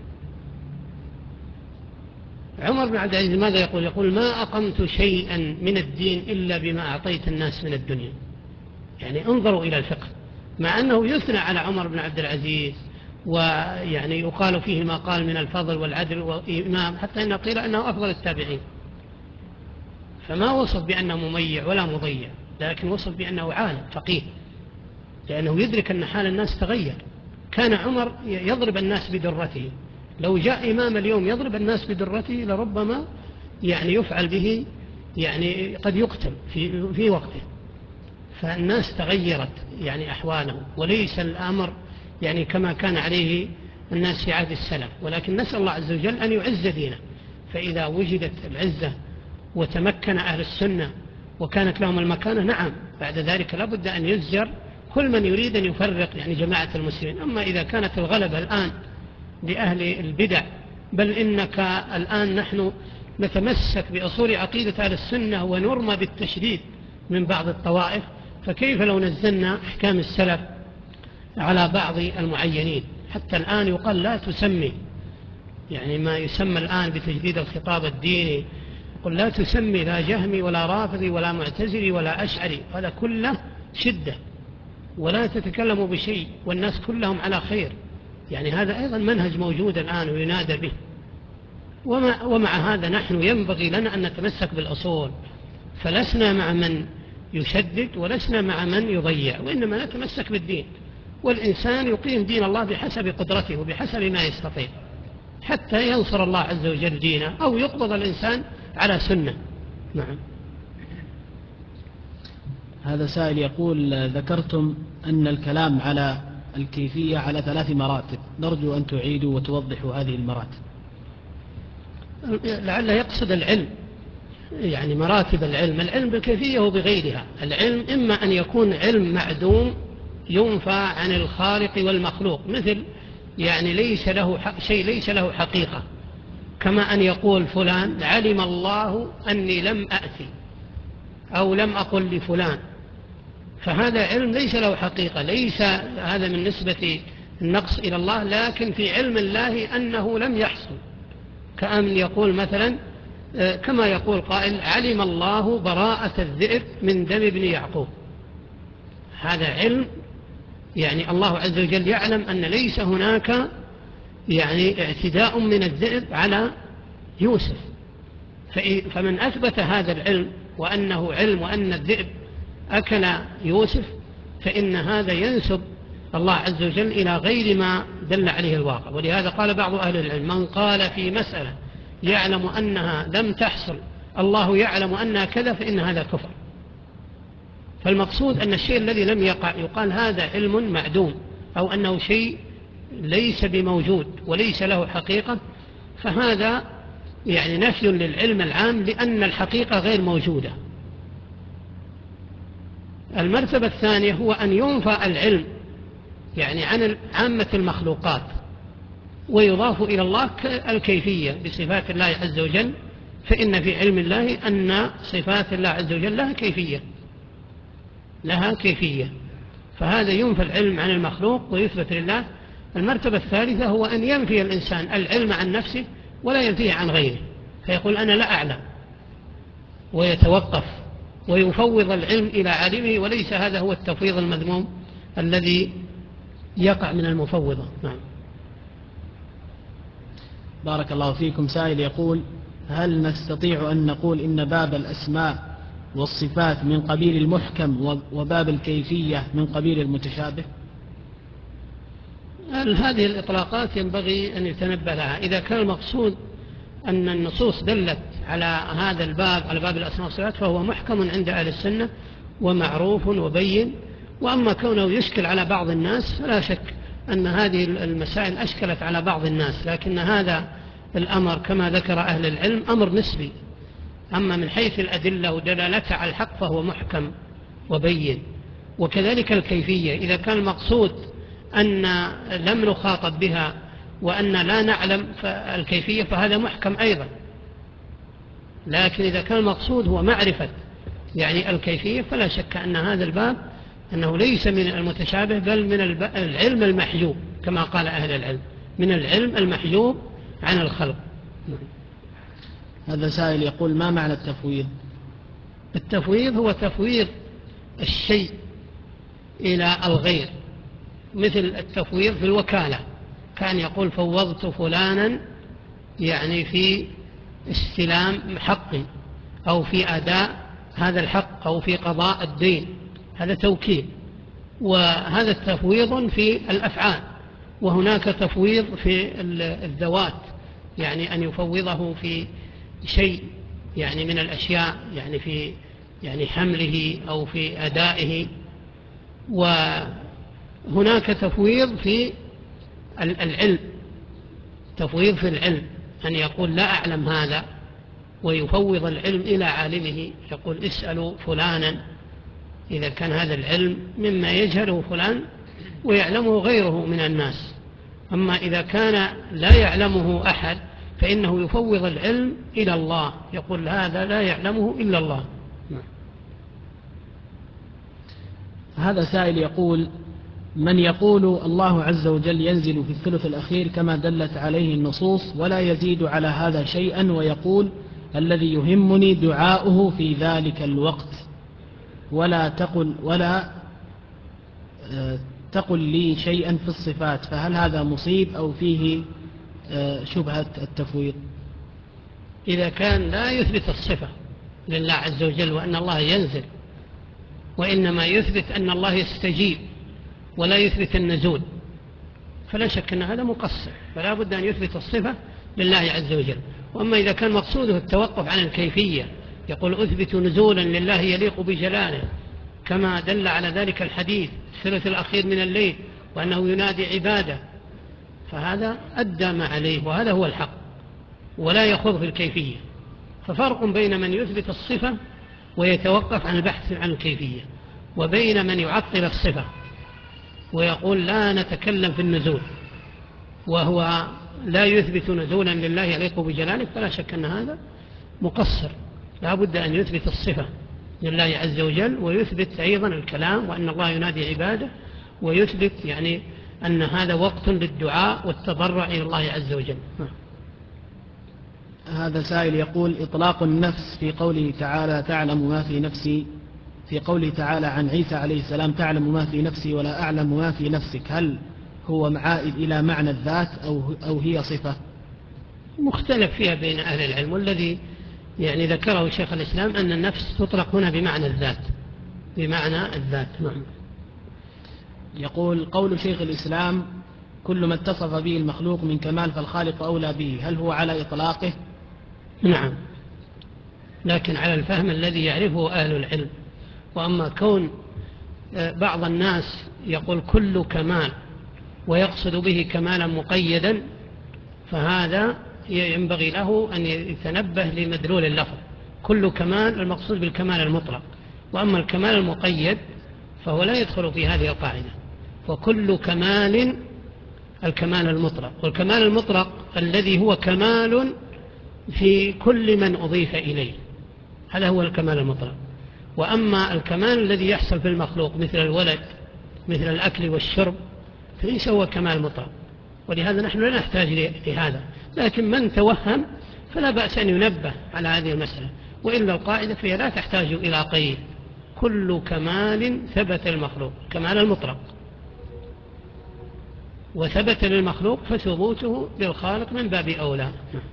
عمر بن عبد العزيز ماذا يقول؟ يقول ما أقمت شيئا من الدين إلا بما أعطيت الناس من الدنيا. يعني انظروا إلى الفقه، مع أنه يثنى على عمر بن عبد العزيز ويعني يقال فيه ما قال من الفضل والعدل والإمام، حتى إنه قيل أنه أفضل التابعين. فما وصف بأنه مميع ولا مضيع، لكن وصف بأنه عالم فقيه، لأنه يدرك أن حال الناس تغير. كان عمر يضرب الناس بدرته، لو جاء إمام اليوم يضرب الناس بدرته لربما يعني يفعل به، يعني قد يقتل في, في وقته. فالناس تغيرت يعني أحواله، وليس الأمر يعني كما كان عليه الناس في عهد السلف. ولكن نسأل الله عز وجل أن يعز دينه، فإذا وجدت العزة وتمكن أهل السنة وكانت لهم المكانة، نعم بعد ذلك لابد أن يزجر كل من يريد أن يفرق يعني جماعة المسلمين. أما إذا كانت الغلبة الآن لأهل البدع، بل إنك الآن نحن نتمسك بأصول عقيدة أهل السنة ونرمى بالتشديد من بعض الطوائف، فكيف لو نزلنا أحكام السلف على بعض المعينين؟ حتى الآن يقال لا تسمي، يعني ما يسمى الآن بتجديد الخطاب الديني، قل لا تسمي لا جهمي ولا رافضي ولا معتزلي ولا أشعري، هذا كله شدة، ولا تتكلموا بشيء والناس كلهم على خير. يعني هذا أيضا منهج موجود الآن وينادى به. ومع, ومع هذا نحن ينبغي لنا أن نتمسك بالأصول، فلسنا مع من يشدد ولسنا مع من يضيع، وإنما نتمسك بالدين، والإنسان يقيم دين الله بحسب قدرته وبحسب ما يستطيع حتى ينصر الله عز وجل دينه أو يقبض الإنسان على سنة. نعم. هذا سائل يقول: ذكرتم أن الكلام على الكيفية على ثلاث مراتب، نرجو أن تعيدوا وتوضحوا هذه المراتب. لعل يقصد العلم، يعني مراتب العلم، العلم بالكيفية وبغيرها. العلم إما أن يكون علم معدوم ينفى عن الخالق والمخلوق، مثل يعني ليس له شيء ليس له حقيقة، كما أن يقول فلان علم الله أني لم أأتي أو لم أقل لفلان، فهذا علم ليس له حقيقة، ليس هذا من نسبة النقص إلى الله، لكن في علم الله أنه لم يحصل. كأن يقول مثلا كما يقول قائل علم الله براءة الذئب من دم ابن يعقوب، هذا علم، يعني الله عز وجل يعلم أن ليس هناك يعني اعتداء من الذئب على يوسف، فمن أثبت هذا العلم وأنه علم وأن الذئب أكل يوسف، فإن هذا ينسب الله عز وجل إلى غير ما دل عليه الواقع. ولهذا قال بعض أهل العلم من قال في مسألة يعلم أنها لم تحصل الله يعلم أنها كذا فإن هذا كفر. فالمقصود أن الشيء الذي لم يقع يقال هذا علم معدوم، أو أنه شيء ليس بموجود وليس له حقيقة، فهذا يعني نفي للعلم العام لأن الحقيقة غير موجودة. المرتبة الثانية هو أن ينفى العلم يعني عن عامة المخلوقات ويضاف إلى الله الكيفية بصفات الله عز وجل، فإن في علم الله أن صفات الله عز وجل لها كيفية لها كيفية فهذا ينفى العلم عن المخلوق ويثبت لله. المرتبة الثالثة هو أن ينفي الإنسان العلم عن نفسه ولا ينفيه عن غيره، فيقول أنا لا أعلم ويتوقف ويفوض العلم إلى عالمه، وليس هذا هو التفويض المذموم الذي يقع من المفوضة. نعم. بارك الله فيكم. سائل يقول: هل نستطيع أن نقول إن باب الأسماء والصفات من قبيل المحكم وباب الكيفية من قبيل المتشابه؟ هذه الإطلاقات ينبغي أن يتنبه لها. إذا كان المقصود أن النصوص دلت على هذا الباب على باب الأسماء والصفات فهو محكم عند أهل السنة ومعروف وبين. وأما كونه يشكل على بعض الناس فلا شك أن هذه المسائل أشكلت على بعض الناس، لكن هذا الأمر كما ذكر أهل العلم أمر نسبي. أما من حيث الأدلة ودلالتها على الحق فهو محكم وبين. وكذلك الكيفية، إذا كان المقصود أن لم نخاطب بها وأن لا نعلم الكيفية فهذا محكم أيضا. لكن إذا كان المقصود هو معرفة يعني الكيفية فلا شك أن هذا الباب أنه ليس من المتشابه بل من العلم المحجوب، كما قال أهل العلم من العلم المحجوب عن الخلق. هذا سائل يقول: ما معنى التفويض؟ التفويض هو تفويض الشيء إلى الغير، مثل التفويض في الوكالة، كان يقول فوضت فلانا يعني في استلام حقي أو في أداء هذا الحق أو في قضاء الدين، هذا توكيل. وهذا التفويض في الأفعال، وهناك تفويض في الذوات، يعني أن يفوضه في شيء يعني من الأشياء، يعني في يعني حمله أو في أدائه. وهناك تفويض في العلم، تفويض في العلم، أن يقول لا أعلم هذا ويفوض العلم إلى عالمه، يقول اسألوا فلانا إذا كان هذا العلم مما يجهله فلان ويعلمه غيره من الناس. أما إذا كان لا يعلمه أحد فإنه يفوض العلم إلى الله، يقول هذا لا يعلمه إلا الله. هذا سائل يقول: من يقول الله عز وجل ينزل في الثلث الأخير كما دلت عليه النصوص ولا يزيد على هذا شيئا، ويقول الذي يهمني دعاؤه في ذلك الوقت، ولا تقل ولا تقل لي شيئا في الصفات، فهل هذا مصيب أو فيه شبهة التفويض؟ إذا كان لا يثبت الصفة لله عز وجل وأن الله ينزل، وإنما يثبت أن الله يستجيب ولا يثبت النزول، فلا شك أن هذا مقصر، فلا بد أن يثبت الصفة لله عز وجل. وأما إذا كان مقصوده التوقف عن الكيفية، يقول أثبت نزولا لله يليق بجلاله كما دل على ذلك الحديث الثلث الأخير من الليل وأنه ينادي عباده، فهذا أدى ما عليه وهذا هو الحق، ولا يخوض في الكيفية. ففرق بين من يثبت الصفة ويتوقف عن البحث عن الكيفية، وبين من يعطل الصفة ويقول لا نتكلم في النزول وهو لا يثبت نزولا لله يليق بجلاله، فلا شك أن هذا مقصر. لا بد أن يثبت الصفة لله عز وجل، ويثبت أيضا الكلام وأن الله ينادي عباده، ويثبت يعني أن هذا وقت للدعاء والتضرع إلى الله عز وجل. هذا سائل يقول: إطلاق النفس في قوله تعالى تعلم ما في نفسي، في قوله تعالى عن عيسى عليه السلام تعلم ما في نفسي ولا أعلم ما في نفسك، هل هو عائد إلى معنى الذات أو, أو هي صفة؟ مختلف فيها بين أهل العلم، والذي يعني ذكره شيخ الإسلام أن النفس تطلق هنا بمعنى الذات، بمعنى الذات. نعم. يقول: قول شيخ الإسلام كل ما اتصف به المخلوق من كمال فالخالق أولى به، هل هو على إطلاقه؟ نعم، لكن على الفهم الذي يعرفه أهل العلم. وأما كون بعض الناس يقول كل كمال ويقصد به كمالا مقيدا، فهذا ينبغي له أن يتنبه لمدلول اللفظ. كل كمال المقصود بالكمال المطلق، وأما الكمال المقيد فهو لا يدخل في هذه القاعدة. وكل كمال الكمال المطلق، والكمال المطلق الذي هو كمال في كل من أضيف إليه، هذا هو الكمال المطلق. وأما الكمال الذي يحصل في المخلوق مثل الولد مثل الأكل والشرب فليس هو كمال مطلق، ولهذا نحن لا نحتاج لهذا. لكن من توهم فلا بأس أن ينبه على هذه المسألة، وإلا القاعدة فيها لا تحتاج إلى قيد. كل كمال ثبت المخلوق كمال المطلق، وثبت للمخلوق فثبوته للخالق من باب أولى.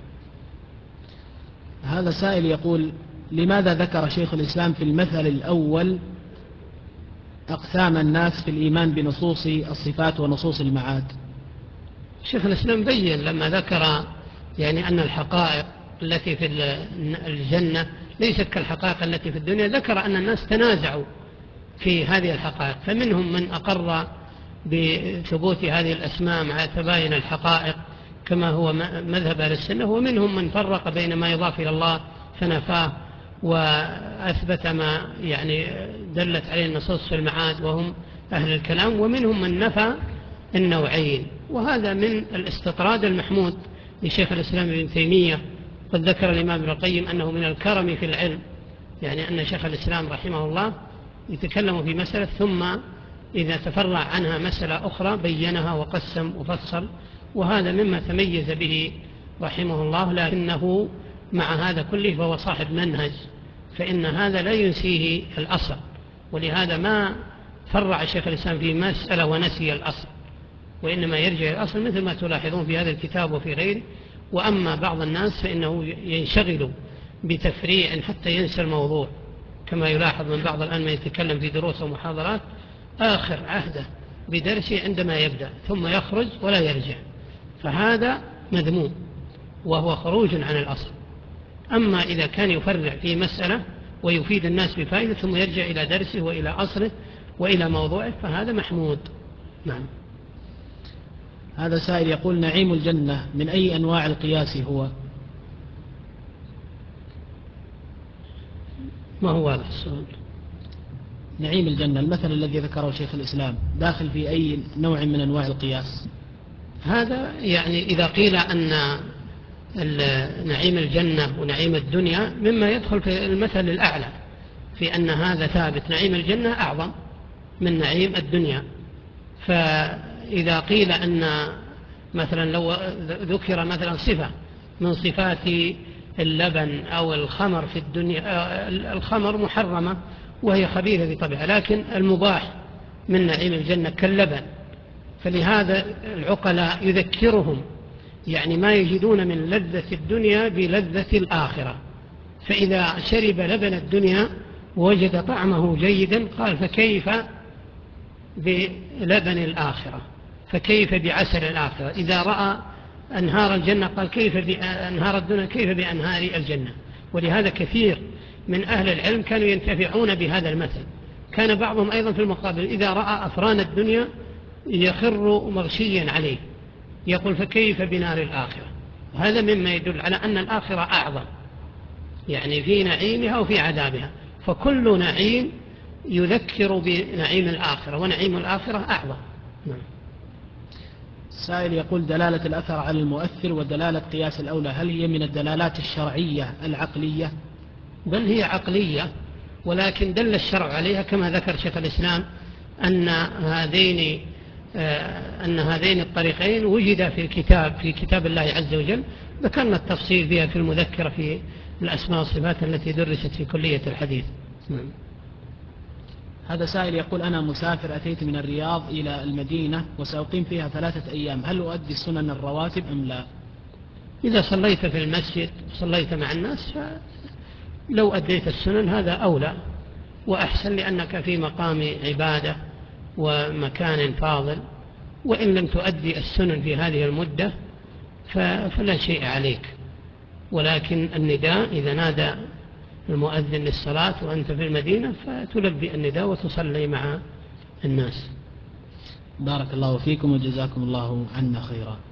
هذا سائل يقول: لماذا ذكر شيخ الإسلام في المثل الأول أقسام الناس في الإيمان بنصوص الصفات ونصوص المعاد؟ شيخ الإسلام بيّن لما ذكر يعني أن الحقائق التي في الجنة ليست كالحقائق التي في الدنيا، ذكر أن الناس تنازعوا في هذه الحقائق، فمنهم من أقر بثبوت هذه الأسماء مع تباين الحقائق كما هو مذهب أهل السنة، ومنهم من فرق بين ما يضاف إلى الله فنفاه وأثبت ما يعني دلت عليه النصوص في المعاد وهم أهل الكلام، ومنهم من نفى النوعين. وهذا من الاستطراد المحمود لشيخ الإسلام ابن تيمية. قد ذكر الإمام ابن القيم أنه من الكرم في العلم، يعني أن شيخ الإسلام رحمه الله يتكلم في مسألة ثم إذا تفرع عنها مسألة أخرى بينها وقسم وفصل، وهذا مما تميز به رحمه الله. لكنه مع هذا كله فهو صاحب منهج، فإن هذا لا ينسيه الأصل، ولهذا ما فرع شيخ الإسلام في مسألة ونسي الأصل، وإنما يرجع الأصل مثل ما تلاحظون في هذا الكتاب وفي غيره. وأما بعض الناس فإنه ينشغل بتفريع حتى ينسى الموضوع، كما يلاحظ من بعض الآن ما يتكلم في دروس ومحاضرات آخر عهده بدرسه عندما يبدأ ثم يخرج ولا يرجع، فهذا مذموم وهو خروج عن الأصل. أما إذا كان يفرع في مسألة ويفيد الناس بفائدة ثم يرجع إلى درسه وإلى أصله وإلى موضوعه فهذا محمود. نعم. هذا سائل يقول: نعيم الجنة من أي أنواع القياس هو؟ ما هو واضح السؤال. نعيم الجنة المثل الذي ذكره شيخ الإسلام داخل في أي نوع من أنواع القياس؟ هذا يعني إذا قيل أن نعيم الجنة ونعيم الدنيا مما يدخل في المثل الأعلى، في أن هذا ثابت، نعيم الجنة أعظم من نعيم الدنيا. فإذا قيل أن مثلا لو ذكر مثلا صفة من صفات اللبن أو الخمر في الدنيا، الخمر محرمة وهي خبيثة بطبعها، لكن المباح من نعيم الجنة كاللبن، فلهذا العقلاء يذكرهم يعني ما يجدون من لذة الدنيا بلذة الآخرة، فإذا شرب لبن الدنيا ووجد طعمه جيدا قال فكيف بلبن الآخرة، فكيف بعسل الآخرة. إذا رأى أنهار الجنة قال كيف بأنهار الدنيا كيف بأنهار الجنة. ولهذا كثير من أهل العلم كانوا ينتفعون بهذا المثل. كان بعضهم أيضا في المقابل إذا رأى أفران الدنيا يخر مغشيا عليه يقول فكيف بنار الآخرة. وهذا مما يدل على أن الآخرة أعظم يعني في نعيمها وفي عذابها، فكل نعيم يذكر بنعيم الآخرة، ونعيم الآخرة أعظم. نعم. سائل يقول دلالة الأثر على المؤثر ودلالة قياس الأولى هل هي من الدلالات الشرعية العقلية؟ بل هي عقلية، ولكن دل الشرع عليها كما ذكر شيخ الإسلام أن هذين أن هذين الطريقين وجد في الكتاب في كتاب الله عز وجل، ذكرنا التفصيل فيها في المذكرة في الأسماء والصفات التي درست في كلية الحديث. نعم. هذا سائل يقول أنا مسافر أتيت من الرياض إلى المدينة وسأقيم فيها ثلاثة أيام، هل أؤدي السنن الرواتب أم لا؟ إذا صليت في المسجد صليت مع الناس لو أديت السنن هذا أولى وأحسن، لأنك في مقام عبادة ومكان فاضل، وإن لم تؤدي السنن في هذه المدة فلا شيء عليك. ولكن النداء إذا نادى المؤذن للصلاة وأنت في المدينة فتلبي النداء وتصلي مع الناس. بارك الله فيكم وجزاكم الله عنا خيرا.